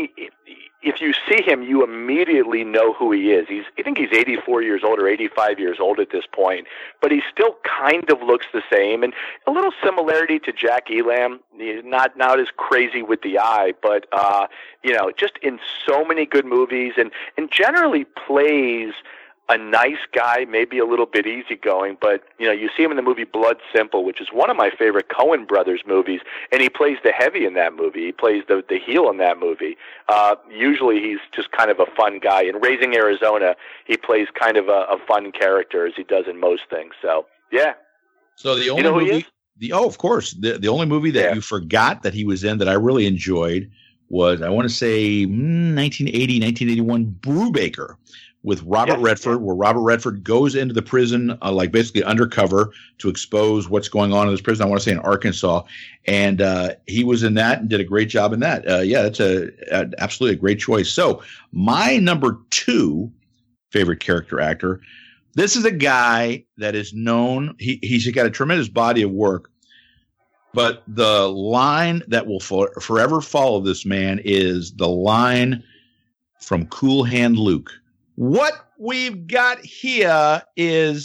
if you see him, you immediately know who he is. I think he's 84 years old or 85 years old at this point, but he still kind of looks the same, and a little similarity to Jack Elam. He's not as crazy with the eye, but just in so many good movies, and generally plays a nice guy, maybe a little bit easygoing, but you see him in the movie Blood Simple, which is one of my favorite Coen Brothers movies, and he plays the heavy in that movie. He plays the heel in that movie. Usually he's just kind of a fun guy. In Raising Arizona, he plays kind of a fun character, as he does in most things. So, yeah. So the only movie, of course, the only movie that you forgot that he was in that I really enjoyed was, I want to say 1980, 1981, Brubaker, with Robert Redford, where Robert Redford goes into the prison, like basically undercover to expose what's going on in this prison. I want to say in Arkansas. And he was in that and did a great job in that. That's absolutely a great choice. So my number 2 favorite character actor, this is a guy that is known. He's got a tremendous body of work. But the line that will forever follow this man is the line from Cool Hand Luke. What we've got here is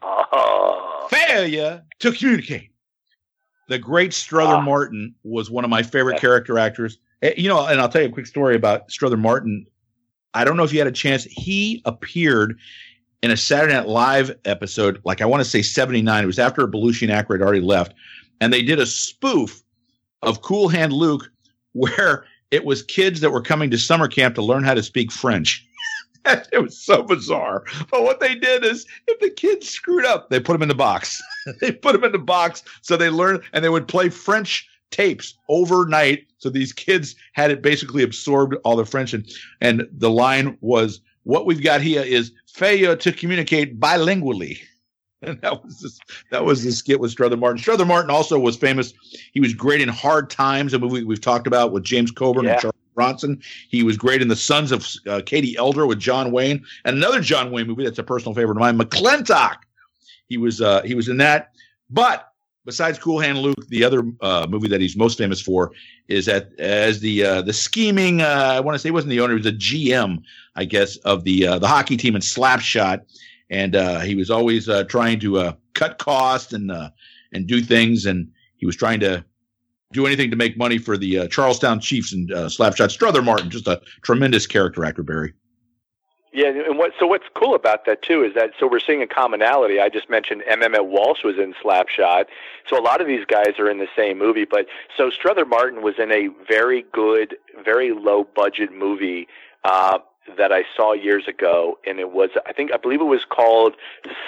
failure to communicate. The great Strother Martin was one of my favorite character actors. And I'll tell you a quick story about Strother Martin. I don't know if you had a chance. He appeared in a Saturday Night Live episode, like I want to say 79. It was after Belushi and Aykroyd already left. And they did a spoof of Cool Hand Luke where it was kids that were coming to summer camp to learn how to speak French. It was so bizarre. But what they did is if the kids screwed up, they put them in the box. They put them in the box so they learned, and they would play French tapes overnight. So these kids had it basically absorbed all the French. And the line was, what we've got here is failure to communicate bilingually. And that was the skit with Strother Martin. Strother Martin also was famous. He was great in Hard Times, a movie we've talked about with James Coburn and Charles Bronson. He was great in The Sons of Katie Elder with John Wayne, and another John Wayne movie that's a personal favorite of mine, McClintock. He was in that. But besides Cool Hand Luke, the other movie that he's most famous for is as the scheming. I want to say he wasn't the owner; he was a GM, I guess, of the hockey team in Slapshot. And he was always trying to cut costs and do things, and he was trying to do anything to make money for the Charlestown Chiefs and Slapshot. Strother Martin, just a tremendous character actor, Barry. Yeah, and what's cool about that too is that we're seeing a commonality. I just mentioned Emmett Walsh was in Slapshot, so a lot of these guys are in the same movie. But so Strother Martin was in a very good, very low budget movie that I saw years ago, and it was I believe it was called,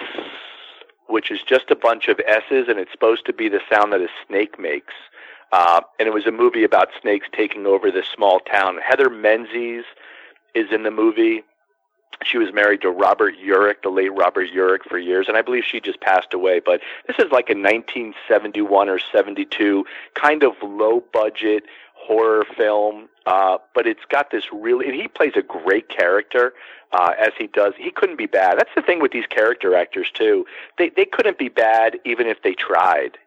which is just a bunch of S's, and it's supposed to be the sound that a snake makes. And it was a movie about snakes taking over this small town. Heather Menzies is in the movie. She was married to Robert Urich, the late Robert Urich, for years, and I believe she just passed away. But this is like a 1971 or 72 kind of low-budget horror film, but it's got this really, and he plays a great character as he does. He couldn't be bad. That's the thing with these character actors too. They couldn't be bad even if they tried.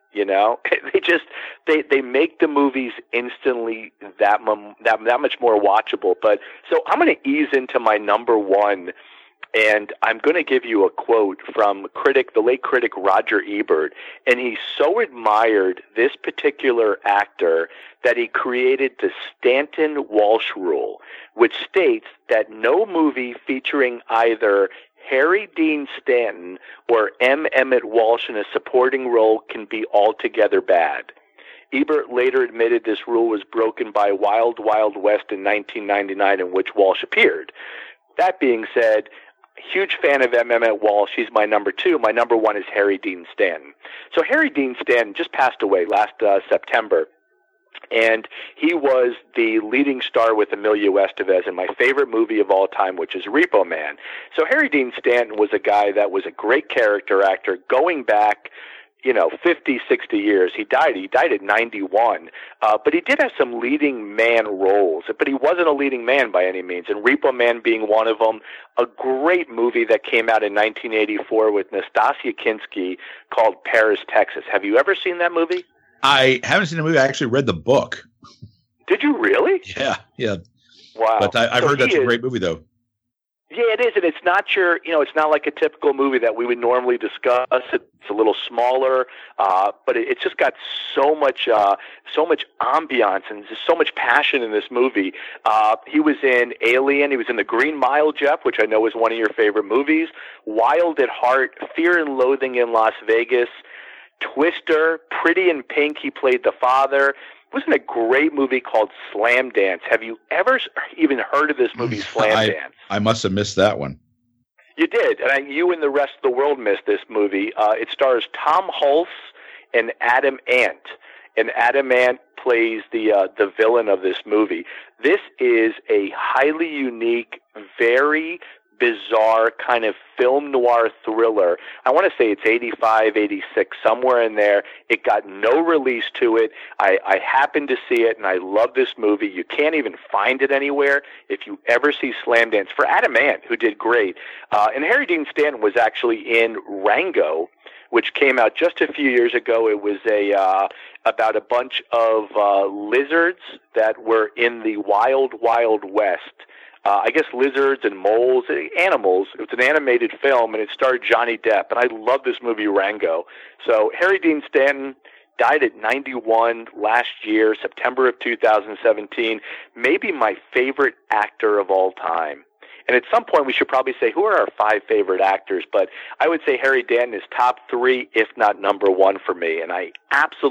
They make the movies instantly that much more watchable. But so I'm going to ease into my number 1. And I'm going to give you a quote from the late critic Roger Ebert. And he so admired this particular actor that he created the Stanton-Walsh rule, which states that no movie featuring either Harry Dean Stanton or M. Emmett Walsh in a supporting role can be altogether bad. Ebert later admitted this rule was broken by Wild Wild West in 1999, in which Walsh appeared. That being said, huge fan of M. Emmett Walsh. He's my number 2. My number 1 is Harry Dean Stanton. So Harry Dean Stanton just passed away last September. And he was the leading star with Emilio Estevez in my favorite movie of all time, which is Repo Man. So Harry Dean Stanton was a guy that was a great character actor going back, 50, 60 years. He died at 91. But he did have some leading man roles, but he wasn't a leading man by any means. And Repo Man being one of them, a great movie that came out in 1984 with Nastassja Kinski called Paris, Texas. Have you ever seen that movie? I haven't seen the movie. I actually read the book. Did you really? Yeah. Wow. But I've heard that's a great movie, though. Yeah, it is, and it's not it's not like a typical movie that we would normally discuss. It's a little smaller, but it's just got so much ambiance and just so much passion in this movie. He was in Alien. He was in The Green Mile, Jeff, which I know is one of your favorite movies. Wild at Heart, Fear and Loathing in Las Vegas, Twister, Pretty in Pink. He played the father. Wasn't a great movie called Slam Dance. Have you ever even heard of this movie, Slam Dance? I must have missed that one. You did, and you and the rest of the world missed this movie. It stars Tom Hulce and Adam Ant, and Adam Ant plays the villain of this movie. This is a highly unique, very bizarre kind of film noir thriller. I want to say it's 85, 86, somewhere in there. It got no release to it. I happened to see it, and I love this movie. You can't even find it anywhere. If you ever see Slamdance, for Adam Ant, who did great. And Harry Dean Stanton was actually in Rango, which came out just a few years ago. It was about a bunch of lizards that were in the wild, wild west. I guess lizards and moles, animals. It was an animated film, and it starred Johnny Depp. And I love this movie, Rango. So Harry Dean Stanton died at 91 last year, September of 2017. Maybe my favorite actor of all time. And at some point, we should probably say, who are our 5 favorite actors? But I would say Harry Danton is top 3, if not number 1 for me. And I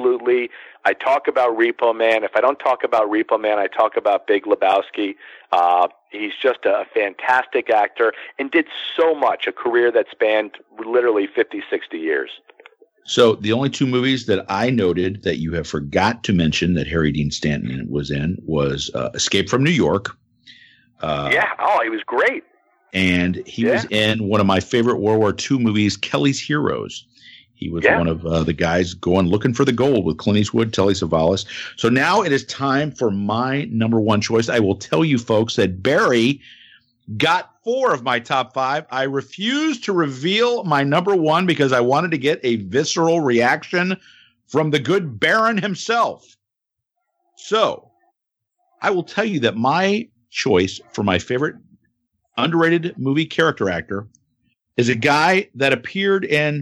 talk about Repo Man. If I don't talk about Repo Man, I talk about Big Lebowski. He's just a fantastic actor and did so much, a career that spanned literally 50, 60 years. So the only 2 movies that I noted that you have forgot to mention that Harry Dean Stanton was in was Escape from New York. He was great. And he was in one of my favorite World War II movies, Kelly's Heroes. He was one of the guys going looking for the gold with Clint Eastwood, Telly Savalas. So now it is time for my number 1 choice. I will tell you folks that Barry got 4 of my top 5. I refused to reveal my number 1 because I wanted to get a visceral reaction from the good Baron himself. So I will tell you that my choice for my favorite underrated movie character actor is a guy that appeared in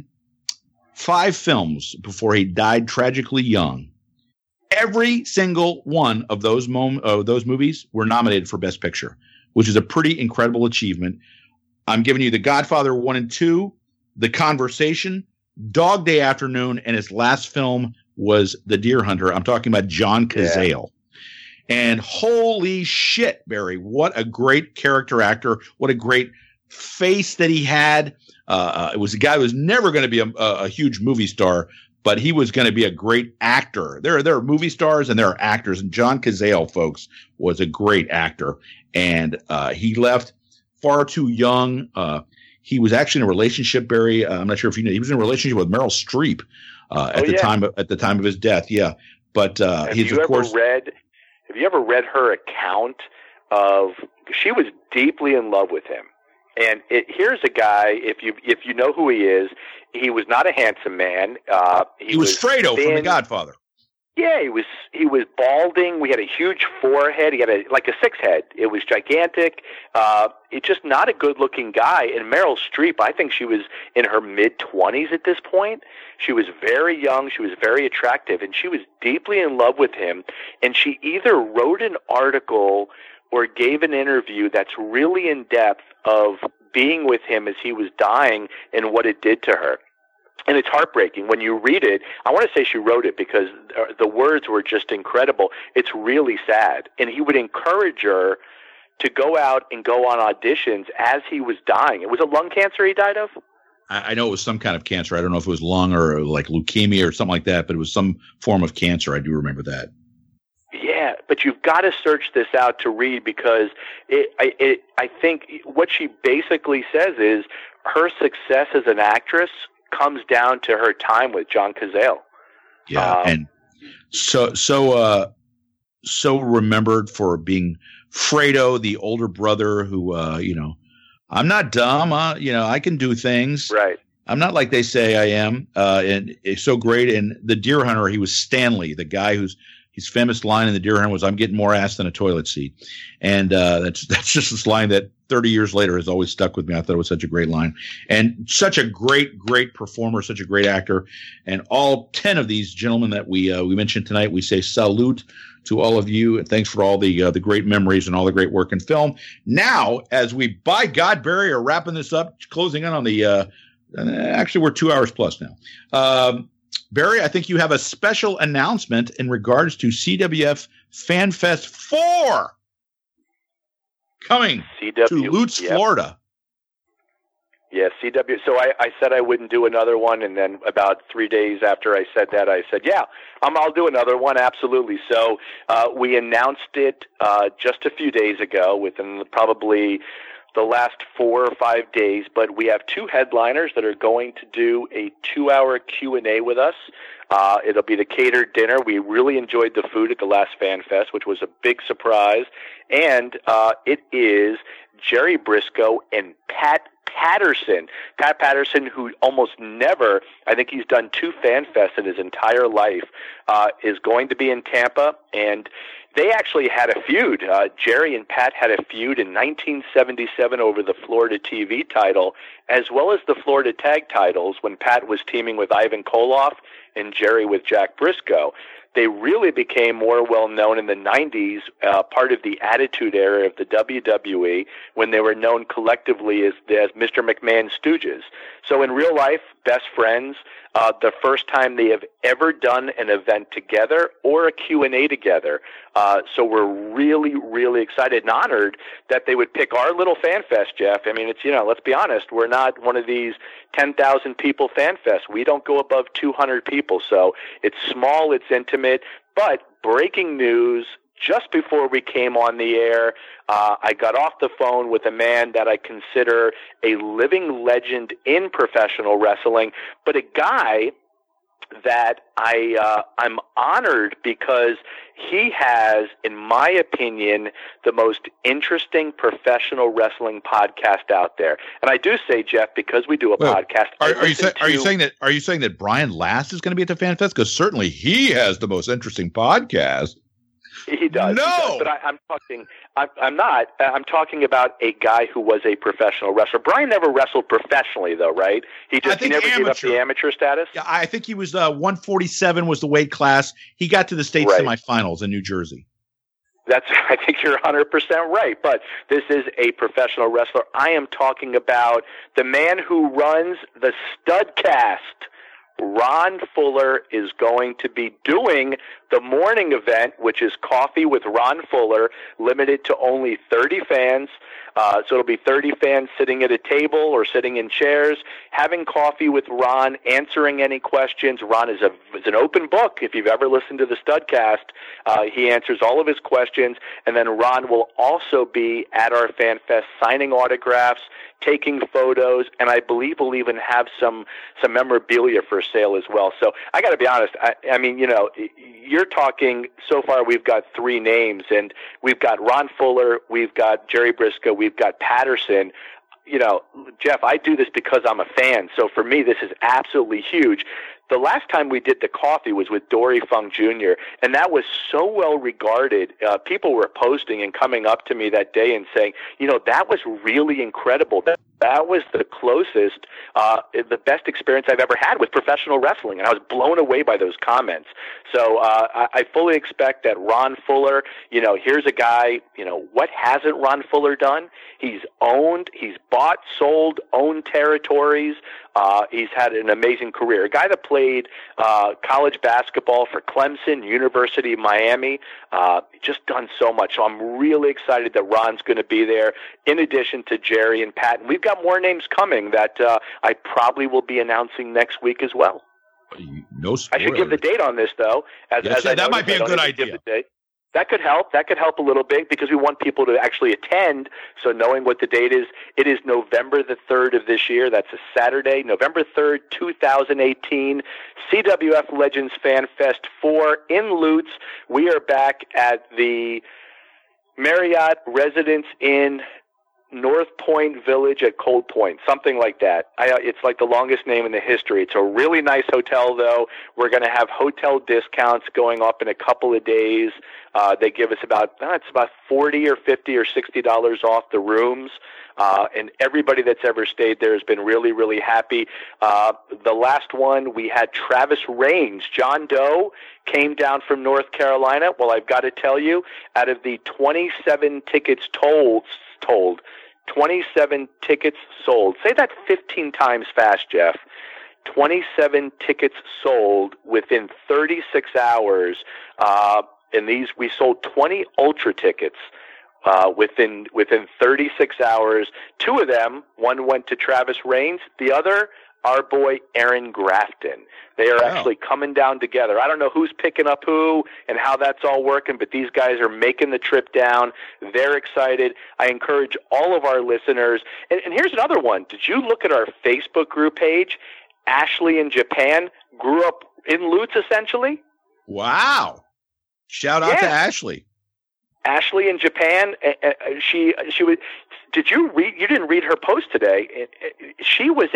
5 films before he died tragically young. Every single one of those movies were nominated for Best Picture, which is a pretty incredible achievement. I'm giving you The Godfather 1 and 2, The Conversation, Dog Day Afternoon, and his last film was The Deer Hunter. I'm talking about John Cazale. And holy shit, Barry, what a great character actor. What a great face that he had. It was a guy who was never going to be a huge movie star, but he was going to be a great actor. There are movie stars and there are actors. And John Cazale, folks, was a great actor. And he left far too young. He was actually in a relationship, Barry. I'm not sure if you know. He was in a relationship with Meryl Streep at the time of his death. Yeah. But he's, of course. Have you ever read her account of? She was deeply in love with him, and here's a guy. If you know who he is, he was not a handsome man. He was Fredo from The Godfather. Yeah, he was balding. We had a huge forehead. He had a 6 head. It was gigantic. It's just not a good-looking guy. And Meryl Streep, I think she was in her mid-20s at this point. She was very young. She was very attractive, and she was deeply in love with him. And she either wrote an article or gave an interview that's really in-depth of being with him as he was dying and what it did to her. And it's heartbreaking when you read it. I want to say she wrote it because the words were just incredible. It's really sad. And he would encourage her to go out and go on auditions as he was dying. It was a lung cancer he died of? I know it was some kind of cancer. I don't know if it was lung or like leukemia or something like that, but it was some form of cancer. I do remember that. Yeah, but you've got to search this out to read because I think what she basically says is her success as an actress comes down to her time with John Cazale. Yeah, and so remembered for being Fredo, the older brother who, I'm not dumb. I can do things. Right. I'm not like they say I am. And it's so great. And The Deer Hunter, he was Stanley, the guy his famous line in The Deer Hunter was, "I'm getting more ass than a toilet seat." And that's just this line that 30 years later has always stuck with me. I thought it was such a great line and such a great, great performer, such a great actor. And all 10 of these gentlemen that we mentioned tonight, we say salute to all of you. And thanks for all the great memories and all the great work in film. Now, as we, by God, Barry, are wrapping this up, closing in on the, actually we're 2 hours plus now. Barry, I think you have a special announcement in regards to CWF FanFest 4 coming to Lutz, Florida. Yeah, CW. So I said I wouldn't do another one, and then about 3 days after I said that, I said, yeah, I'll do another one, absolutely. So we announced it just a few days ago, within probably the last 4 or 5 days, but we have 2 headliners that are going to do a 2-hour Q&A with us. It'll be the catered dinner. We really enjoyed the food at the last Fan Fest, which was a big surprise. And it is Jerry Briscoe and Pat Patterson. Pat Patterson, who almost never, I think he's done 2 Fan Fests in his entire life, is going to be in Tampa. And they actually had a feud. Jerry and Pat had a feud in 1977 over the Florida TV title, as well as the Florida Tag titles when Pat was teaming with Ivan Koloff and Jerry with Jack Briscoe. They really became more well-known in the 90s, part of the Attitude Era of the WWE, when they were known collectively as Mr. McMahon Stooges. So in real life, best friends, the first time they have ever done an event together or a Q&A together. So we're really, really excited and honored that they would pick our little Fan Fest, Jeff. I mean, it's, let's be honest, we're not one of these 10,000 people Fan Fests. We don't go above 200 people. So it's small, it's intimate, but breaking news. Just before we came on the air, I got off the phone with a man that I consider a living legend in professional wrestling, but a guy that I'm honored because he has, in my opinion, the most interesting professional wrestling podcast out there. And I do say, Jeff, because we do a podcast. Are you saying that Brian Last is going to be at the Fan Fest? Because certainly he has the most interesting podcast. He does. No, he does, but I'm not. I'm talking about a guy who was a professional wrestler. Brian never wrestled professionally, though, right? He never gave up the amateur status. Yeah, I think he was 147 was the weight class. He got to the state semifinals in New Jersey. I think you're 100% right, but this is a professional wrestler. I am talking about the man who runs the Studcast. Ron Fuller is going to be doing the morning event, which is Coffee with Ron Fuller, limited to only 30 fans. So it'll be 30 fans sitting at a table or sitting in chairs, having coffee with Ron, answering any questions. Ron is an open book. If you've ever listened to the Studcast, he answers all of his questions. And then Ron will also be at our Fan Fest signing autographs, taking photos, and I believe we'll even have some memorabilia for sale as well. So I got to be honest. I mean, you're talking, so far we've got 3 names, and we've got Ron Fuller, we've got Jerry Briscoe, we've got Patterson. Jeff, I do this because I'm a fan, so for me this is absolutely huge. The last time we did the coffee was with Dory Funk Jr., and that was so well regarded. People were posting and coming up to me that day and saying, that was really incredible. That was the closest, the best experience I've ever had with professional wrestling, and I was blown away by those comments. So I fully expect that Ron Fuller, here's a guy, what hasn't Ron Fuller done? He's bought, sold, owned territories. He's had an amazing career. A guy that played college basketball for Clemson, University of Miami, just done so much. So I'm really excited that Ron's going to be there, in addition to Jerry and Pat. And we've got more names coming that I probably will be announcing next week as well. No spoilers. I should give the date on this, though. That might be a good idea. That could help. That could help a little bit because we want people to actually attend. So knowing what the date is, it is November the 3rd of this year. That's a Saturday, November 3rd, 2018, CWF Legends Fan Fest 4 in Lutz. We are back at the Marriott Residence Inn, North Point Village at Cold Point, something like that. It's like the longest name in the history. It's a really nice hotel, though. We're going to have hotel discounts going up in a couple of days. They give us about $40 or $50 or $60 off the rooms. And everybody that's ever stayed there has been really, really happy. The last one, we had Travis Reigns. John Doe came down from North Carolina. Well, I've got to tell you, out of the 27 tickets told, 27 tickets sold. Say that 15 times fast, Jeff. 27 tickets sold within 36 hours. And we sold 20 Ultra tickets within 36 hours. 2 of them, one went to Travis Reigns. The other, our boy Aaron Grafton. They are actually coming down together. I don't know who's picking up who and how that's all working, but these guys are making the trip down. They're excited. I encourage all of our listeners. And here's another one. Did you look at our Facebook group page? Ashley in Japan grew up in Lutz, essentially. Wow. Shout out to Ashley. Ashley in Japan, she was. Did you read? You didn't read her post today. She was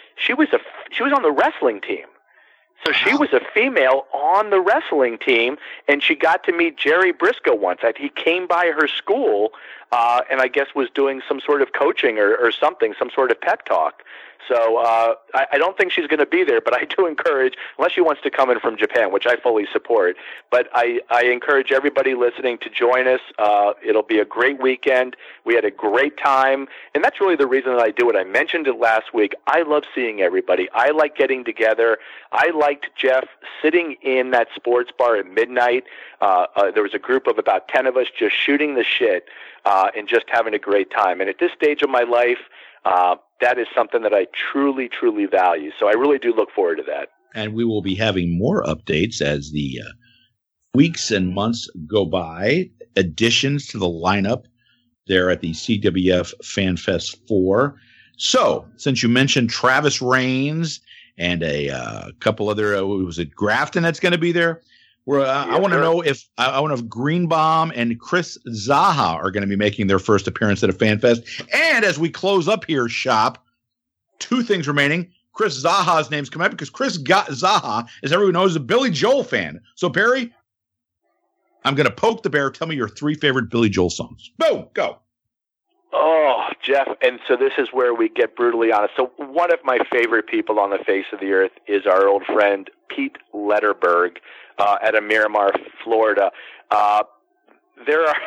on the wrestling team. So she was a female on the wrestling team, and she got to meet Jerry Briscoe once. He came by her school, and I guess was doing some sort of coaching or something, some sort of pep talk. So I don't think she's going to be there, but I do encourage, unless she wants to come in from Japan, which I fully support, but I encourage everybody listening to join us. It'll be a great weekend. We had a great time, and that's really the reason that I do it. I mentioned it last week. I love seeing everybody. I like getting together. I liked Jeff sitting in that sports bar at midnight. There was a group of about 10 of us just shooting the shit and just having a great time. And at this stage of my life, that is something that I truly, truly value. So I really do look forward to that. And we will be having more updates as the weeks and months go by. Additions to the lineup there at the CWF FanFest 4. So since you mentioned Travis Raines and a couple other, was it Grafton that's going to be there? I want to know if Greenbaum and Chris Zaha are going to be making their first appearance at a FanFest. And as we close up here, Shop, two things remaining. Chris Zaha's name's come up because Chris Zaha, as everyone knows, is a Billy Joel fan. So, Barry, I'm going to poke the bear. Tell me your 3 favorite Billy Joel songs. Boom, go. Oh, Jeff, and so this is where we get brutally honest. So one of my favorite people on the face of the earth is our old friend Pete Letterberg out of Miramar, Florida. There are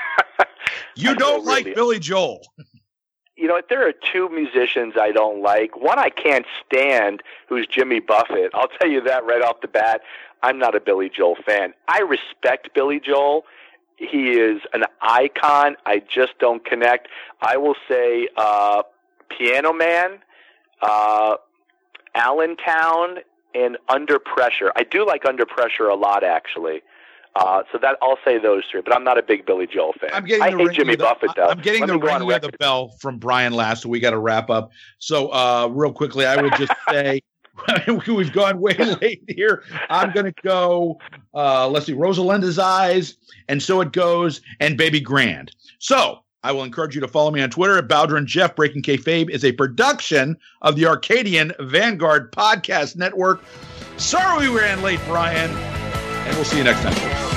you don't like Billy Joel. You know, there are 2 musicians I don't like. One I can't stand, who's Jimmy Buffett. I'll tell you that right off the bat. I'm not a Billy Joel fan. I respect Billy Joel. He is an icon. I just don't connect. I will say Piano Man, Allentown, and Under Pressure. I do like Under Pressure a lot, actually. So that I'll say those 3, but I'm not a big Billy Joel fan. I hate Jimmy Buffett, though. I'm getting the ring of the bell from Brian last, so we got to wrap up. So real quickly, I would just say we've gone way late here. I'm going to go, let's see, Rosalinda's Eyes, And So It Goes, and Baby Grand. So I will encourage you to follow me on Twitter at Bowder and Jeff. Breaking Kayfabe is a production of the Arcadian Vanguard Podcast Network. Sorry we ran late, Brian, and we'll see you next time, folks.